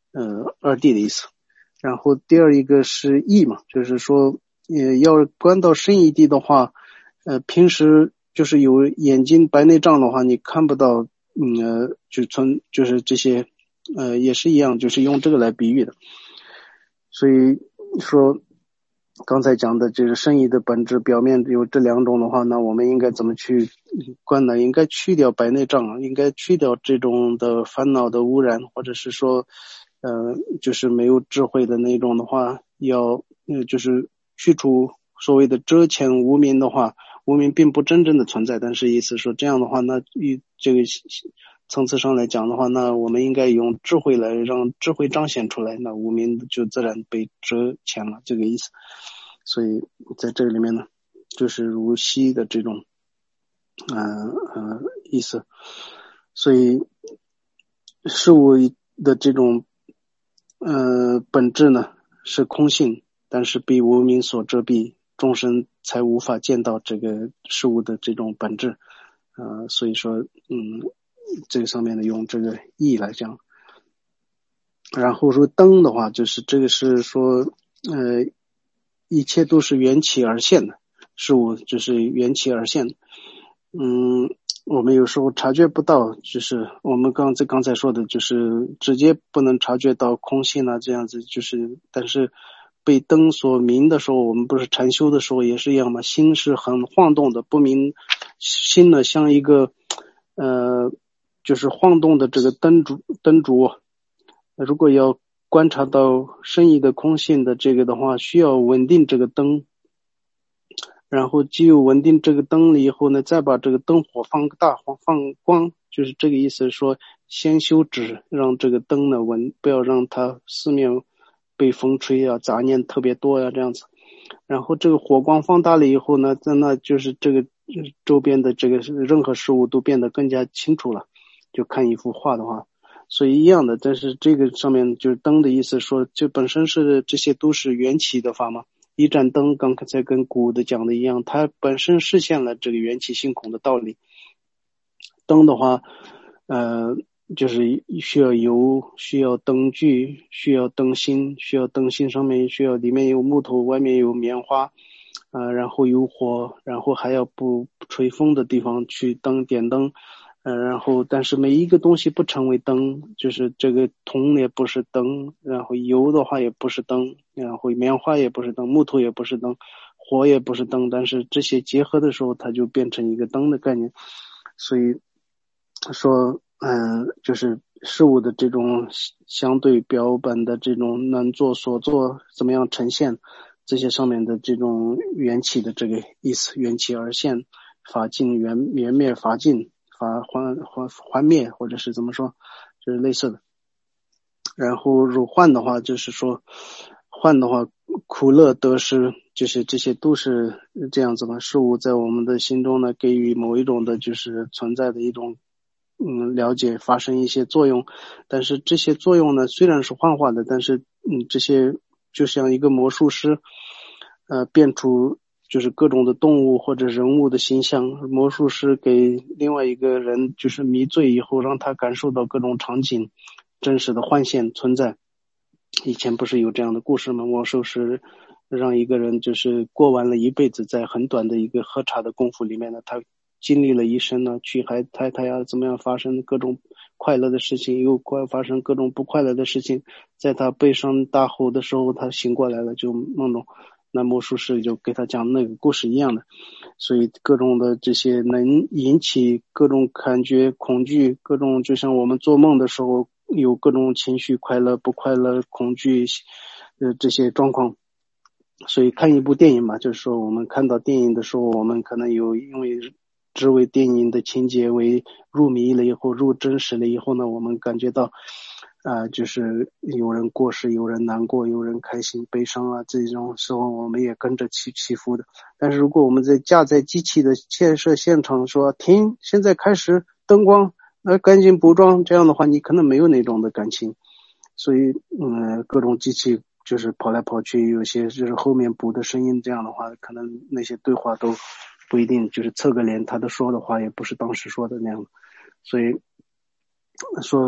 呃二谛的意思。然后第二一个是意嘛，就是说呃要观到深一谛的话，呃平时就是有眼睛白内障的话，你看不到，嗯呃就从就是这些呃也是一样，就是用这个来比喻的。所以说刚才讲的就是深意的本质，表面有这两种的话，那我们应该怎么去观呢？应该去掉白内障，应该去掉这种的烦恼的污染，或者是说呃就是没有智慧的那种的话，要呃就是去除所谓的遮前无明的话，无明并不真正的存在，但是意思说这样的话，那以这个层次上来讲的话，那我们应该用智慧来让智慧彰显出来，那无明就自然被遮前了，这个意思。所以在这里面呢，就是如息的这种呃呃意思。所以事物的这种呃本质呢是空性，但是被无明所遮蔽，众生才无法见到这个事物的这种本质。呃所以说嗯这个上面呢用这个意来讲。然后说灯的话，就是这个是说呃一切都是缘起而现的事物，就是缘起而现的。嗯我们有时候察觉不到，就是我们刚才刚才说的，就是直接不能察觉到空性啊，这样子，就是但是被灯所明的时候，我们不是禅修的时候也是一样嘛，心是很晃动的，不明心呢像一个呃就是晃动的这个灯烛灯烛，如果要观察到深意的空性的这个的话，需要稳定这个灯，然后只有稳定这个灯了以后呢，再把这个灯火放大放光，就是这个意思，说先修止，让这个灯呢稳，不要让它四面被风吹啊，杂念特别多呀、啊、这样子。然后这个火光放大了以后呢，那就是这个周边的这个任何事物都变得更加清楚了，就看一幅画的话。所以一样的，但是这个上面就是灯的意思说，就本身是这些都是缘起的法嘛。一盏灯刚才跟古的讲的一样，它本身实现了这个缘起性空的道理。灯的话呃就是需要油，需要灯具，需要灯芯，需要灯芯上面需要里面有木头，外面有棉花呃然后有火，然后还要不吹风的地方去灯点灯呃，然后但是每一个东西不成为灯，就是这个铜也不是灯，然后油的话也不是灯，然后棉花也不是灯，木头也不是灯，火也不是灯，但是这些结合的时候，它就变成一个灯的概念。所以说，嗯、呃，就是事物的这种相对标本的这种能做所做怎么样呈现，这些上面的这种缘起的这个意思，缘起而现，法尽缘缘灭法尽。法还还还灭，或者是怎么说，就是类似的。然后如幻的话，就是说幻的话，苦乐得失，就是这些都是这样子嘛。事物在我们的心中呢，给予某一种的就是存在的一种嗯了解，发生一些作用。但是这些作用呢，虽然是幻化的，但是嗯这些就像一个魔术师呃变出就是各种的动物或者人物的形象，魔术师给另外一个人就是迷醉以后，让他感受到各种场景真实的幻现存在。以前不是有这样的故事吗？魔术师让一个人就是过完了一辈子，在很短的一个喝茶的功夫里面呢，他经历了一生呢，去海太太呀怎么样发生各种快乐的事情，又快发生各种不快乐的事情，在他悲伤大吼的时候，他醒过来了，就梦中那魔术师就给他讲那个故事一样的。所以各种的这些能引起各种感觉恐惧，各种就像我们做梦的时候有各种情绪，快乐不快乐恐惧呃这些状况。所以看一部电影嘛，就是说我们看到电影的时候，我们可能有因为只为电影的情节为入迷了以后，入真实了以后呢，我们感觉到啊、呃，就是有人过世，有人难过，有人开心悲伤啊，这种时候我们也跟着起起伏的。但是如果我们在架在机器的建设现场说停，现在开始灯光呃赶紧补妆，这样的话你可能没有那种的感情。所以嗯，各种机器就是跑来跑去，有些就是后面补的声音，这样的话可能那些对话都不一定就是侧个脸，他的说的话也不是当时说的那样。所以说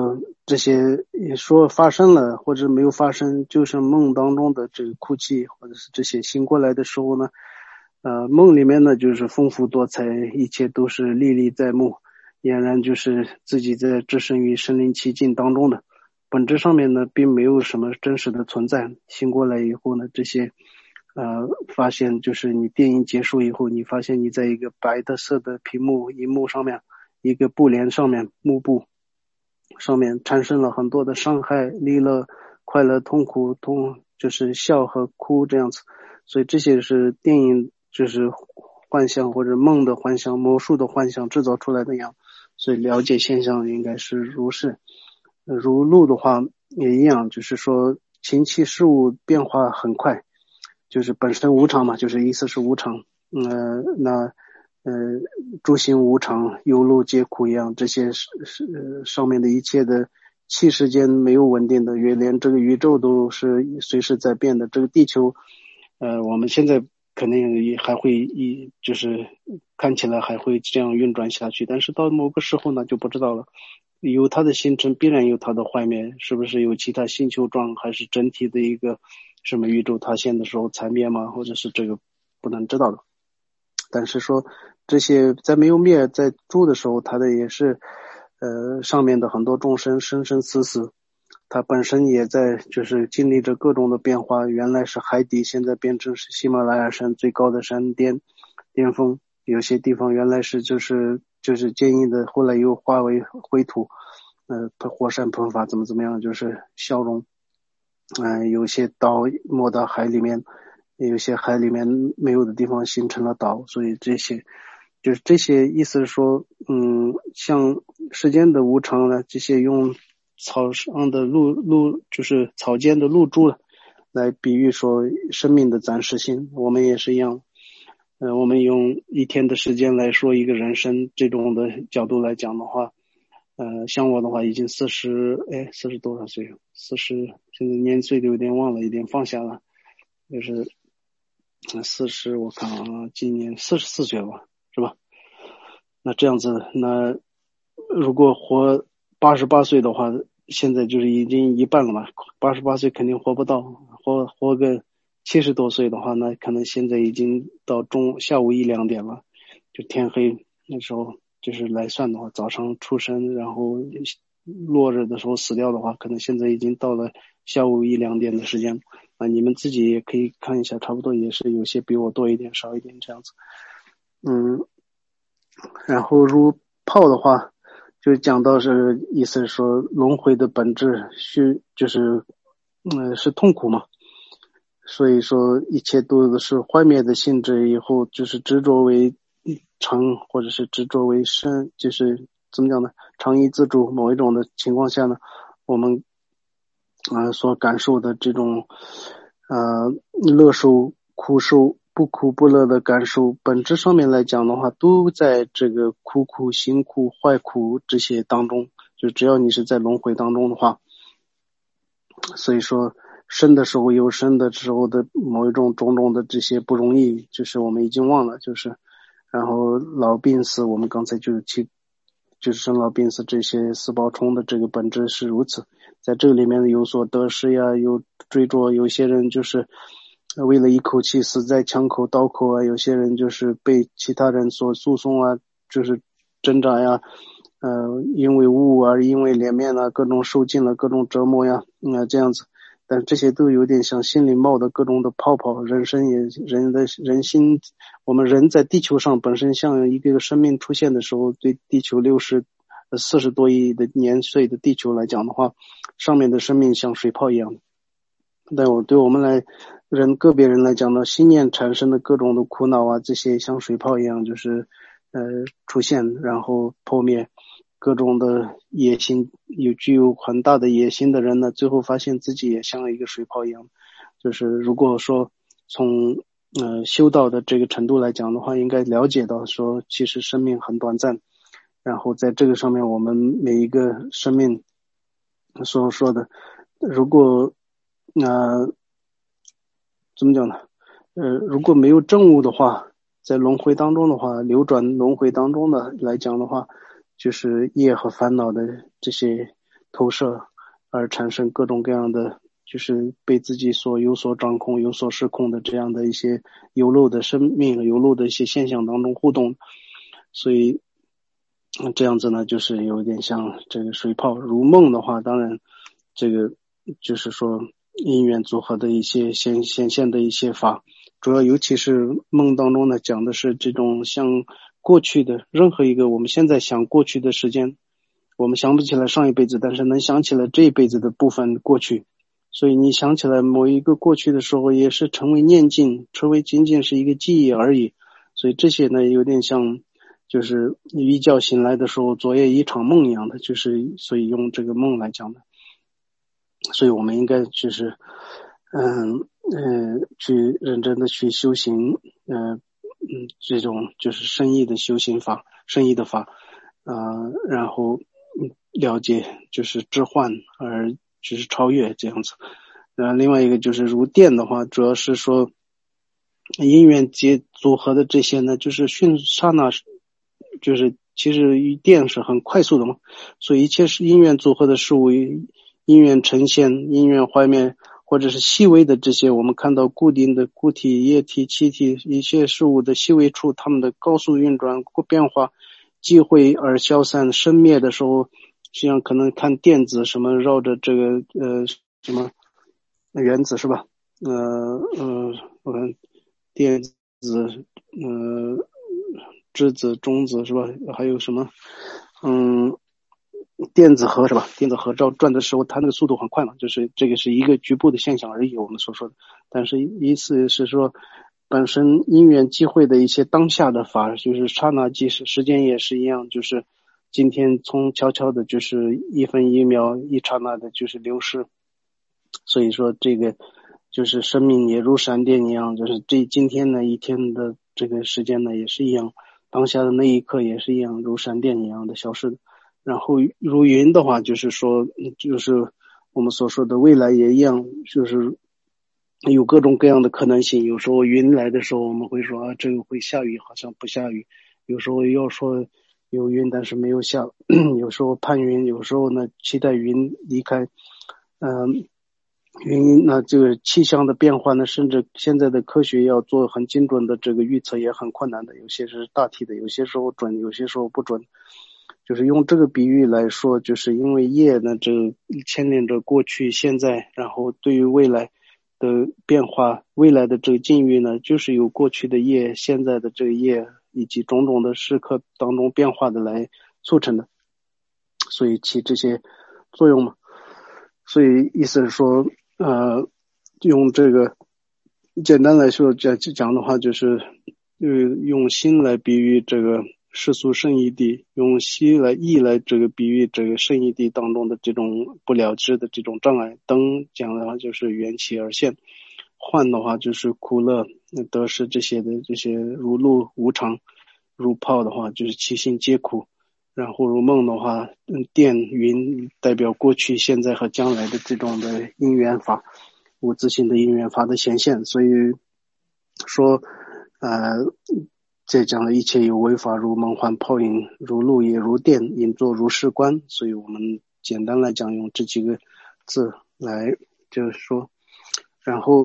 这些也说发生了或者没有发生，就是梦当中的这个哭泣，或者是这些醒过来的时候呢，呃，梦里面呢就是丰富多彩，一切都是历历在目，俨然就是自己在置身于身临其境当中的。本质上面呢，并没有什么真实的存在。醒过来以后呢，这些呃，发现就是你电影结束以后，你发现你在一个白的色的屏幕荧幕上面，一个布帘上面，幕布上面产生了很多的伤害、利乐、快乐、痛苦、痛，就是笑和哭这样子。所以这些是电影就是幻象或者梦的幻象、魔术的幻象制造出来的样。所以了解现象应该是如是。如露的话也一样，就是说情气事物变化很快，就是本身无常嘛，就是意思是无常。呃，那呃，诸行无常，忧乐皆苦一样，这些是是上面的一切的气时间没有稳定的，也连这个宇宙都是随时在变的。这个地球，呃，我们现在肯定也还会一就是看起来还会这样运转下去，但是到某个时候呢就不知道了。有它的形成，必然有它的坏灭，是不是有其他星球状，还是整体的一个什么宇宙塌陷的时候才灭吗？或者是这个不能知道的。但是说这些在没有灭，在住的时候，它的也是呃上面的很多众生生生死死，它本身也在就是经历着各种的变化。原来是海底，现在变成是喜马拉雅山最高的山巅巅峰，有些地方原来是就是就是坚硬的，后来又化为灰土，呃，火山喷发怎么怎么样，就是消融。嗯、呃，有些岛没到海里面，有些海里面没有的地方形成了岛，所以这些就是这些意思是说，嗯，像世间的无常呢，这些用草上的露露就是草间的露珠来比喻说生命的暂时性，我们也是一样。呃，我们用一天的时间来说一个人生，这种的角度来讲的话，呃，像我的话已经四十，哎，四十多少岁？四十，现在年岁都有点忘了，有点放下了，就是四十，我看啊，今年四十四岁了吧，是吧？那这样子，那如果活八十八岁的话，现在就是已经一半了嘛，八十八岁肯定活不到，活活个七十多岁的话，那可能现在已经到中下午一两点了，就天黑那时候就是来算的话，早上出生，然后落日的时候死掉的话，可能现在已经到了下午一两点的时间啊。你们自己也可以看一下，差不多也是有些比我多一点，少一点这样子。嗯，然后如泡的话，就讲到是意思是说轮回的本质虚就是嗯是痛苦嘛。所以说一切都是幻灭的性质，以后就是执着为常，或者是执着为生，就是怎么讲呢？常依自主某一种的情况下呢，我们呃所感受的这种呃乐受、苦受、不苦不乐的感受，本质上面来讲的话，都在这个苦苦、辛苦、坏苦这些当中。就只要你是在轮回当中的话，所以说生的时候有生的时候的某一种种种的这些不容易，就是我们已经忘了，就是然后老病死，我们刚才就是去就是生老病死这些死抱冲的这个本质是如此，在这个里面有所得失呀，有追逐，有些人就是为了一口气死在枪口刀口啊，有些人就是被其他人所诉讼啊，就是挣扎呀，呃，因为侮辱而因为脸面啊，各种受尽了各种折磨呀，嗯，这样子。但这些都有点像心里冒的各种的泡泡，人生也人的人心，我们人在地球上本身像一个生命出现的时候，对地球六十四十多亿的年岁的地球来讲的话，上面的生命像水泡一样。但我对我们来人个别人来讲呢，心念产生的各种的苦恼啊，这些像水泡一样，就是呃出现然后破灭。各种的野心，有具有很大的野心的人呢，最后发现自己也像一个水泡一样。就是如果说从呃修道的这个程度来讲的话，应该了解到说，其实生命很短暂。然后在这个上面，我们每一个生命所说的，如果呃怎么讲呢？呃，如果没有正悟的话，在轮回当中的话，流转轮回当中的来讲的话，就是业和烦恼的这些投射而产生各种各样的就是被自己所有所掌控有所失控的这样的一些有漏的生命有漏的一些现象当中互动。所以这样子呢就是有点像这个水泡。如梦的话当然这个就是说因缘组合的一些显显现的一些法，主要尤其是梦当中呢讲的是这种像过去的任何一个我们现在想过去的时间，我们想不起来上一辈子，但是能想起来这一辈子的部分过去，所以你想起来某一个过去的时候也是成为念境，成为仅仅是一个记忆而已。所以这些呢有点像就是一觉醒来的时候昨夜一场梦一样的，就是所以用这个梦来讲的。所以我们应该就是嗯呃去认真的去修行呃嗯这种就是深意的修行法深意的法呃然后了解就是置换而就是超越这样子。呃另外一个就是如电的话主要是说因缘结组合的这些呢就是迅刹那就是其实电是很快速的嘛，所以一切是因缘组合的事物因缘呈现因缘画面或者是细微的这些我们看到固定的固体液体气体一切事物的细微处它们的高速运转变化际会而消散生灭的时候，实际上可能看电子什么绕着这个呃什么原子是吧呃呃我看电子呃质子中子是吧还有什么嗯电子核是吧电子核照转的时候它那个速度很快嘛，就是这个是一个局部的现象而已我们所说的，但是意思是说本身因缘际会的一些当下的法就是刹那即时时间也是一样，就是今天从悄悄的就是一分一秒一刹那的就是流逝。所以说这个就是生命也如闪电一样，就是这今天的一天的这个时间呢也是一样，当下的那一刻也是一样如闪电一样的消失的。然后如云的话就是说就是我们所说的未来也一样，就是有各种各样的可能性，有时候云来的时候我们会说啊这个会下雨好像不下雨，有时候要说有云但是没有下有时候盼云，有时候呢期待云离开嗯云那这个气象的变化呢甚至现在的科学要做很精准的这个预测也很困难的，有些是大体的有些时候准有些时候不准。就是用这个比喻来说，就是因为业呢这牵连着过去现在，然后对于未来的变化未来的这个境遇呢就是由过去的业现在的这个业以及种种的时刻当中变化的来促成的，所以起这些作用嘛。所以意思是说呃用这个简单来说讲讲的话就是用心来比喻这个世俗圣义谛，用息来意来这个比喻这个圣义谛当中的这种不了知的这种障碍。灯讲的话就是缘起而现，幻的话就是苦乐得失这些的这些如露无常，如泡的话就是其性皆苦，然后如梦的话电云代表过去现在和将来的这种的因缘法无自性的因缘法的显现。所以说呃这讲的一切有为法如梦幻泡影如露也如电应作如是观。所以我们简单来讲用这几个字来就是说，然后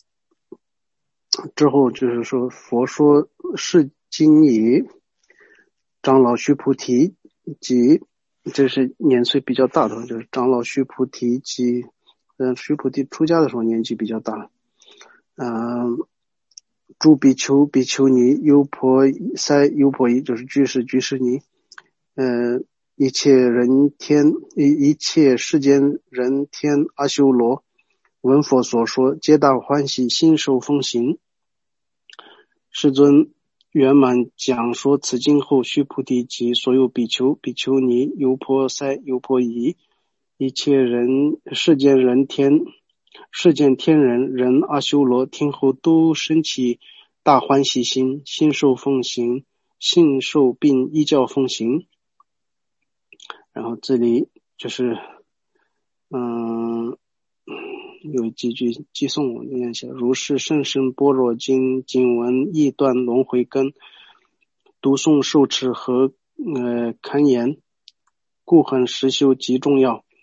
之后就是说佛说是经以长老须菩提及这是年岁比较大的，就是长老须菩提及嗯须菩提出家的时候年纪比较大嗯、呃诸比丘比丘尼优婆塞优婆夷就是居士居士尼呃一切人天一一切世间人天阿修罗闻佛所说皆大欢喜心受奉行。世尊圆满讲说此经后，须菩提及所有比丘比丘尼优婆塞优婆夷一切人世间人天世间天人人阿修罗听后都生起大欢喜心，心受奉行，信受并依教奉行。然后这里就是嗯有几句寄颂我念一下。如是甚深般若经经文义断轮回根，读诵受持和呃堪言，故恒实修极重要。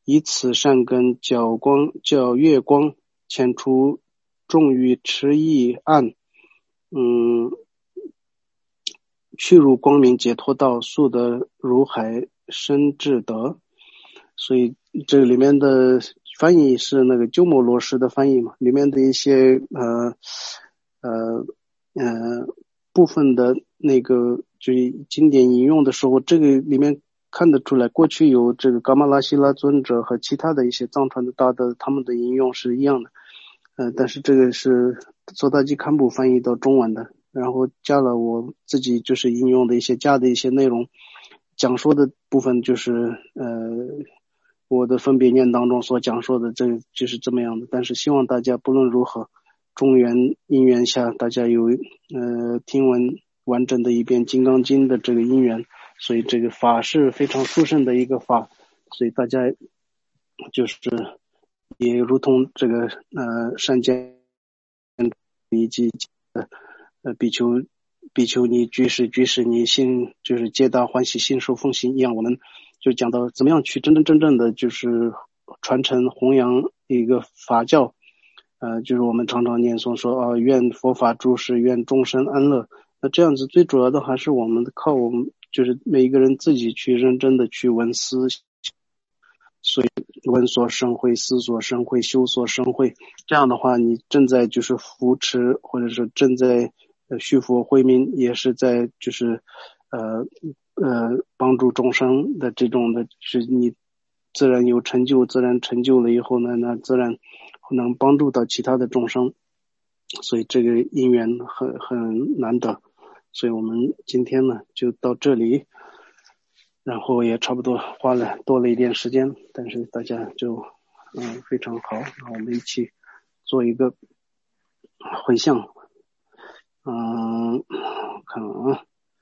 以此善根较光较月光，遣除重于迟疑暗，嗯，去入光明解脱道，速得如海深智德。所以这里面的翻译是那个鸠摩罗什的翻译嘛，里面的一些呃呃呃部分的那个就是经典引用的时候，这个里面看得出来，过去有这个噶玛拉希拉尊者和其他的一些藏传的大德，他们的引用是一样的，呃，但是这个是佐达基堪布翻译到中文的，然后加了我自己就是引用的一些加的一些内容，讲说的部分就是呃我的分别念当中所讲说的，这就是这么样的。但是希望大家不论如何，中缘因缘下，大家有呃听闻完整的一遍《金刚经》的这个因缘，所以这个法是非常殊胜的一个法，所以大家就是也如同这个呃善见以及呃比丘比丘尼居士居士尼心就是皆大欢喜心受奉行一样，我们就讲到怎么样去真真正正的就是传承弘扬一个法教，呃，就是我们常常念诵说啊，愿佛法诸事，愿众生安乐。那这样子最主要的还是我们靠我们就是每一个人自己去认真的去闻思，所以闻所生慧，思所生慧，修所生慧。这样的话，你正在就是扶持，或者是正在呃续佛慧命，也是在就是呃呃帮助众生的这种的，是你自然有成就，自然成就了以后呢，那自然能帮助到其他的众生，所以这个因缘很很难得，所以我们今天呢就到这里，然后也差不多花了多了一点时间，但是大家就嗯非常好，那我们一起做一个回向，嗯，看啊。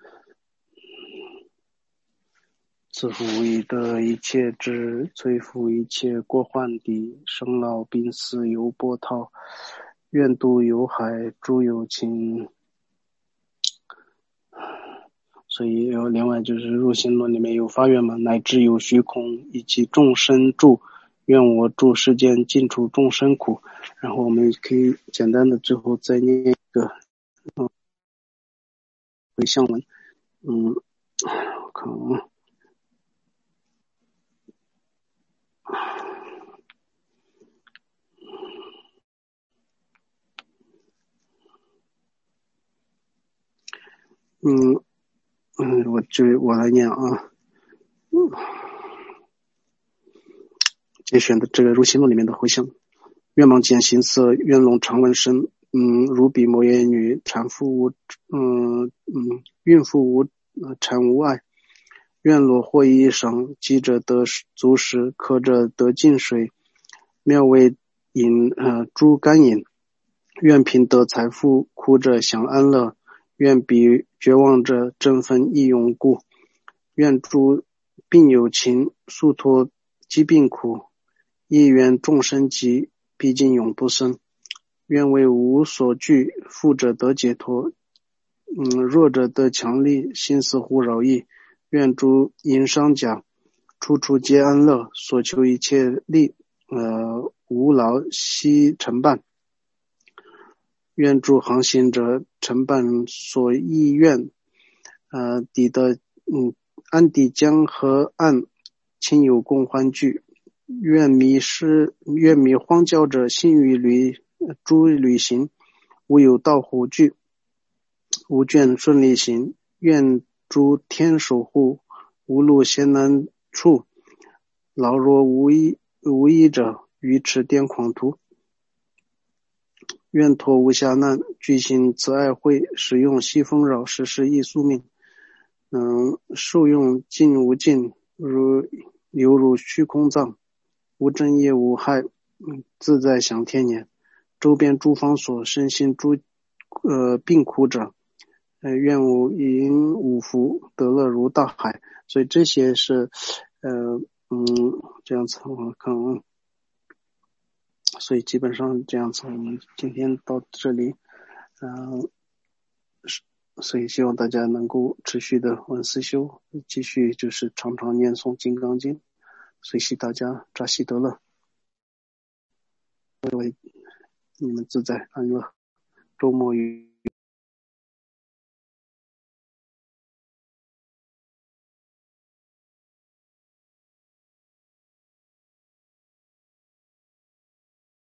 自负无疑得一切智，摧伏一切过患敌，生老病死犹波涛，愿度有海诸有情。所以有另外就是入行论里面有发愿嘛，乃至有虚空以及众生住，愿我住世间尽除众生苦。然后我们可以简单的最后再念一个嗯回向文，嗯，我看啊。嗯嗯，我就我来念啊，嗯，节选的这个入行论里面的回向，愿望见行色，愿龙常闻声，嗯，如彼摩耶女，产妇无，嗯嗯，孕妇无，呃、产无碍，愿罗获衣裳，饥者得足食，渴者得净水，妙味饮呃诸甘饮，愿贫得财富，苦者享安乐，愿彼绝望者振奋益勇故，愿诸病有情，速脱疾病苦，亦愿众生疾，毕竟永不生，愿为无所惧，富者得解脱，嗯，弱者得强力，心似乎扰意，愿诸淫商甲，处处皆安乐，所求一切利，呃，无劳悉承办。愿诸航行者承办所意愿，呃，抵得嗯安抵江河岸，亲友共欢聚。愿迷失愿迷荒郊者信欲旅诸旅行，无有道虎惧，无倦顺利行。愿诸天守护，无路艰难处，劳若无依无依者，愚痴癫狂途。愿脱无暇难，具行慈爱慧，使用西风扰，时时益宿命。嗯，受用尽无尽，如犹如虚空藏，无正业无害，自在享天年。周边诸方所，身心诸呃病苦者，呃愿无因五福，得乐如大海。所以这些是呃嗯这样子我看啊。所以基本上这样子，我们今天到这里，嗯、呃，所以希望大家能够持续的闻思修，继续就是常常念诵《金刚经》。 随喜大家，扎西德勒，各位你们自在安乐，周末愉